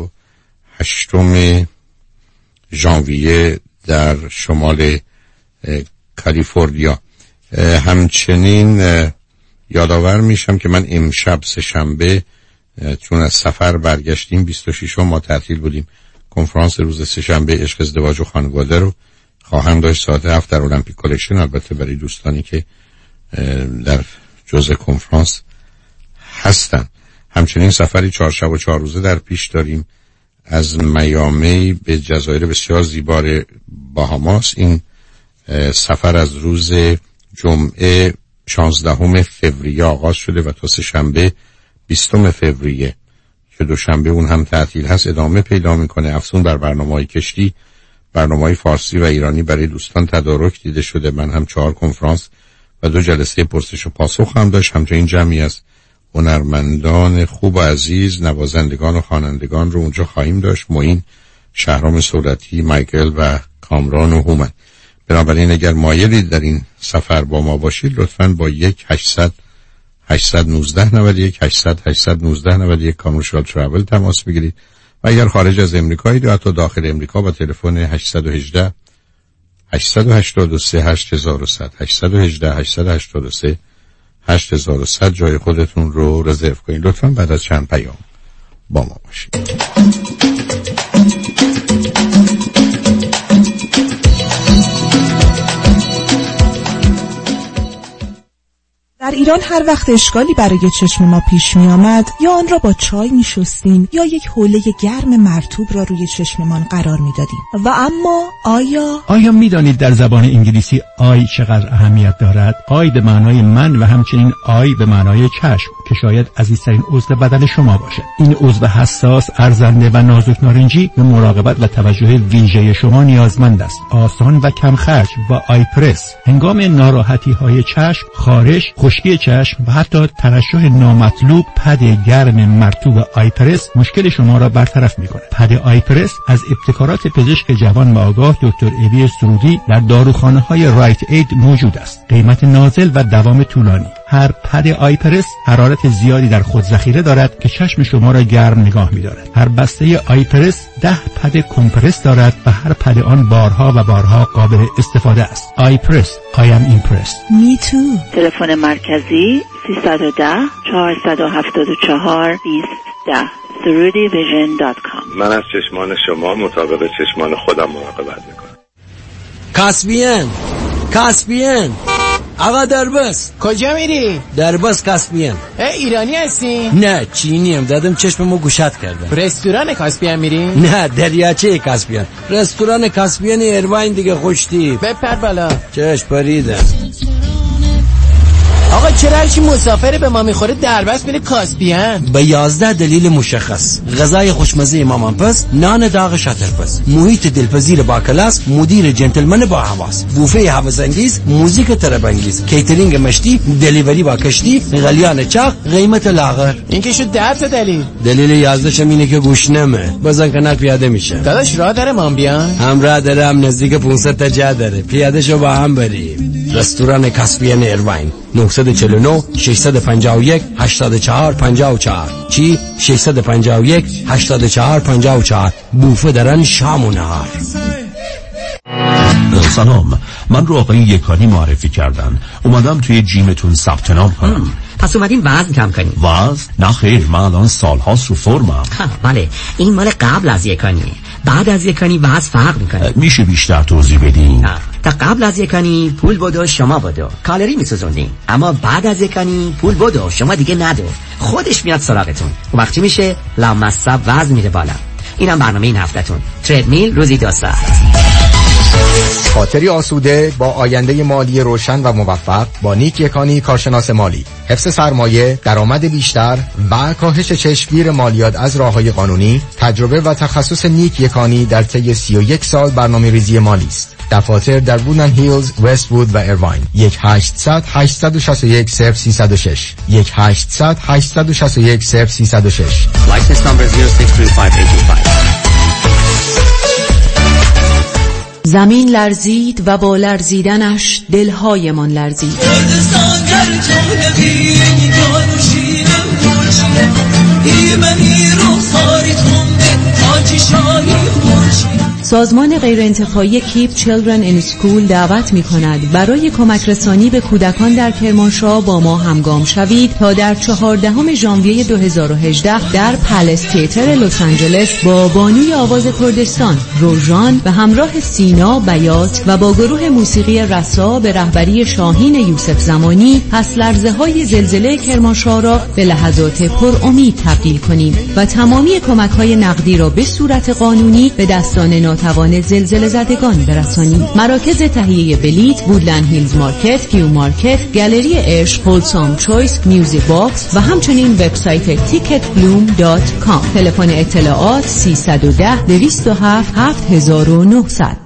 28 ژانویه در شمال کالیفرنیا. همچنین یادآور میشم که من امشب سه‌شنبه چون از سفر برگشتیم 26 ما تعطیل بودیم، کنفرانس روز سه‌شنبه عشق ازدواج و خانواده رو خواهم داشت ساعت 7 در المپیک کالکشن، البته برای دوستانی که در جزء کنفرانس هستن. همچنین سفری 4 شب و 4 روزه در پیش داریم از میامی به جزایر بسیار زیبای باهاماس. این سفر از روز جمعه 16 فوریه آغاز شده و تا سه‌شنبه 20 فوریه که دوشنبه اون هم تعطیل هست ادامه پیدا میکنه. افزون بر برنامه‌های کشتی، برنامه‌های فارسی و ایرانی برای دوستان تدارک دیده شده. من هم 4 کنفرانس و 2 جلسه پرسش و پاسخ هم داشت. همچنین جمعی از هنرمندان خوب و عزیز، نوازندگان و خوانندگان رو اونجا خواهیم داشت. معین، شهرام سولتی، مایکل و کامران و هومن. بنابراین اگر مایلید در این سفر با ما باشید لطفاً با 1-800-819-91 کامرشال ترافل تماس بگیرید و اگر خارج از امریکایی یا حتی داخل امریکا با تلفن 818 883 8100 818 883 8100 جای خودتون رو رزرو کنید. لطفاً بعد از چند پیام با ما باشید. در ایران هر وقت اشکالی برای چشم ما پیش می آمد یا آن را با چای می شستیم یا یک حوله گرم مرطوب را روی چشممان قرار می دادیم. و اما آیا می دانید در زبان انگلیسی آی چقدر اهمیت دارد؟ آی به معنای من و همچنین آی به معنای چشم که شاید عزیزترین عضو بدن شما باشد. این عضو حساس، ارزنده و نازک نارنجی به مراقبت و توجه ویژه شما نیازمند است. آسان و کم خرج با آی پرس. هنگام ناراحتی های چشم، خارش، خشکی چشم و حتی ترشح نامطلوب، پد گرم مرطوب آی پرس مشکل شما را برطرف می‌کند. پد آی پرس از ابتکارات پزشک جوان و آگاه دکتر ابی سرودی در داروخانه‌های رایت اید موجود است. قیمت نازل و دوام طولانی. هر پد آی پرس حرارت زیادی در خود ذخیره دارد که چشم شما را گرم نگاه می‌دارد. هر بسته آی پرس 10 پد کمپرس دارد و هر پد آن بارها و بارها قابل استفاده است. آی پرس. I am impressed. Me too. تلفن مرکزی 310 474 2010 surudivision.com. من از چشمان شما مطابق چشمان خودم مراقبت میکنم. کاسپین آقا دربست. کجا میری؟ دربست کاسپین. ایرانی هستی؟ نه چینیم، دادم چشممو گوشت کردم. رستوران کاسپین میری؟ نه دریاچه کاسپین. رستوران کاسپین ایرواین دیگه خوشتی. بپر بالا. چش پریدم. آقا چرا هرچی مسافر به ما میخوره دربست میره کاسپین؟ به 11 دلیل مشخص. غذای خوشمزه مامان پس، نان داغ شاتر پس، محیط دلپذیر با کلاس، مدیر جنتلمن با حواس، بوفه هوس‌انگیز، موزیک طرب انگیز، کیترینگ مشتی، دلیوری با کشتی، غلیان چاق، قیمت لاغر. این که شد 10 تا دلیل. دلیل 11 اینه که گوش نمه. بزن کنار پیاده میشه. داداش راه داره ما بیان؟ هم راه داره، هم نزدیک 500 تا جا داره. پیاده شو با هم بریم. رستوران کاسپین ایرواین 949 651 84 54. چی؟ 651 84 54. بوفه دارن شام و نهار. سلام، من رو آقای یکانی معرفی کردن. اومدم توی جیمتون ثبت نام کنم. پس اومدین وزن کم کنیم؟ وزن؟ نه خیر، من الان سالهاست رو فرمم. بله، این مال قبل از یکانی. بعد از یکانی وزن فرق میکنه. میشه بیشتر توضیح بدین؟ تا قبل از یکانی پول بدو شما بدو، کالری میسوزوندین. اما بعد از یکانی پول بدو شما دیگه ندو، خودش میاد سراغتون. وقتی میشه لامصب وزن میره بالا. اینم برنامه این هفتهتون. تردمیل روزی 2 ساعت. خاطری آسوده با آینده مالی روشن و موفق با نیک یکانی کارشناس مالی. حفظ سرمایه، درآمد بیشتر و کاهش چشمگیر مالیات از راه‌های قانونی. تجربه و تخصص نیک یکانی در طی 31 سال برنامه‌ریزی مالی است. دفاتر در وودن هیلز، وست وود و ایرواین. 1-800-861-0306 1-800-861-0306. License number 0635825. زمین لرزید و با لرزیدنش دلهایمان لرزید. سازمان غیرانتفاعی کیپ چیلدرن این اسکول دعوت می کند برای کمک رسانی به کودکان در کرمانشاه با ما همگام شوید تا در 14 ژانویه 2018 در پلس تئاتر لس آنجلس با بانوی آواز کردستان روژان به همراه سینا بیات و با گروه موسیقی رسا به رهبری شاهین یوسف زمانی پس لرزه های زلزله کرمانشاه را به لحظات پر امید تبدیل کنیم و تمامی کمک های نقدی را به صورت قانونی به دستان ناتوان زلزله زدگان برسانیم. مراکز تهیه بلیط وودلند هیلز مارکت، کیو مارکت، گالری عشق، هولسام چویس، میوزیک باکس و همچنین وبسایت ticketbloom.com. تلفن اطلاعات 310 207 7900.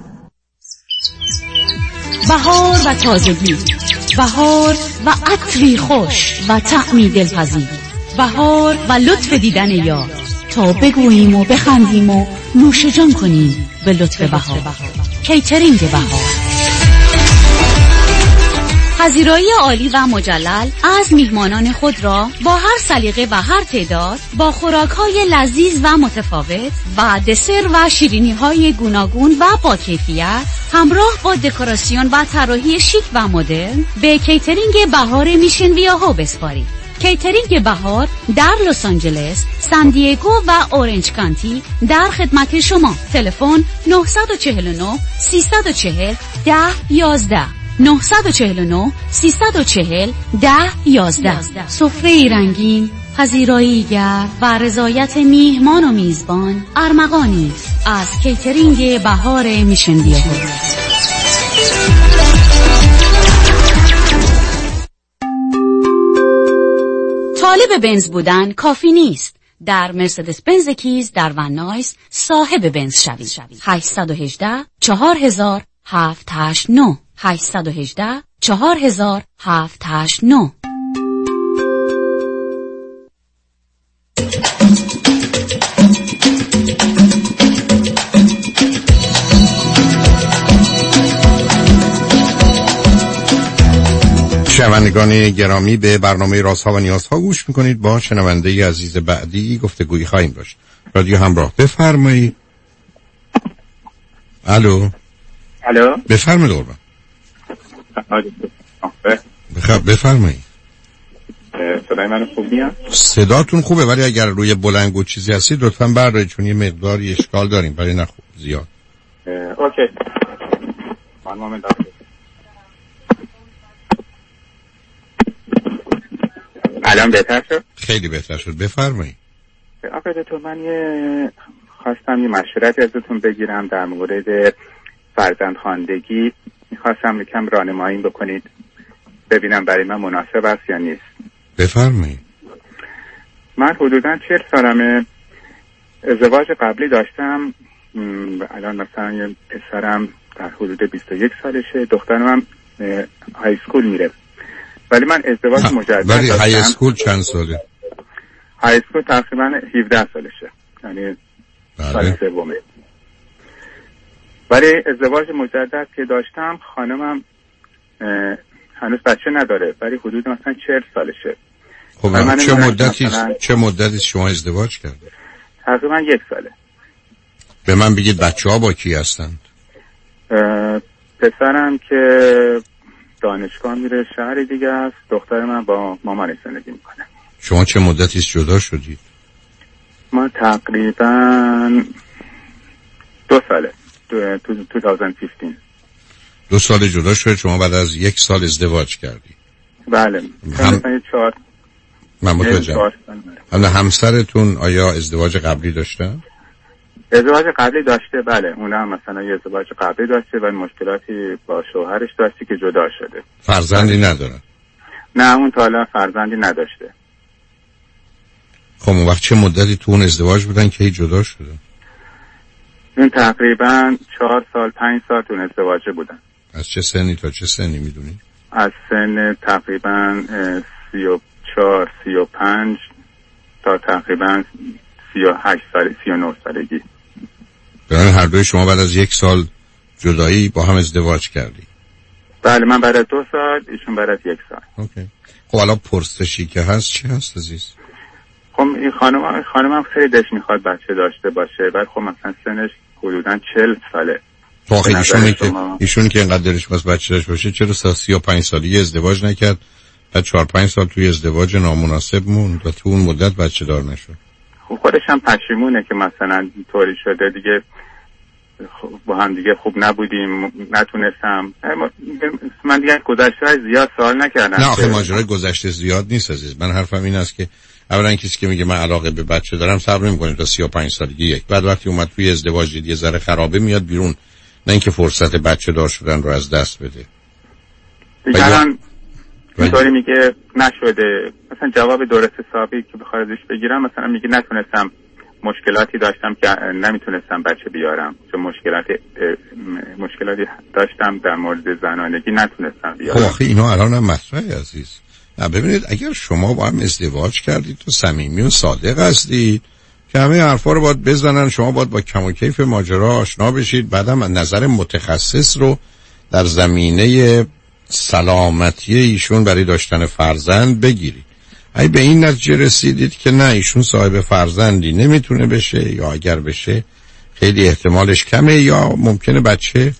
بهار و تازگی، بهار و عطری خوش و طعمی دلپذیر، بهار و لطف دیدن یار، تا بگوییم و بخندیم و نوش جان کنیم به لطف بهار. کیترینگ بهار، پذیرایی عالی و مجلل از میهمانان خود را با هر سلیقه و هر تعداد، با خوراک‌های لذیذ و متفاوت و دسر و شیرینی‌های گوناگون و با کیفیت همراه با دکوراسیون و طراحی شیک و مدرن به کیترینگ بهار میشن ویاهو بسپارید. کیترینگ بهار در لس آنجلس، سان دیگو و اورنج کانتی در خدمت شما. تلفن 949 340 1011 949 340 1011. سفره رنگین، پذیرایی گر و رضایت میهمان و میزبان ارمغانی است از کیترینگ بهار میشن ویاهو. طالب بنز بودن کافی نیست. در مرسدس بنز کیز در ون نایس صاحب بنز شوید. 818 4789 818 4789. شنوندگان گرامی، به برنامه رازها و نیازها گوش میکنید. با شنونده عزیز بعدی گفتگویی خواهیم داشت. رادیو همراه، بفرمایید. الو بفرمایید قربان. بفرمایید. صدای من خوب میاد؟ صداتون خوبه، ولی اگر روی بلندگو چیزی هستید لطفاً بردارید، چون یه مقداری اشکال داریم، ولی نه خوب زیاد. اوکی. من الان بهتر شد؟ خیلی بهتر شد، بفرمایید. آقای دکتر، من خواستم یه مشورتی ازتون بگیرم در مورد فرزندخواندگی. میخواستم یکم راهنمایی بکنید ببینم برای من مناسب است یا نیست. بفرمایید. من حدوداً 40 سالمه، ازدواج قبلی داشتم. الان مثلا یه پسرم در حدود 21 سالشه، دخترم هم های اسکول میره. ولی من ازدواج مجدد داشتم. ولی های اسکول چند ساله؟ های اسکول تقریبا 17 سالشه، یعنی سال سومه. ولی ازدواج مجدد که داشتم، خانمم هنوز بچه نداره، ولی حدود مثلا 40 سالشه. خب چه مدتی شما ازدواج کردید؟ تقریبا 1 ساله. به من بگید بچه ها با کی هستند؟ پسرم که دانشگاه میره شهر دیگه است، دختر من با مامانش زندگی میکنه. شما چه مدتی جدا شدید؟ ما تقریبا 2 ساله، 2015. 2 سال جدا شده، شما بعد از 1 سال ازدواج کردی؟ بله. من متوجهم. همسرتون آیا ازدواج قبلی داشته؟ ازدواج قبلی داشته، بله. اونم مثلا یه ازدواج قبلی داشته و مشکلاتی با شوهرش داشتی که جدا شده. فرزندی نداره؟ نه، اون تا حالا فرزندی نداشته. خب اون وقت چه مدتی تو اون ازدواج بودن که جدا شده؟ این تقریبا 4 سال 5 سال تو ازدواجه بودن. از چه سنی تا چه سنی میدونی؟ از سن تقریبا 34 35 تا تقریبا 38 سال 39 سالگی. برای هر دوی شما بعد از 1 سال جدایی با هم ازدواج کردی؟ بله، من بعد از 2 سال، ایشون بعد از 1 سال. اوکی. خب الان پرسشی که هست چی هست عزیز؟ خب این خانمم خیلی دلش میخواد بچه داشته باشه، ولی خب مثلا سنش حدوداً 40 ساله. تو آخه ایشون که اینقدر دلش میخواد بچه داشته باشه، چرا 35 سالگی ازدواج نکرد، بعد 4-5 سال توی ازدواج نامناسب موند و تو اون مدت بچه دار نشد؟ خب خودش هم پشیمونه که مثلا طوری شده دیگه، با هم دیگه خوب نبودیم، نتونستم. من دیگه گذشته زیاد سوال نکردم. نه آخه ماجرای گذشته زیاد نیست عزیز. من حرفم این است که اولا کسی که میگه من علاقه به بچه دارم صبر نمی‌کنه تا 35 سالگی یک، بعد وقتی اومد توی ازدواج یه ذره خرابه میاد بیرون، نه اینکه فرصت بچه دار شدن رو از دست بده. دیگران اینطوری میگه نشده، مثلا جواب درست حسابی که بخواد ازش بگیرم، مثلا میگه نتونستم، مشکلاتی داشتم که نمیتونستم بچه بیارم، چون مشکلاتی داشتم در مورد زنانگی نتونستم بیارم. خب آخه اینا الان هم مطرحه عزیز. نه ببینید، اگر شما با هم ازدواج کردید تو صمیمی و صادق هستید که همه حرفا رو باید بزنن، شما باید با کم و کیف ماجرا آشنا بشید، بعدم نظر متخصص رو در زمینه سلامتی ایشون برای داشتن فرزند بگیرید. اگه به این نتیجه رسیدید که نه ایشون صاحب فرزندی نمیتونه بشه، یا اگر بشه خیلی احتمالش کمه، یا ممکنه بچه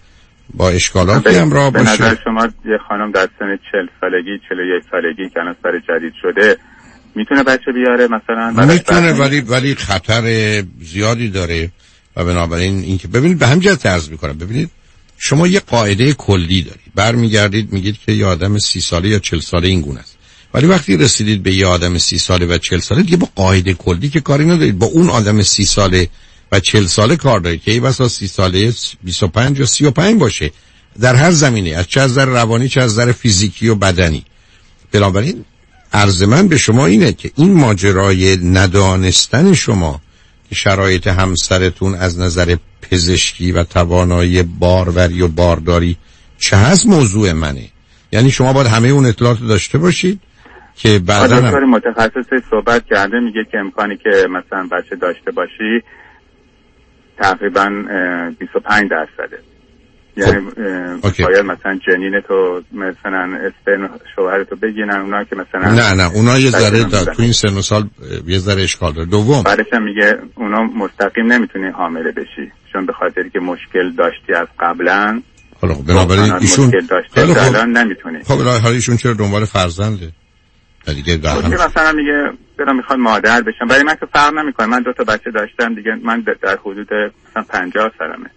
با اشکالاتی همراه باشه. به نظر شما یه خانم در سن 40 سالگی 41 سالگی که الان سر جدید شده میتونه بچه بیاره مثلا؟ میتونه ولی خطر زیادی داره و بنابراین اینکه ببینید به همین جهت عرض میکنم. ببینید شما یه قاعده کلی دارید، برمیگردید میگید که یه آدم 30 ساله یا 40 ساله این گونه است، ولی وقتی رسیدید به یه آدم 30 ساله و 40 ساله دیگه با قاعده کلی که کاری ندارید، با اون آدم 30 ساله و 40 ساله کار دارید که ای بسا 30 ساله 25 یا 35 باشه در هر زمینه، از چه از نظر روانی چه از نظر فیزیکی و بدنی. بنابراین عرض من به شما اینه که این ماجرای ندانستن شما که شرایط همسرتون از نظر پزشکی و توانایی باروری و بارداری چه هست موضوع منه. یعنی شما باید همه اون اطلاعات داشته باشید که بعدا دکتر متخصص صحبت کرده میگه که امکانی که مثلا بچه داشته باشی تقریبا 25%. یعنی باید مثلا جنین تو مثلا اسپرم شوهرتو بگیرن اونا که مثلا نه اونا یه ذره تو این سن و سال یه ذره اشکال داره. دوم بعدش هم میگه اونا مستقیم نمیتونی حامله بشی چون به خاطری که مشکل داشتی از قبلا. حالا بنابراین ایشون مشکل داشته الان نمیتونی. خب حالا ایشون چرا دنبال فرزنده؟ دیگه مثلا میگه برام میخواد مادر بشم. برای من که فرق نمیکنه، من 2 تا بچه داشتم دیگه، من در حدود مثلا 50 سالمه.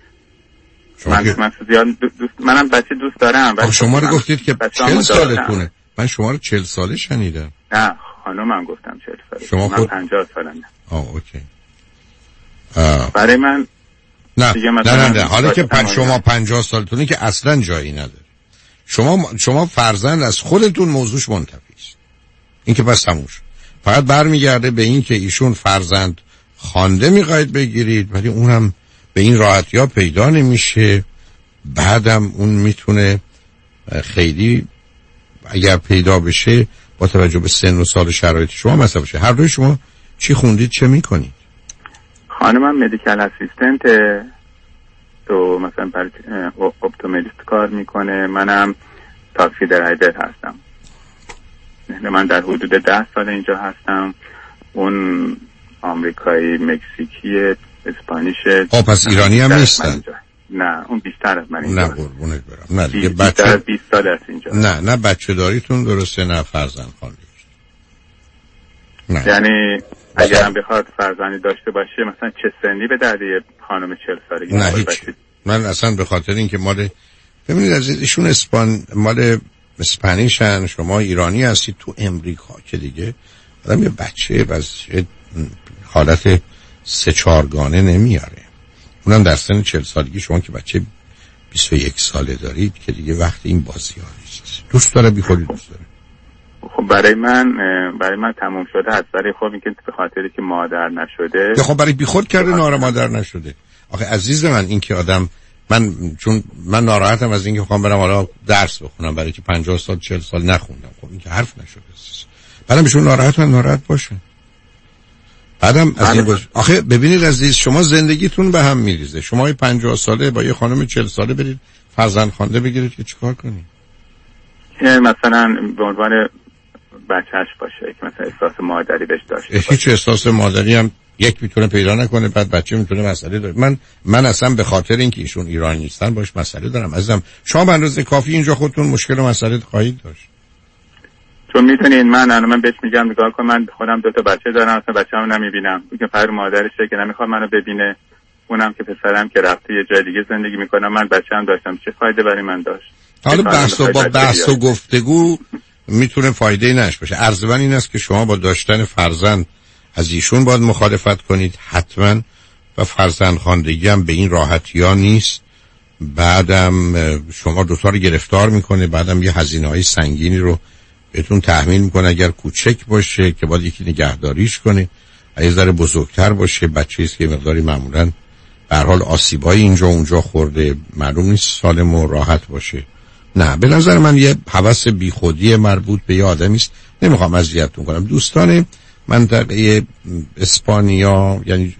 من زیاد منم بچه دوست دارم. شما رو گفتید که 40 سالتونه. من شما رو 40 ساله شنیدم. نه خانومم گفتم 40 ساله. شما من 50 سالمه. اوکی. برای من نه حالا که شما 50 سالتونه که اصلا جایی نداره. شما فرزند از خودتون موضوعش منتفی است. این که بس تموم شد. فقط برمیگرده به این که ایشون فرزند خوانده میخواید بگیرید ولی اونم به این راحتی‌ها پیدا نمیشه. بعدم اون میتونه خیلی اگر پیدا بشه با توجه به سن و سال شرایط شما مثلا بشه. هر دوی شما چی خوندید چه میکنید؟ خانمم مدیکال اسیستنت تو مثلا برای اپتومتریست کار میکنه، منم تاکسی درایور هستم. من در حدود 10 سال اینجا هستم. اون آمریکایی مکزیکی اسپانیشه. پس ایرانی هم نیستن؟ نه اون بیشتر از من اینجا. نه قربونت برم. نه دیگه بیشتر از 20 سال است اینجا. نه بچه داریتون درسته نه فرزند خواندید. نه یعنی اگر هم بخواد فرزندی داشته باشه مثلا چه سنی به درد یه خانم 40 سالگی؟ نه هیچ. من اصلا به خاطر اینکه مال ببینید عزیزشون مال اسپانیشن، شما ایرانی هستید تو امریکا که دیگه آدم یه بچه از حالت 3-4 گانه نمیاره، اونم در سن 40 سالگی. شما که بچه 21 ساله دارید که دیگه وقت این بازی ها نیست. دوست داره بی خودی دوست داره. خب برای من تموم شده از برای خب اینکه به خاطری که مادر نشده. خب برای بی خود کرده ناره مادر نشده. آخه عزیز من این که آدم چون من ناراحتم از اینکه میخوام برم حالا درس بخونم برای که 50 سال 40 سال نخوندم. خب این که حرف نشده. بعدم بهشون ناراحت باشه. بعدم از این آخه ببینید عزیز شما زندگیتون به هم میریزه. شما 50 ساله با یه خانم 40 ساله برید فرزند خوانده بگیرید که چیکار کنید؟ مثلا به عنوان بچهش باشه که مثلا احساس مادری بهش داشته باشه. هیچ احساس مادری هم یک میتونه پیدا نکنه، بعد بچه میتونه مسئله داره. من اصلا به خاطر اینکه ایشون ایرانی نیستن باش مسئله دارم. عزیزم شما به اندازه کافی اینجا خودتون مشکل و مسئله خواهید داشت. چون میتونین من بهش میگم نگاه کن من خودم 2 تا بچه دارم، اصلا بچه‌مو نمیبینم. میگه پر مادرشه که نمیخواد منو ببینه. اونم که پسرم که رفته یه جای دیگه زندگی میکنه، من بچه‌ام داشتم، چه فایده برای من داشت؟ حالا بحث و گفتگو میتونه فایده نش باشه. عرض من این است که شما با داشتن فرزند از ایشون باید مخالفت کنید حتما، و فرزند خواندگی هم به این راحتی ها نیست. بعدم شما 2 تا رو گرفتار میکنه، بعدم یه هزینه‌های سنگینی رو بهتون تحمیل میکنه. اگر کوچک باشه که باید یکی نگهداریش کنه، اگه ذره بزرگتر باشه بچه‌ای است که مقداری معمولاً به هر حال آسیبای اینجا اونجا خورده، معلوم نیست سالم و راحت باشه. نه به نظر من یه هوس بیخودی مربوط به یه آدمی است. نمیخوام اذیتتون کنم. دوستان منطقه اسپانیا یعنی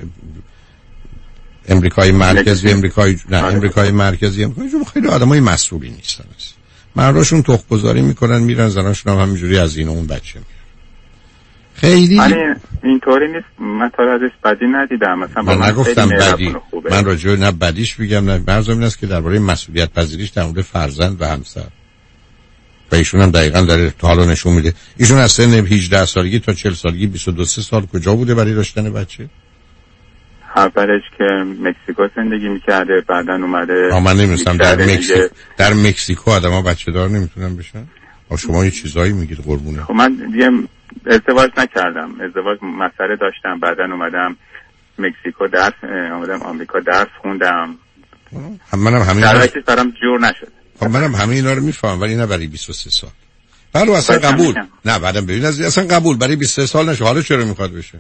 امریکای مرکزی، امریکای مرکزی خیلی آدمای مسئولی نیستن. مرداشون تخم‌گذاری میکنن میرن، زناشون هم همینجوری از این و اون بچه میرن. خیلی اینطوری نیست. من تا ازش بدی ندیدم. مثلا من نگفتم بدی، من راجع نه بدیش بگم نه، مرزم این است که درباره مسئولیت پذیریش در مورد فرزند و همسر و ایشون هم دقیقاً داره حالا نشون میده. ایشون از سن 18 سالگی تا 40 سالگی 22 سال کجا بوده برای داشتن بچه؟ اولش که مکزیکو زندگی میکرده، بعداً اومده. من نمی‌دونم در مکزیکو آدم‌ها بچه‌دار نمیتونن بشن. شما یه چیزایی میگید قربونه. خب من دیگه ازدواج نکردم، ازدواج مسئله داشتم، بعداً اومدم مکزیکو درس، اومدم آمریکا درس خوندم. منم همین درسش برام جور نشد. خب منم همه اینا رو میفهمم، ولی نه برای 23 سال. حالا اصلا قبول نه، بعدم ببین اصلا قبول برای 23 سال نشه. حالا چرا میخواد بشه؟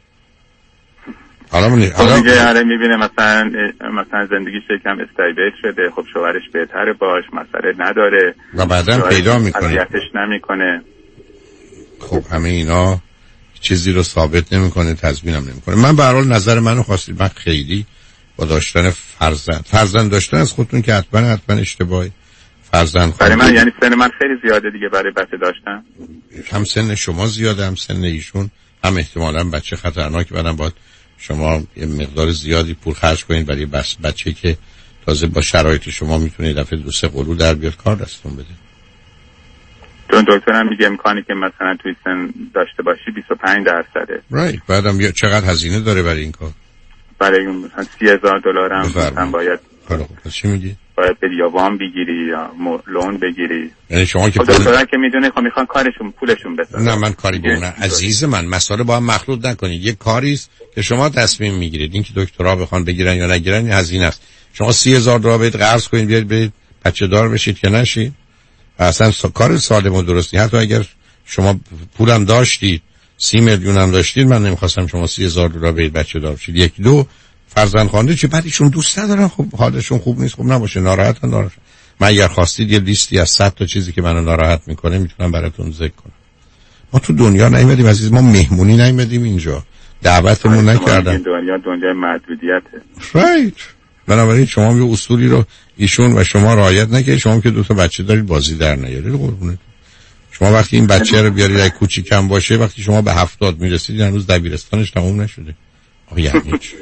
حالا دیگه میبینه مثلا زندگیش یکم استیبل شده، خب شوهرش بهتره باش، مسئله نداره و بعدم پیدا میکنه اذیتش نمیکنه. خب همه اینا چیزی رو ثابت نمیکنه، تضمینم نمیکنه. من به هر حال نظر منو خواستید، من خیلی با داشتن فرزند داشتن از خودتون که حتما اشتباهی. فرزند برای من یعنی سن من خیلی زیاده دیگه برای بچه داشتن. هم سن شما زیاده، هم سن ایشون، هم احتمالاً بچه خطرناک. بعدم باید شما یه مقدار زیادی پول خرج کنید برای بچه که تازه با شرایط شما میتونه دفعه 2-3 قلو در بیاد کار دستون بده. دکترم میگه امکانی که مثلا توی سن داشته باشی 25%. بعدم چقدر هزینه داره برای این کار؟ برای مثلا $30,000 هم مثلا باید. چی میگی؟ باید بدی یا وام بگیری یا لون بگیری. یعنی شما که دکترا که میدونه خب میخوان کارشون پولشون بسازن. نه من کاری به اون عزیز من، مسئله با هم مخلوط نکنید. یک کاری است که شما تصمیم میگیرید، این که دکترا بخوان بگیرن یا نگیرن هزینه است. شما $30,000 بدید قرض کنید بیاید برید بچه دار بشید که نشید، اصلا کار سالم و درستی. حتی اگر شما پولم داشتید 30 میلیون هم داشتید، من نمیخواستم شما $30,000 بدید بچه دار بشید. 1-2 فرزند خوانده چه بعدشون دوست ندارن، خب حالشون خوب نیست، خب نباشه، ناراحتن. من اگر خواستید یه لیستی از 100 تا چیزی که منو ناراحت میکنه میتونم براتون ذکر کنم. ما تو دنیا نیومدیم عزیز، ما مهمونی نیومدیم اینجا، دعوتمون نکردن. دنیای محدودیته. بنابراین شما یه اصولی رو ایشون و شما رعایت نکنید. شما که 2 تا بچه دارید بازی در نیارید قربونت. شما وقتی این بچه رو بیارید اگه کوچیکم باشه، وقتی شما به 70 میرسید هنوز دبیرستانش تموم نشده. یعنی چی؟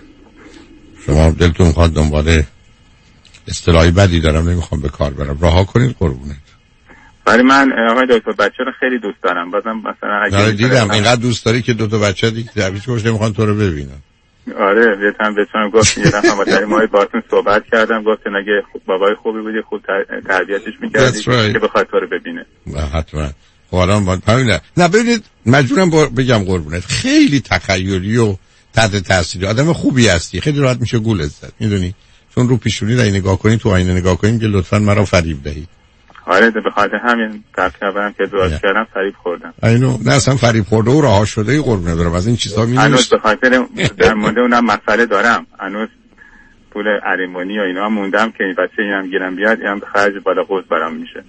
شما دلتون میخواد دنبال اصطلاحی بدی دارم نمیخوام به کار برم، رها کنید قربونت. برای من آقای دکتر بچه رو خیلی دوست دارم، بازم مثلا اگه دیدم اینقدر دوست داری که 2 تا بچه دیگه دبیرش کش نمیخوان تو رو ببینن. آره بهتون بهتون گفت یه دفعه با تریمای باهاتون صحبت کردم، گفتن اگه بابای خوبی بودی خوب تربیتش می‌کردی که بخواد تو رو ببینه. حتما. حالا نه ببینید مجبورم بگم قربونت، خیلی تخیلی و تحت تاثیر آدم خوبی هستی، خیلی راحت میشه گولت زد، میدونی، چون رو پیشونی را نگاه کنی، تو آینه نگاه کنی که لطفاً مرا فریب دهید. آره به خاطر همین تقریبا که دعا کردم فریب خوردم. اینو نه اصلا فریب خورده و رها شده ای قربونه دارم از این چیزا می‌نویسم. هنوز به خاطر در مورد اونم مسئله دارم، هنوز پول اریمونی و اینا موندم که این بچه اینم گیرم بیاد، اینم به خرج بالا قوس برام میشه.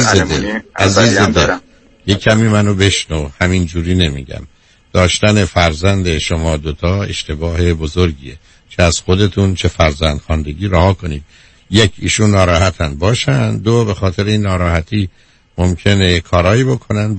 عزیز دل یک کمی منو بشنو، همین جوری نمیگم. داشتن فرزند شما 2 تا اشتباه بزرگیه، چه از خودتون چه فرزند خواندگی رها کنید. 1 ایشون ناراحتن باشن، 2 به خاطر این ناراحتی ممکنه کارایی بکنن.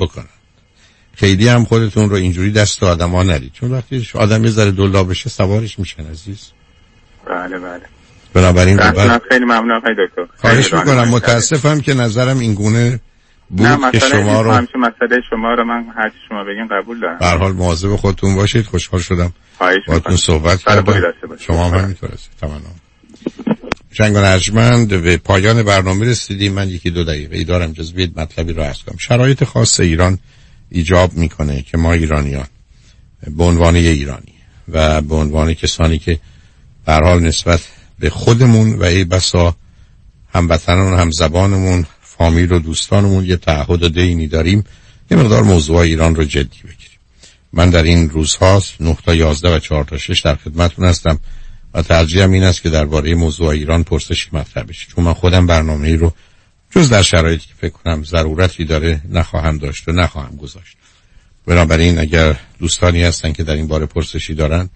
خیلی هم خودتون رو اینجوری دست آدما ندید، چون وقتی آدم یه ذره دلا بشه سوارش میشن عزیز. بله بنابراین خیلی ممنون آقای دکتر. خواهش میکنم، متاسفم که نظرم این گونه بود که شما رو مسئله شما رو من هر چی شما بگین قبول دارم. به هر حال مواظب خودتون باشید. خوشحال شدم باهاتون صحبت کردم. شما هم همینطور هستید. تمام. جنگ و ارجمند به پایان برنامه رسیدیم. من 1-2 دقیقه دارم، اجازه بدید مطلبی رو عرض کنم. شرایط خاص ایران ایجاب میکنه که ما ایرانیان به عنوان ایرانی و به عنوان کسانی که به هر حال نسبت به خودمون و ای بسا هموطنان و همزبانمون، فامیل و دوستانمون یه تعهد و دینی داریم، یه مقدار موضوع ایران رو جدی بگیریم. من در این روزها 9 تا 11 و 4 تا 6 در خدمتتون هستم و ترجیحم این است که درباره موضوع ایران پرسشی مطرح بشه، چون من خودم برنامه‌ای رو جز در شرایطی که فکر کنم ضرورتی داره نخواهم داشت و نخواهم گذاشت. بنابراین اگر دوستانی هستن که در این باره پرسشی دارن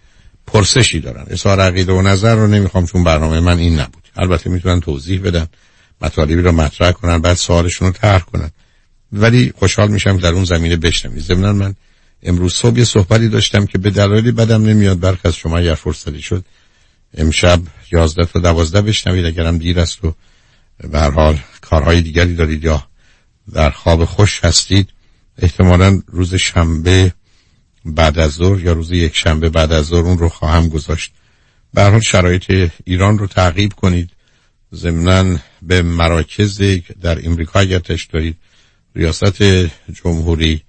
اظهار عقیده و نظر رو نمیخوام، چون برنامه من این نبود. البته میتونن توضیح بدن، مطالبی رو مطرح کنن، بعد سوالشون رو طرح کنن، ولی خوشحال میشم در اون زمینه بشنوید. ضمن من امروز صبح یه صحبتی داشتم که به دلایلی بدم نمیاد، برخی از شما اگر فرصتی شد امشب 11 تا 12 بشنوید، اگرم دیر است و به هر حال کارهای دیگری دارید یا در خواب خوش هستید، احتمالاً روز شنبه بعد از ظهر یا روز یک شنبه بعد از ظهر اون رو خواهم گذاشت. به هر حال شرایط ایران رو تعقیب کنید، ضمناً به مراکز در امریکا اگر تشت دارید، ریاست جمهوری،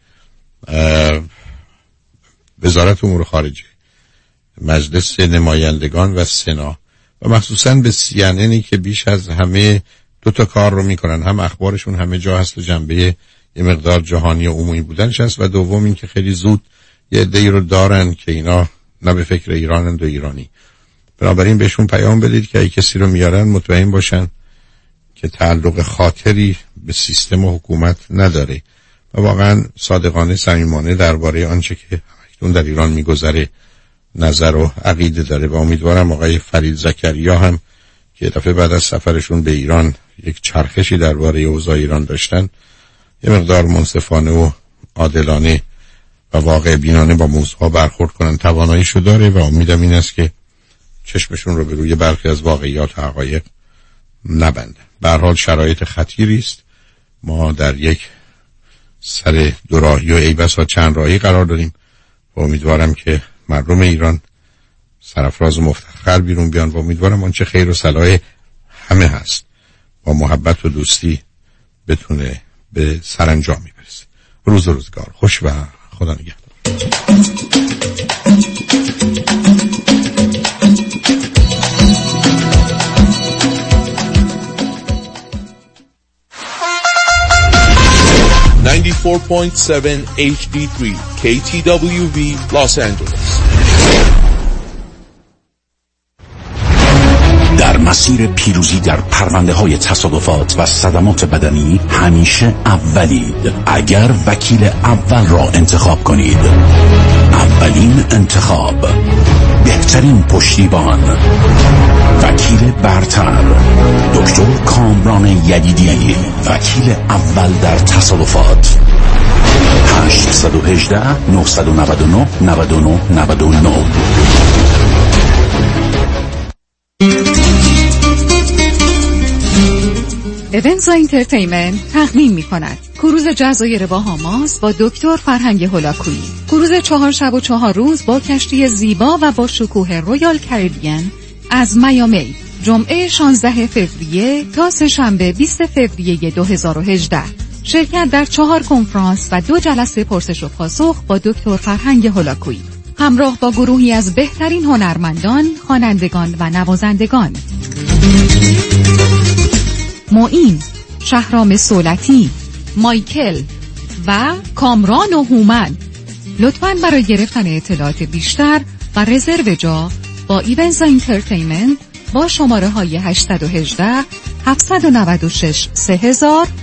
وزارت امور خارجه، مجلس نمایندگان و سنا و مخصوصاً به CNN که بیش از همه دو تا کار رو میکنن، هم اخبارشون همه جا هست و جنبه یه مقدار جهانی و عمومی بودنش هست، و دوم این که خیلی زود یه عده‌ای رو دارن که اینا نه به فکر ایرانند و ایرانی. بنابراین بهشون پیام بدید که اگه کسی رو میارن مطمئن باشن که تعلق خاطری به سیستم و حکومت نداره و واقعا صادقانه صمیمانه درباره آنچه که اکنون در ایران میگذره نظر و عقیده داره. و امیدوارم آقای فرید زکریا هم که دفعه بعد از سفرشون به ایران یک چرخشی درباره اوضاع ایران داشتن، یه مقدار منصفانه و عادلانه و واقع بینانه با موضوعها برخورد کنن. تواناییشو داره و امیدم این است که چشمشون رو به روی برخی از واقعیات و حقایق نبندن. به هر حال شرایط خطیری است. ما در یک سر دو راهی و ای بسا چند راهی قرار داریم و امیدوارم که مردم ایران سرفراز و مفتخر بیرون بیان و امیدوارم آنچه خیر و صلاح همه هست با محبت و دوستی بتونه به سرانجامی برسه. روز و روزگار خوش و خدا نگهدار. HD3 KTWV Los Angeles. در مسیر پیروزی در پرونده های تصادفات و صدمات بدنی همیشه اولید. اگر وکیل اول را انتخاب کنید، اولین انتخاب، بهترین پشتیبان، وکیل برتر، دکتر کامران یدیدی، وکیل اول در تصادفات. 818 999 99 99. ایونز اینترتینمنت تقدیم می کند کروز جزایر باهاماس با دکتر فرهنگ هولاکویی. کروز 4 شب و 4 روز با کشتی زیبا و با شکوه رویال کریبیان از میامی، جمعه 16 فوریه تا سه‌شنبه 20 فوریه 2018. شرکت در 4 کنفرانس و 2 جلسه پرسش و پاسخ با دکتر فرهنگ هولاکویی، همراه با گروهی از بهترین هنرمندان، خوانندگان و نوازندگان. معین، شهرام سولتی، مایکل و کامران و هومن. لطفاً برای گرفتن اطلاعات بیشتر و رزرو جا با ایونز اینترتینمنت با شماره های 818 796 3000